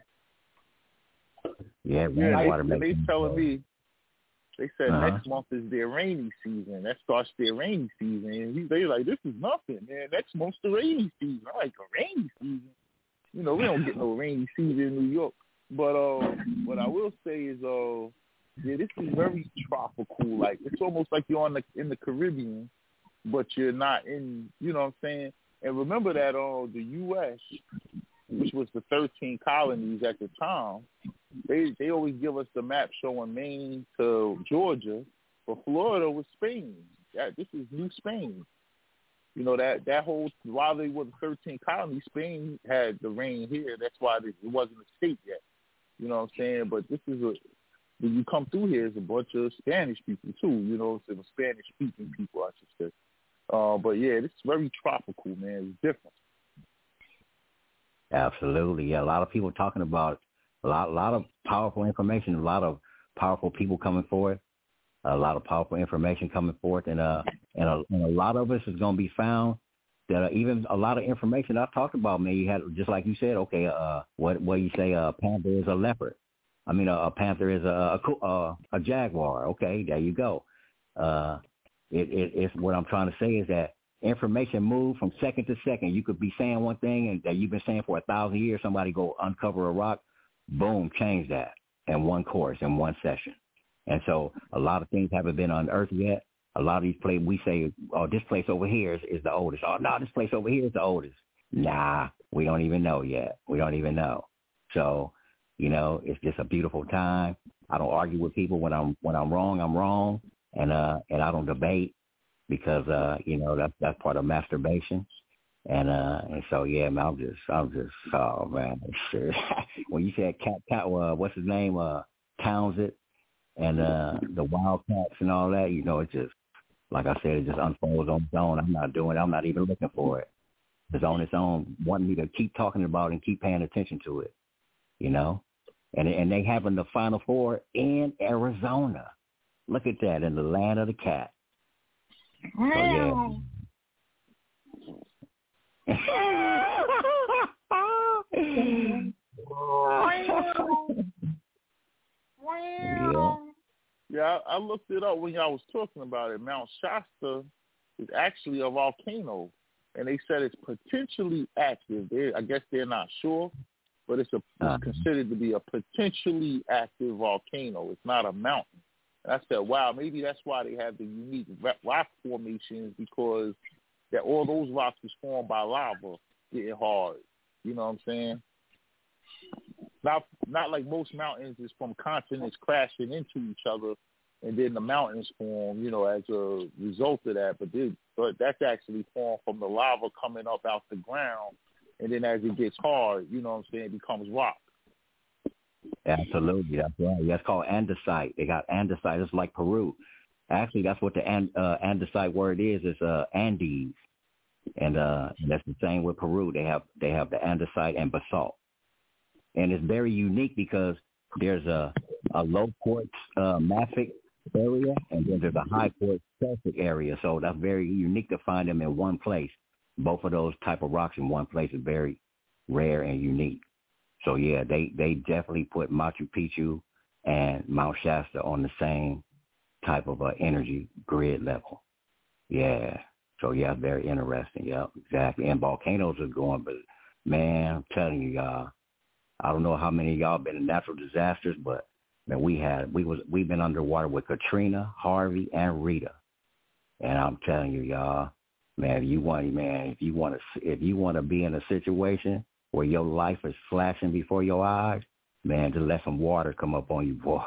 Yeah, rainwater makes. They telling me. They said next month is their rainy season. That starts their rainy season. And they like, this is nothing, man. Next month's the rainy season. I'm like, a rainy season? We don't get no rainy season in New York. But what I will say is, this is very tropical. Like, it's almost like you're in the Caribbean, but you're not in, you know what I'm saying? And remember that the U.S., which was the 13 colonies at the time, they always give us the map showing Maine to Georgia, but Florida was Spain. This is New Spain. That whole, while they were the 13 colonies, Spain had the rain here. That's why it wasn't a state yet. You know what I'm saying? But this is when you come through here, it's a bunch of Spanish people too. So the Spanish-speaking people, I should say. But yeah, this is very tropical, man. It's different. Absolutely, yeah. A lot of people talking about a lot of powerful information. A lot of powerful people coming forward. A lot of powerful information coming forth, and a lot of us is going to be found that even a lot of information I talked about. Man, you had, just like you said. Okay, what you say? A panther is a leopard. I mean, a panther is a jaguar. Okay, there you go. It's what I'm trying to say is that information moves from second to second. You could be saying one thing and that you've been saying for 1,000 years. Somebody go uncover a rock, boom, change that in one course, in one session. And so a lot of things haven't been unearthed yet. A lot of these places, we say, oh, this place over here is the oldest. Oh, no, this place over here is the oldest. Nah, we don't even know yet. We don't even know. So, it's just a beautiful time. I don't argue with people. When I'm wrong, I'm wrong. And I don't debate because, that's part of masturbation. And so, yeah, man, I'm just, oh, man. When you said cat, what's his name? Townsend and the Wildcats and all that, like I said, it just unfolds on its own. I'm not doing it. I'm not even looking for it. It's on its own, wanting me to keep talking about it and keep paying attention to it, you know? And they having the Final Four in Arizona. Look at that, in the land of the cat. So, yeah. Yeah, I looked it up when y'all was talking about it. Mount Shasta is actually a volcano, and they said it's potentially active. I guess they're not sure, but it's considered to be a potentially active volcano. It's not a mountain. And I said, wow, maybe that's why they have the unique rock formations, because that all those rocks was formed by lava getting hard. You know what I'm saying? Not like most mountains is from continents crashing into each other, and then the mountains form, you know, as a result of that. But that's actually formed from the lava coming up out the ground, and then as it gets hard, you know what I'm saying, it becomes rock. Absolutely, that's right. That's called andesite. They got andesite. It's like Peru. Actually, that's what the andesite word is. It's Andes, and that's the same with Peru. They have the andesite and basalt. And it's very unique because there's a low quartz mafic area, and then there's a high quartz sulfic area. So that's very unique to find them in one place. Both of those type of rocks in one place is very rare and unique. So, yeah, they definitely put Machu Picchu and Mount Shasta on the same type of energy grid level. Yeah. So, yeah, very interesting. Yeah, exactly. And volcanoes are going, but, man, I'm telling you, y'all, I don't know how many of y'all been in natural disasters, but man, we've been underwater with Katrina, Harvey, and Rita. And I'm telling you, y'all, man, if you want to be in a situation where your life is flashing before your eyes, man, just let some water come up on you, boy.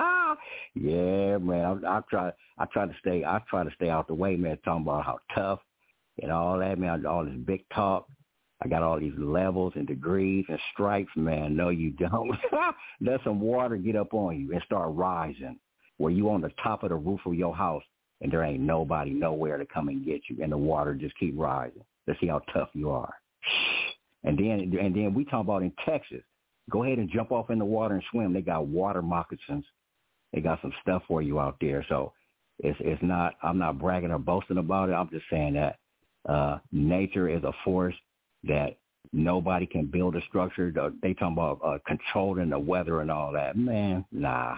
Yeah, man. I try to stay out the way, man. Talking about how tough and all that, man. All this big talk. I got all these levels and degrees and stripes, man. No, you don't. Let some water get up on you and start rising. Where you on the top of the roof of your house and there ain't nobody nowhere to come and get you, and the water just keep rising. Let's see how tough you are. And then we talk about in Texas. Go ahead and jump off in the water and swim. They got water moccasins. They got some stuff for you out there. So it's not. I'm not bragging or boasting about it. I'm just saying that nature is a force that nobody can build a structure. They talking about controlling the weather and all that. Man, nah.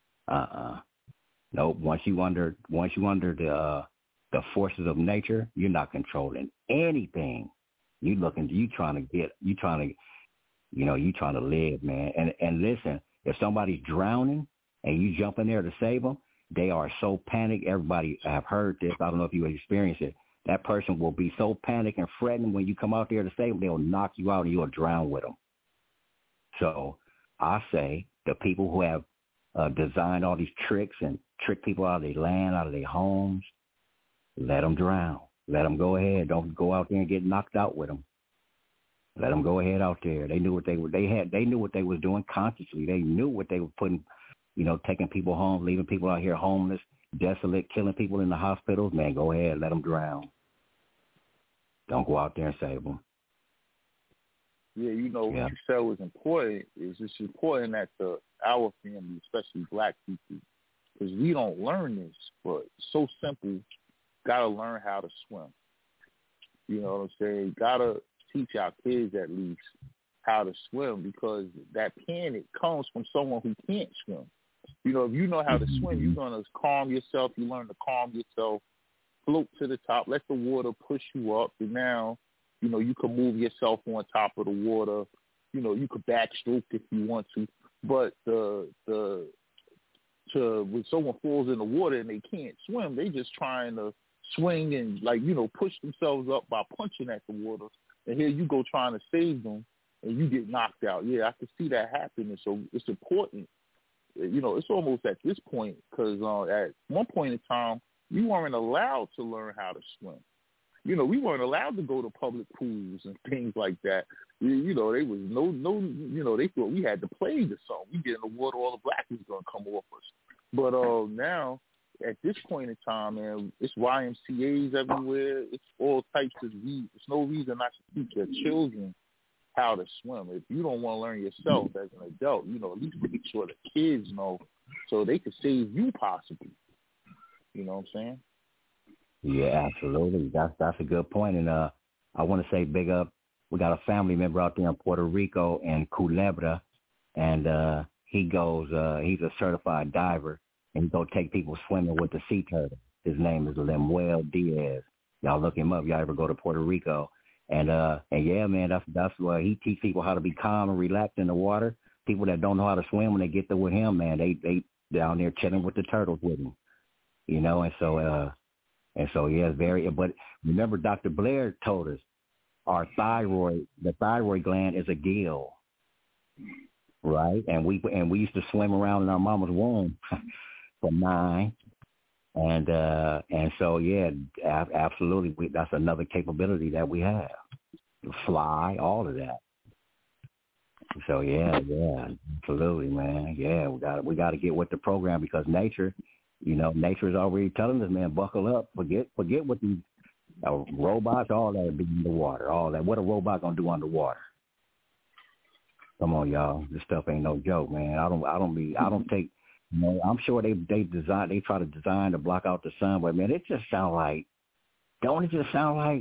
Nope. Once you under the forces of nature, you're not controlling anything. You trying to live, man. And listen, if somebody's drowning and you jump in there to save them, they are so panicked. Everybody have heard this. I don't know if you experienced it. That person will be so panicked and fretting when you come out there to save them, they'll knock you out and you'll drown with them. So I say the people who have designed all these tricks and trick people out of their land, out of their homes, let them drown. Let them go ahead. Don't go out there and get knocked out with them. Let them go ahead out there. They knew what they knew what they was doing consciously. They knew what they were putting, taking people home, leaving people out here homeless, desolate, killing people in the hospitals. Man, go ahead. Let them drown. Don't go out there and save them. Yeah, what you said was important. It's important that our family, especially black people, because we don't learn this, but it's so simple. Got to learn how to swim. You know what I'm saying? Got to teach our kids at least how to swim, because that panic comes from someone who can't swim. If you know how to swim, you're going to calm yourself. You learn to calm yourself, float to the top, let the water push you up, and now, you can move yourself on top of the water. You could backstroke if you want to, but when someone falls in the water and they can't swim, they just trying to swing and push themselves up by punching at the water. And here you go trying to save them, and you get knocked out. Yeah, I can see that happening. So it's important. It's almost at this point, because at one point in time, we weren't allowed to learn how to swim. We weren't allowed to go to public pools and things like that. There was no, they thought we had the plague or something. We get in the water, all the black is going to come off us. But now at this point in time, man, it's YMCAs everywhere. It's all types of reasons. There's no reason not to teach your children how to swim. If you don't want to learn yourself as an adult, at least make sure the kids know so they can save you possibly. You know what I'm saying? Yeah, absolutely. That's a good point. And I want to say big up. We got a family member out there in Puerto Rico in Culebra, and he goes. He's a certified diver, and he go take people swimming with the sea turtle. His name is Lemuel Diaz. Y'all look him up. Y'all ever go to Puerto Rico? And yeah, man, that's why he teach people how to be calm and relaxed in the water. People that don't know how to swim, when they get there with him, man, they down there chilling with the turtles with him. And so yeah, but remember, Dr. Blair told us the thyroid gland is a gill, right? And we used to swim around in our mama's womb from 9, and so yeah, absolutely, that's another capability that we have. Fly, all of that. So yeah, absolutely, man. Yeah, we got to get with the program, because nature is already telling us, man, buckle up. Forget what these robots, all that be in the water, all that. What a robot gonna do underwater? Come on, y'all. This stuff ain't no joke, man. I don't take. I'm sure they try to design to block out the sun, but man, it just sound like. Don't it just sound like,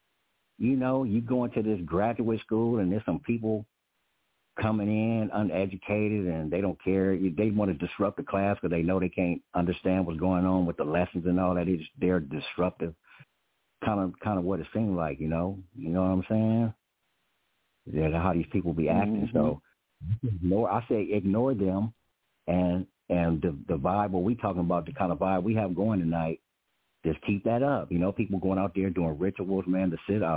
you going to this graduate school and there's some people coming in uneducated and they don't care. They want to disrupt the class because they know they can't understand what's going on with the lessons and all that. They're disruptive. Kind of what it seems like, You know what I'm saying? Yeah, how these people be acting. Mm-hmm. So I say ignore them, and the vibe, what we talking about, the kind of vibe we have going tonight, just keep that up. People going out there doing rituals, man.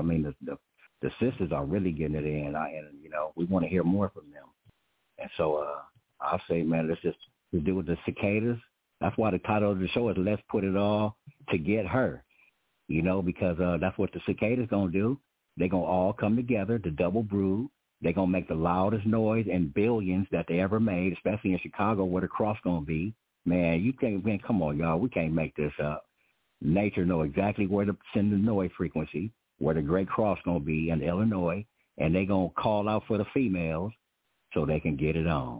The sisters are really getting it in, and we want to hear more from them. And so I'll say, man, let's just do with the cicadas. That's why the title of the show is "Let's Put It All to Get Her," because that's what the cicadas gonna do. They're gonna all come together to double brood. They're gonna make the loudest noise in billions that they ever made, especially in Chicago where the cross gonna be. Man, come on, y'all, we can't make this up. Nature know exactly where to send the noise frequency, where the great cross going to be in Illinois, and they going to call out for the females so they can get it on.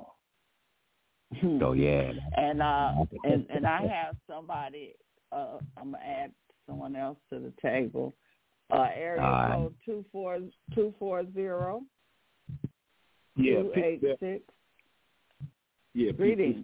So, yeah. And I have somebody, I'm going to add someone else to the table. Area code 240 Yeah, 286. Yeah, greetings.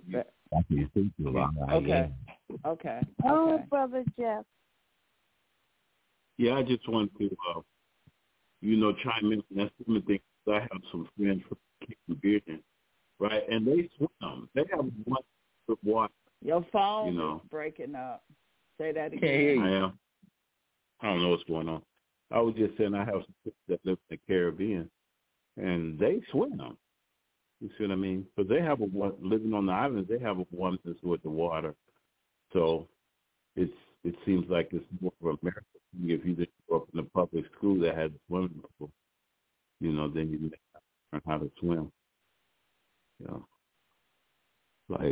Okay. Oh, Brother Jeff. Yeah, I just wanted to, chime in. That's one of the things. I have some friends from the Caribbean, right? And they swim. They have one foot water. Your phone is breaking up. Say that again. I don't know what's going on. I was just saying I have some friends that live in the Caribbean, and they swim. You see what I mean? Because they have living on the islands, they have a oneness with the water. So it seems like it's more of America. If you just grew up in a public school that had a swimming pool, then you learn how to swim. But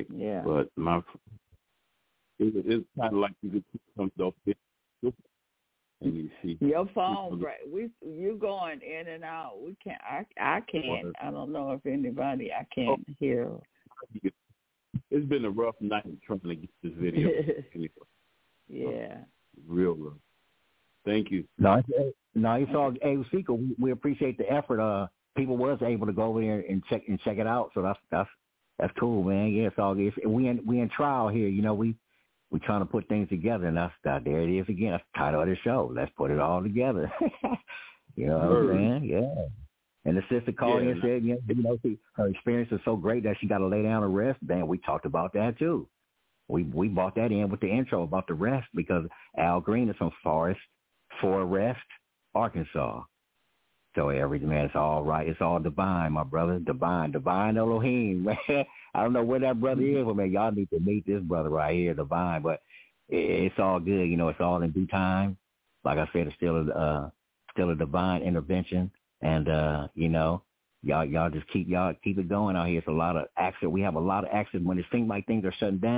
it's kind of like you could see some dope and you see your phone, right? You going in and out. We can't. I can't. I don't know if anybody. I can't hear. It's been a rough night trying to get this video. Yeah. Real rough. Thank you. No, it's all. Hey, Seiko, we appreciate the effort. People was able to go over there and check it out. So that's cool, man. Yeah, it's all good. We in trial here. We trying to put things together, and there it is again. That's the title of the show. Let's put it all together. You know what I'm saying? Yeah. And the sister called in and said, her experience is so great that she got to lay down and rest. Man, we talked about that too. We brought that in with the intro about the rest, because Al Green is from Forest, Arkansas. So man, it's all right. It's all divine, my brother. Divine Elohim, man. I don't know where that brother is, but man, y'all need to meet this brother right here, divine. But it's all good, it's all in due time. Like I said, it's still a divine intervention, and y'all just keep it going out here. It's a lot of accident. We have a lot of accidents when it seems like things are shutting down.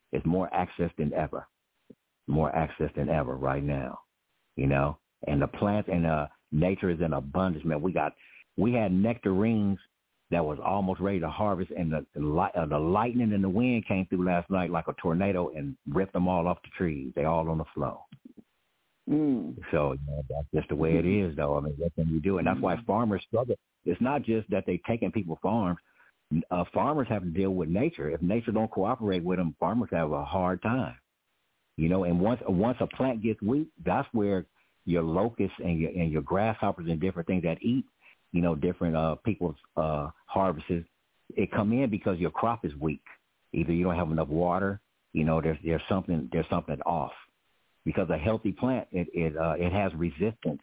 It's more access than ever. More access than ever right now, you know. And the plants and nature is in abundance, man. We had nectarines that was almost ready to harvest, and the lightning and the wind came through last night like a tornado and ripped them all off the trees. They all on the floor. So that's just the way it is, though. I mean, what can you do? And that's why farmers struggle. It's not just that they're taking people's farms. Farmers have to deal with nature. If nature don't cooperate with them, farmers have a hard time. You know, and once a plant gets weak, that's where your locusts and your grasshoppers and different things that eat, you know, different people's harvests, it come in because your crop is weak. Either you don't have enough water, you know, there's something off. Because a healthy plant, it has resistance.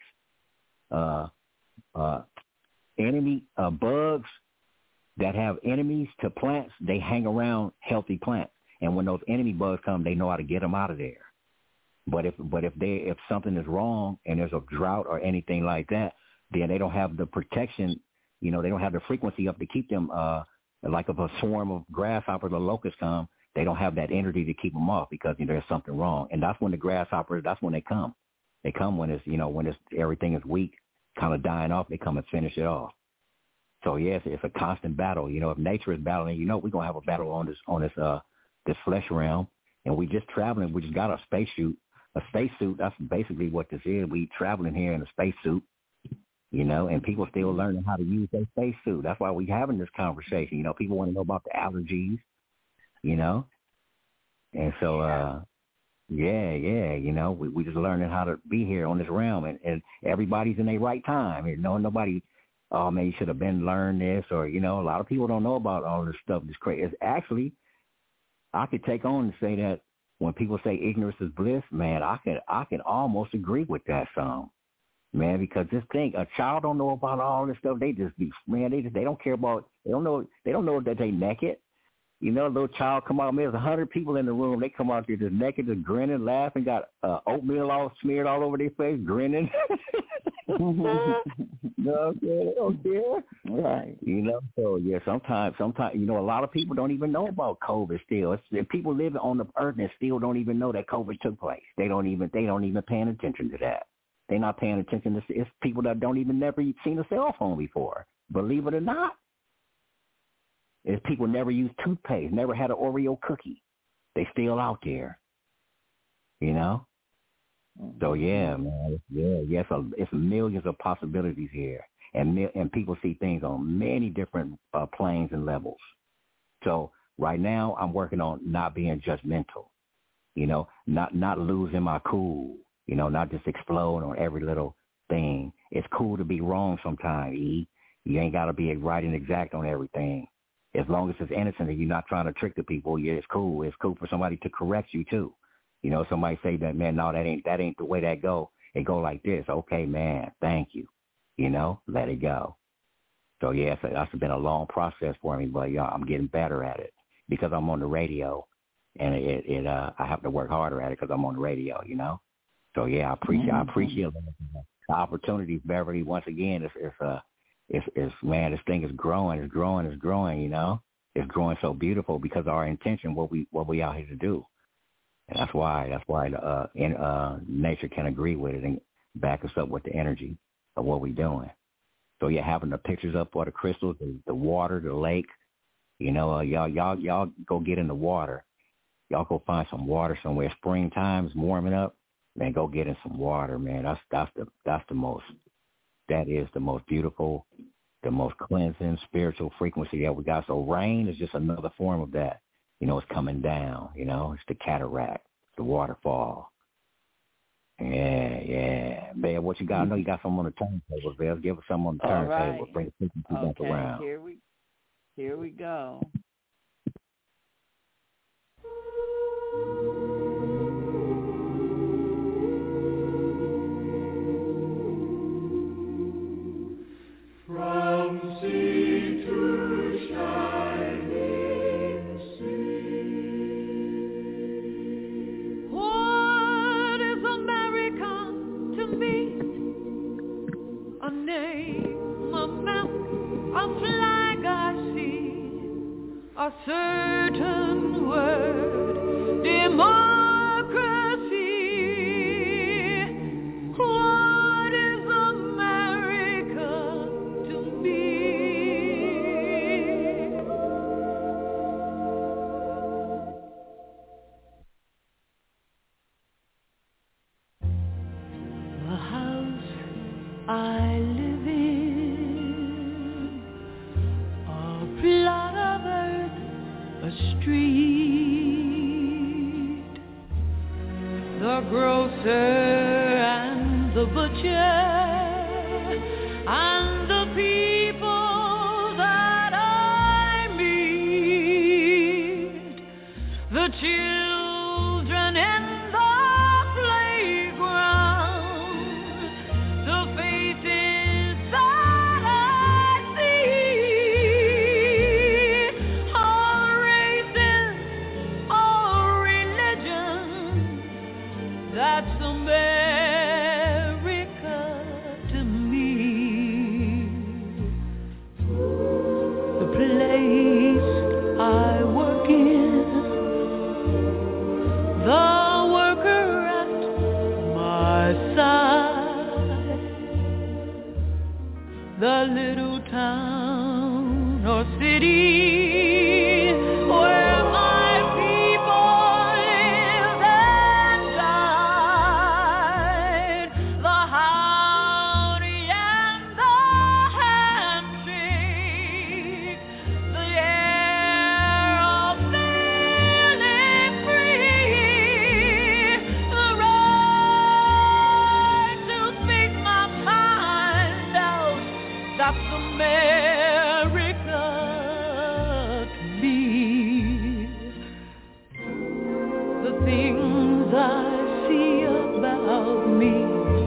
Enemy bugs that have enemies to plants, they hang around healthy plants. And when those enemy bugs come, they know how to get them out of there. But if something is wrong and there's a drought or anything like that, then they don't have the protection. You know, they don't have the frequency up to keep them. Like if a swarm of grasshoppers or locusts come, they don't have that energy to keep them off because there's something wrong. And that's when the grasshoppers, that's when they come. They come when everything is weak, kind of dying off. They come and finish it off. So yes, it's a constant battle. You know, if nature is battling, you know, we're gonna have a battle on this flesh realm, and we just traveling. We just got a spacesuit. That's basically what this is. We traveling here in a spacesuit, you know, and people still learning how to use their spacesuit. That's why we having this conversation. You know, people want to know about the allergies, you know, and so you know, we just learning how to be here on this realm, and everybody's in their right time. You know, nobody, oh man, you should have been learned this, or you know, a lot of people don't know about all this stuff. It's crazy. It's actually, I could take on and say that when people say ignorance is bliss, man, I can almost agree with that song, man, because just think, a child don't know about all this stuff. They just be, man, they don't care about, they don't know that they naked. You know, a little child come out, there's 100 people in the room. They come out there just naked, just grinning, laughing, got oatmeal all smeared all over their face, grinning. No, they don't care. Right. You know, so yeah, sometimes, you know, a lot of people don't even know about COVID still. People living on the earth and still don't even know that COVID took place. They don't even paying attention to that. They're not paying attention to, it's people that don't even never seen a cell phone before. Believe it or not. It's people never used toothpaste, never had an Oreo cookie. They still out there, you know? So, yeah, man, it's millions of possibilities here. And people see things on many different planes and levels. So right now I'm working on not being judgmental, you know, not losing my cool, you know, not just exploding on every little thing. It's cool to be wrong sometimes, E. You ain't got to be right and exact on everything. As long as it's innocent and you're not trying to trick the people, yeah, it's cool. It's cool for somebody to correct you too. You know, somebody say that, man, no, that ain't the way that go. It go like this. Okay, man, thank you. You know, let it go. So yeah, that's been a long process for me, but yeah, I'm getting better at it because I'm on the radio, and I have to work harder at it because I'm on the radio. You know, so yeah, I appreciate the opportunities, Beverly. Once again, it's man, this thing is growing, you know. It's growing so beautiful because of our intention, what we out here to do. And that's why nature can agree with it and back us up with the energy of what we're doing. So yeah, having the pictures up for the crystals, the water, the lake, you know, y'all go get in the water. Y'all go find some water somewhere. Springtime's warming up, man, go get in some water, man. That is the most beautiful, the most cleansing spiritual frequency that we got. So rain is just another form of that. You know, it's coming down, you know, it's the cataract, the waterfall. Yeah. Man, what you got? I know you got something on the turntable, Bev. Give us something on the turntable. Right. Bring the frequency back around. Here we go. From sea to shining sea. What is America to me? A name, a map, a flag I see. the grocer and the butcher, and the people that I meet, the children in the playground, the faces that I see, all races, all religions, that's America to me. The place I work in, the worker at my side, the little town or city where my people live and died, the howdy and the handshake, the air of feeling free, the right to speak my mind out, that's America to me. The things I see about me,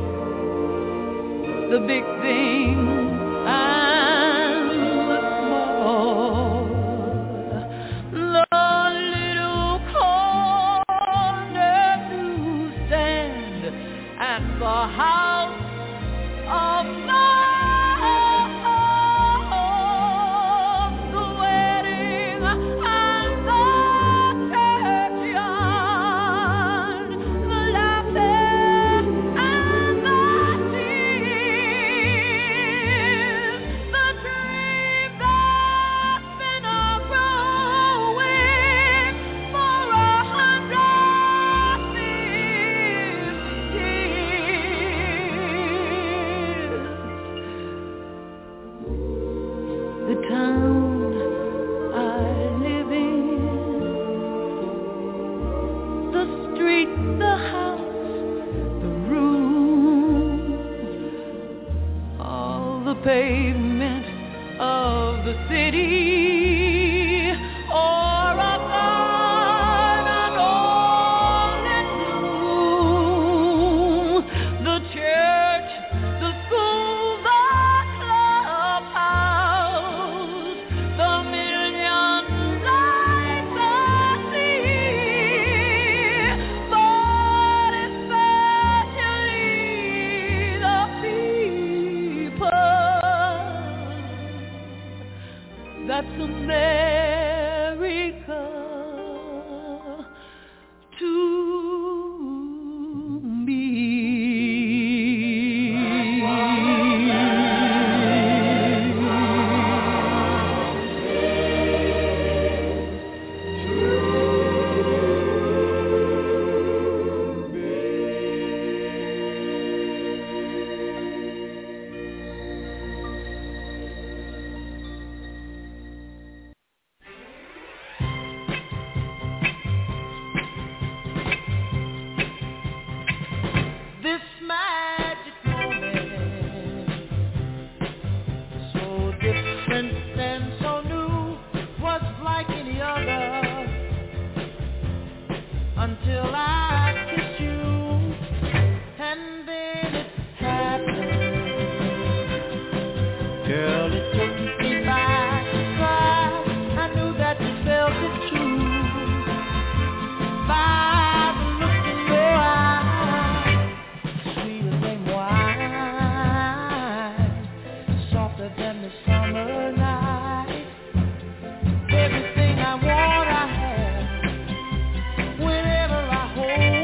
the big things and the small, the little corner newsstand and the house of my home, the wedding and the churchyard, the laughter and the tears, the dream that's been a-growing for 150 years. The town I live in, the street, the house, the room, all the pavement of the city, or a garden all in bloom, the church, the school, the clubhouse, the million lights I see, but especially the people. That's America to me. This magic moment, so different and so new, was like any other until I kissed you, and then it happened. Girl, it took me by surprise. I knew that you felt it too, by the look in your eyes, sweeter than wine, softer than the summer night. Everything I want, I have. Whenever I hold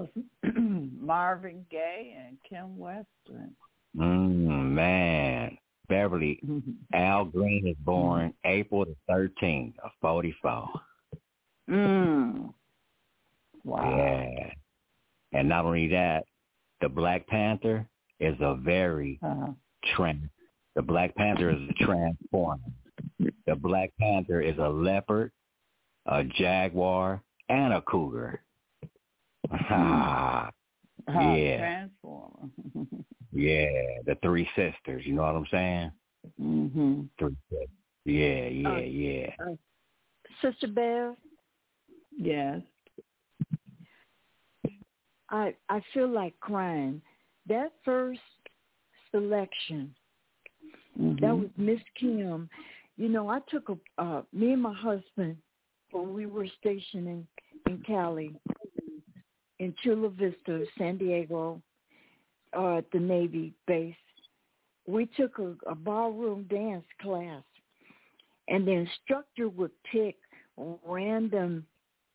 was Marvin Gaye and Kim Weston. Man. Beverly, Al Green is born April the 13th of 44. Wow. Yeah. And not only that, the Black Panther is a very the Black Panther is a transformer. The Black Panther is a leopard, a jaguar, and a cougar. Yeah. Transformer. Yeah, the three sisters. You know what I'm saying? Three sisters. Yeah. Sister Bev? Yes. I feel like crying. That first selection, that was Miss Kim. You know, I took me and my husband, when we were stationed in Cali, in Chula Vista, San Diego, at the Navy base, we took a ballroom dance class, and the instructor would pick random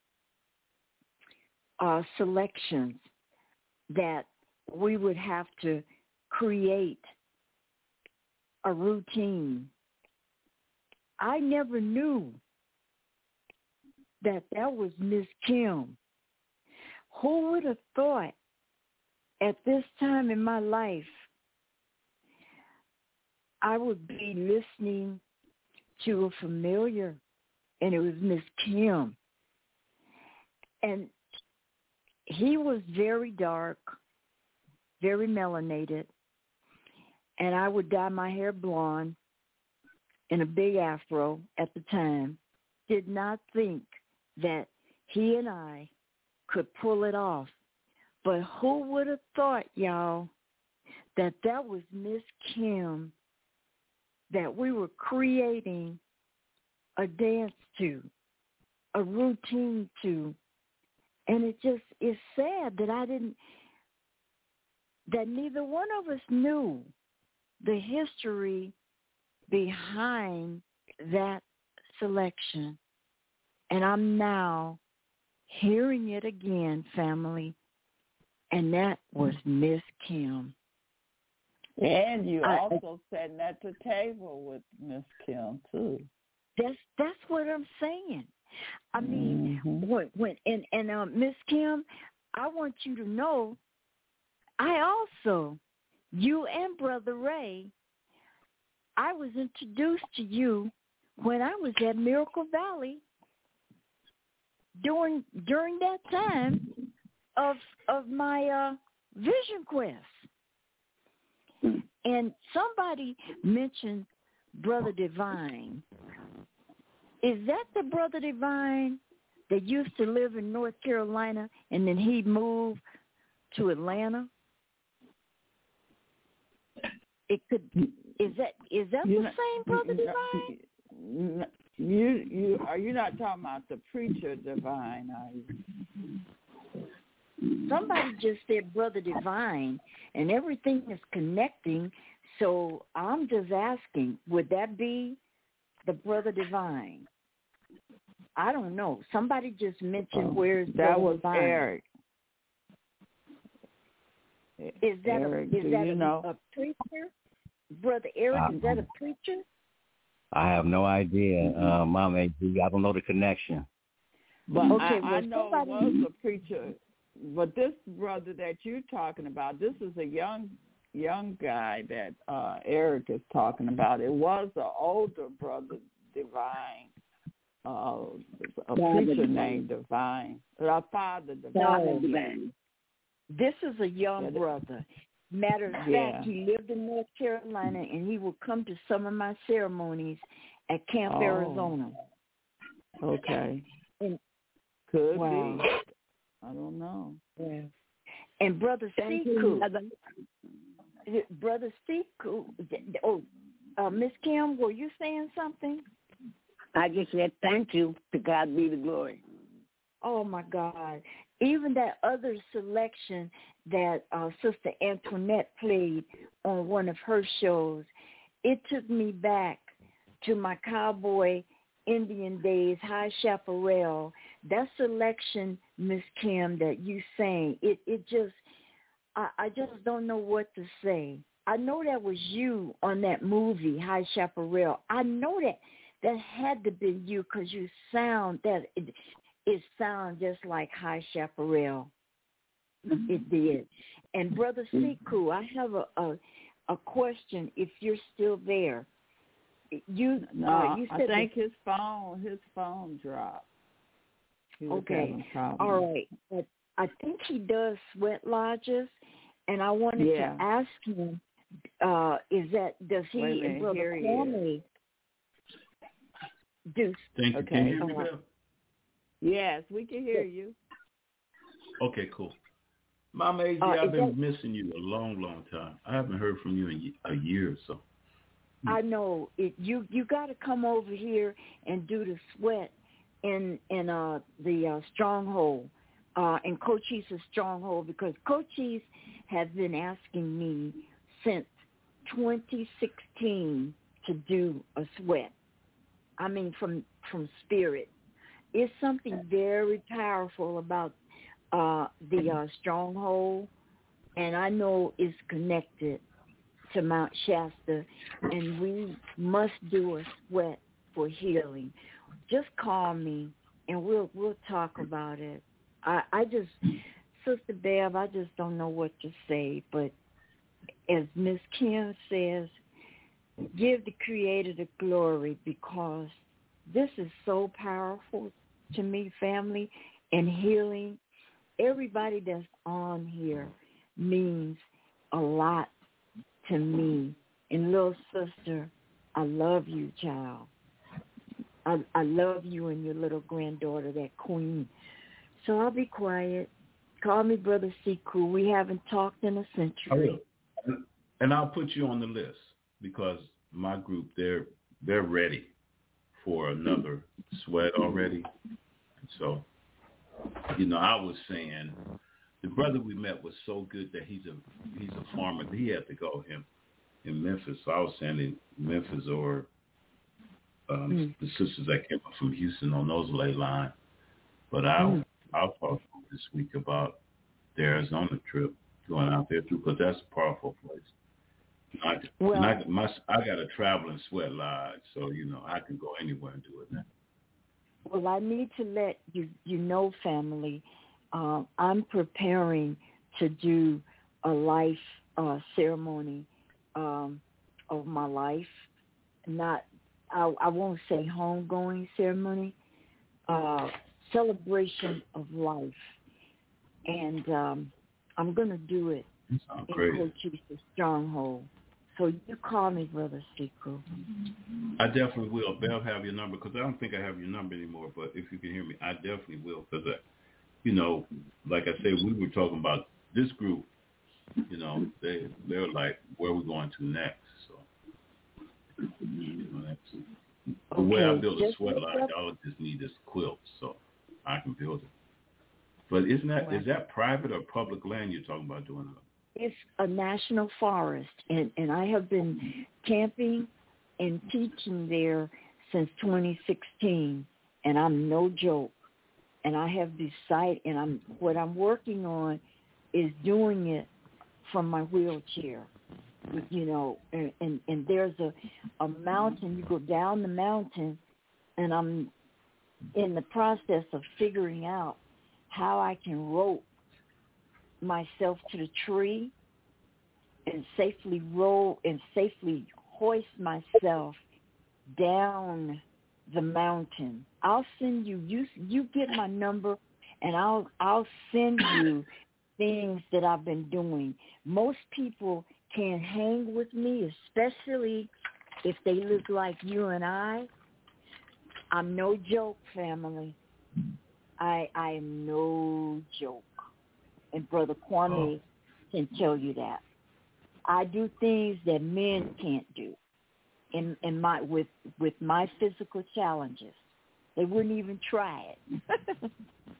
selections that we would have to create a routine. I never knew that was Miss Kim. Who would have thought at this time in my life I would be listening to a familiar, and it was Miss Kim. And he was very dark, very melanated, and I would dye my hair blonde in a big afro at the time. Did not think that he and I could pull it off. But who would have thought, y'all, that was Miss Kim that we were creating a dance to, a routine to. And it's sad that that neither one of us knew the history behind that selection. And I'm now hearing it again, family. And that was Miss Kim. And you also sitting at the table with Miss Kim too. That's what I'm saying. I mean, when Miss Kim, I want you to know, I also, you and Brother Ray, I was introduced to you when I was at Miracle Valley during that time of my Vision Quest. And somebody mentioned Brother Divine. Is that the Brother Divine that used to live in North Carolina and then he moved to Atlanta? It could. Is that the same Brother Divine? You are you not talking about the preacher Divine? Are you? Somebody just said Brother Divine, and everything is connecting. So I'm just asking, would that be the Brother Divine? I don't know. Somebody just mentioned where's that was Divine. Eric. Is that Eric, a preacher? Brother Eric, is that a preacher? I have no idea, Mom. I don't know the connection. But okay, I know it was a preacher. But this brother that you're talking about, this is a young guy that Eric is talking about. It was an older Brother Divine, a preacher named Divine, Father Divine. This is a young brother. Matter of fact, he lived in North Carolina, and he would come to some of my ceremonies at Camp Arizona. Okay. And, could be. I don't know. Yeah. And Brother Siku. Brother Siku. Miss Kim, were you saying something? I just said thank you. To God be the glory. Oh, my God. Even that other selection that Sister Antoinette played on one of her shows, it took me back to my cowboy Indian Days, High Chaparral, that selection, Miss Kim, that you sang, it just, I just don't know what to say. I know that was you on that movie, High Chaparral. I know that had to be you because you sound that it sounds just like High Chaparral. It did. And Brother Siku, I have a question. If you're still there, you said I think his phone dropped. Okay, all right. But I think he does sweat lodges, and I wanted to ask him, does he and Brother Kwame do? Thank you. Can you hear me, Bill? Yes, we can hear you. Okay, cool. Mama AJ, I've been missing you a long, long time. I haven't heard from you in a year or so. I know. You got to come over here and do the sweat in the Stronghold, in Cochise Stronghold, because Cochise has been asking me since 2016 to do a sweat. I mean, from spirit. It's something very powerful about the Stronghold, and I know it's connected to Mount Shasta, and we must do a sweat for healing. Just call me, and we'll talk about it. I just, Sister Bev, I just don't know what to say, but as Miss Kim says, give the Creator the glory, because this is so powerful to me, family, and healing. Everybody that's on here means a lot to me. And little sister, I love you, child. I love you and your little granddaughter, that queen. So I'll be quiet. Call me Brother Siku. We haven't talked in a century. I will. And I'll put you on the list, because my group, they're ready for another sweat already. And so, I was saying the brother we met was so good that he's a farmer. He had to go in Memphis. So I was saying in Memphis, or the sisters that came up from Houston on those ley line. But I'll talk this week about the Arizona trip, going out there too, because that's a powerful place. I got a traveling sweat lodge, so I can go anywhere and do it now. Well, I need to let you know, family, I'm preparing to do a life ceremony of my life. I won't say homegoing ceremony, celebration of life. And I'm going to do it in Cochise Stronghold. So you call me Brother Siku. I definitely will. Bev, have your number, because I don't think I have your number anymore, but if you can hear me, I definitely will, because, like I said, we were talking about this group, they're like, where are we going to next? So, that's the way I build a sweat line. Y'all just need this quilt, so I can build it. But is that private or public land you're talking about doing it? It's a national forest, and I have been camping and teaching there since 2016, and I'm no joke. And I have decided, and what I'm working on is doing it from my wheelchair, and there's a mountain. You go down the mountain, and I'm in the process of figuring out how I can rope myself to the tree and safely roll and safely hoist myself down the mountain. I'll send you get my number, and I'll send you things that I've been doing. Most people can't hang with me, especially if they look like you and I. I'm no joke, family. I am no joke. And Brother Kwame can tell you that. I do things that men can't do in my with my physical challenges. They wouldn't even try it.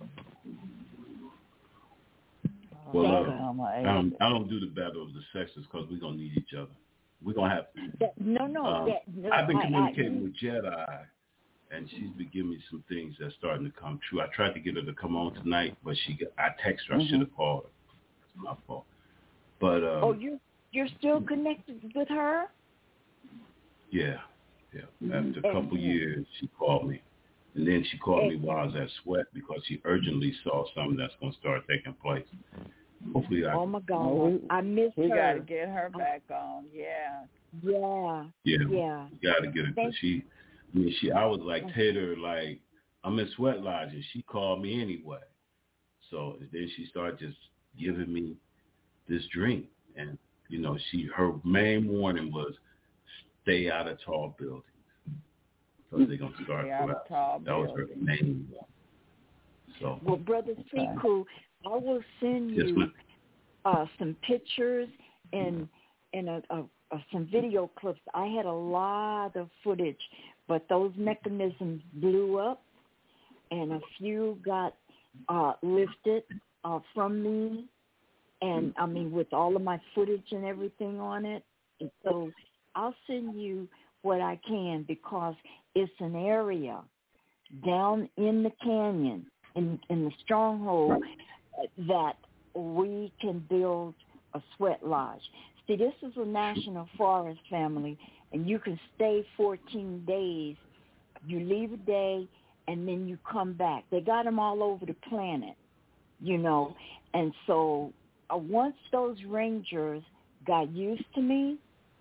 Well, I don't do the battle of the sexes because we're going to need each other. We're going to have to. No. I've been communicating with Jedi, and she's been giving me some things that's starting to come true. I tried to get her to come on tonight, but I texted her. I should have called her. It's my fault. But you're still connected with her? Yeah. After a couple years, she called me. And then she called me while I was at Sweat because she urgently saw something that's going to start taking place. Hopefully oh, my God. I miss her. We got to get her back on. Yeah. We got to get her because I was like, Tater, like, I'm in Sweat Lodge, and she called me anyway. So then she started just giving me this drink. And, you know, her main warning was stay out of tall buildings. Because they're going to start collapsing. That was her main one. So, well, Brother Siku, I will send you some pictures and some video clips. I had a lot of footage, but those mechanisms blew up, and a few got lifted from me, and I mean with all of my footage and everything on it. And so I'll send you what I can because it's an area down in the canyon, in the stronghold, that we can build a sweat lodge. See, this is a national forest, family, and you can stay 14 days. You leave a day, and then you come back. They got them all over the planet, you know. And so once those rangers got used to me,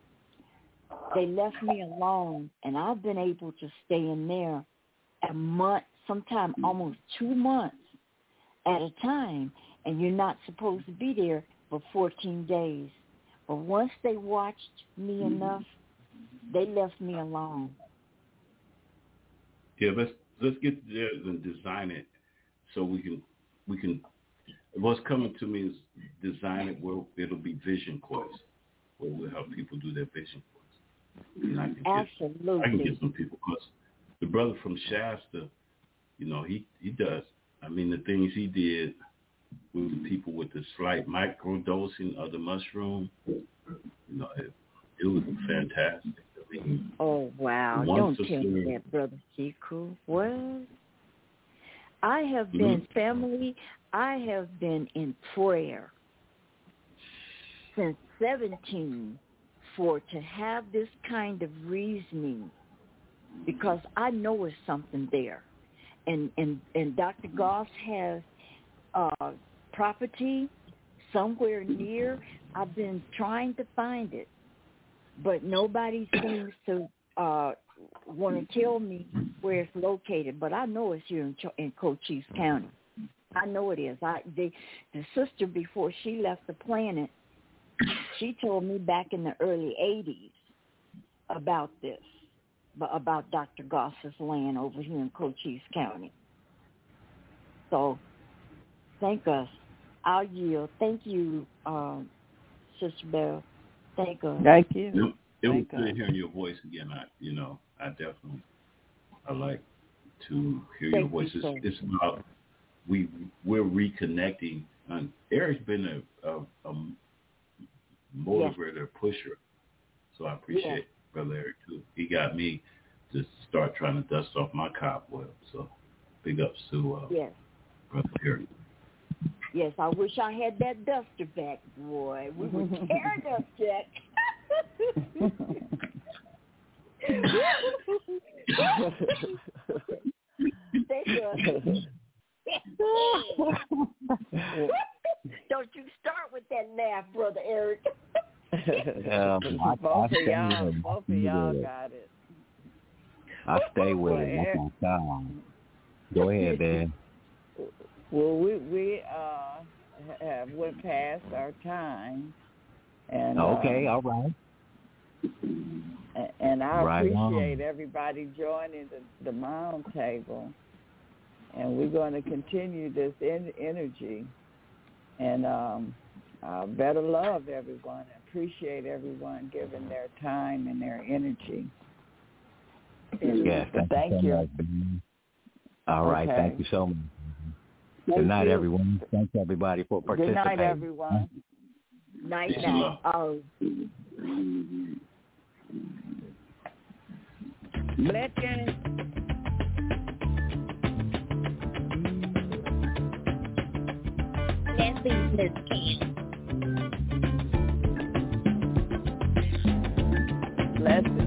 they left me alone, and I've been able to stay in there a month, sometimes almost 2 months at a time, and you're not supposed to be there for 14 days. But once they watched me enough, they left me alone. Yeah, let's get there and design it so we can. What's coming to me is design it where it'll be vision quests, where we'll help people do their vision quests. And I can get some people because the brother from Shasta, you know, he does. I mean, the things he did with the people with the slight microdosing of the mushroom, you know, it was fantastic. I mean, oh, wow. Don't tell me that, Brother Siku. What? I have been, family, I have been in prayer since 17 to have this kind of reasoning, because I know it's something there. And Dr. Goss has property somewhere near. I've been trying to find it, but nobody seems to want to tell me where it's located. But I know it's here in Cochise County. I know it is. The sister, before she left the planet, she told me back in the early 80s about this, about Dr. Goss's land over here in Cochise County. So, thank us. I'll yield. Thank you, Sister Bell. Thank us. Thank you. It was good hearing your voice again. I like to hear your voice. It's about we're reconnecting. And Eric's been a motivator, pusher. So I appreciate Brother Eric too. He got me to start trying to dust off my cobweb. So big ups to Brother Eric. Yes, I wish I had that duster back, boy. We would tear it up, Jack. Don't you start with that laugh, Brother Eric. Both of y'all got it. I stay with it. That's my style. Go ahead, man. Well, we have went past our time, and okay, all right. And I appreciate everybody joining the Mound Table, and we're going to continue this energy, and better love everyone. Appreciate everyone giving their time and their energy. Yes, thank you. All right, thank you so much. Good night, everyone. Thanks, everybody, for participating. Good night, everyone. Night. Oh. Blessings. That leaves Miss Kim. Blessings.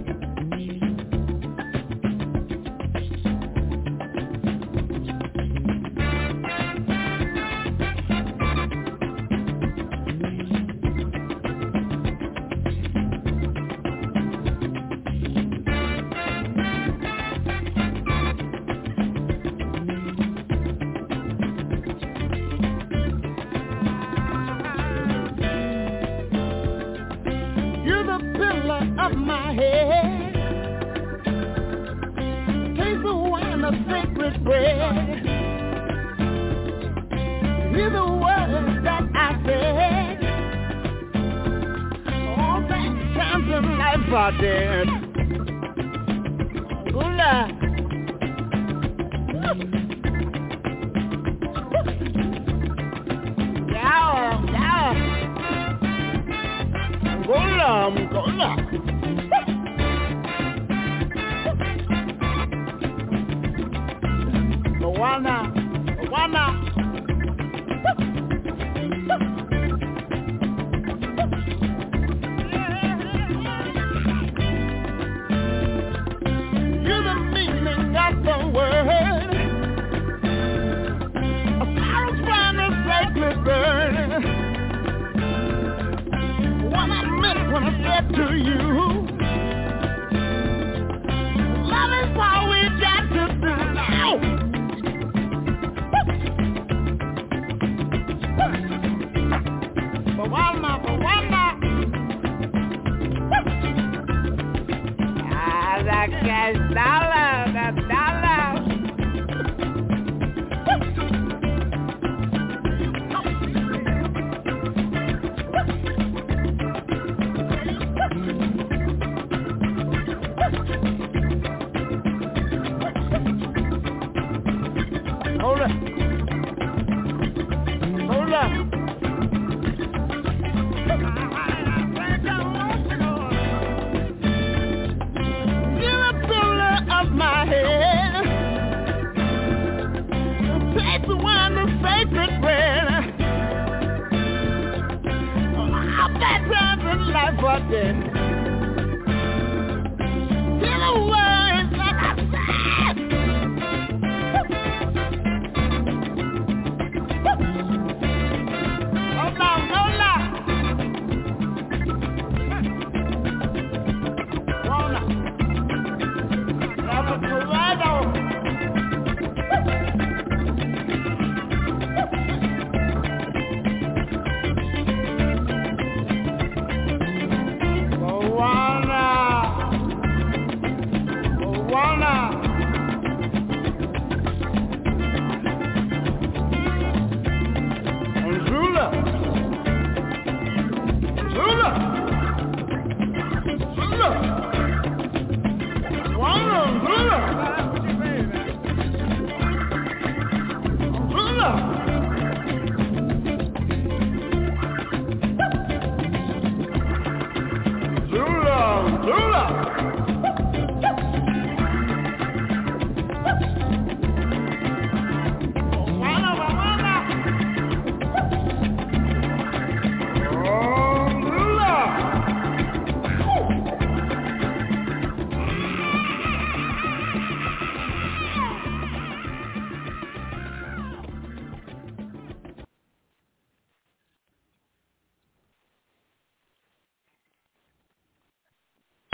Hold up.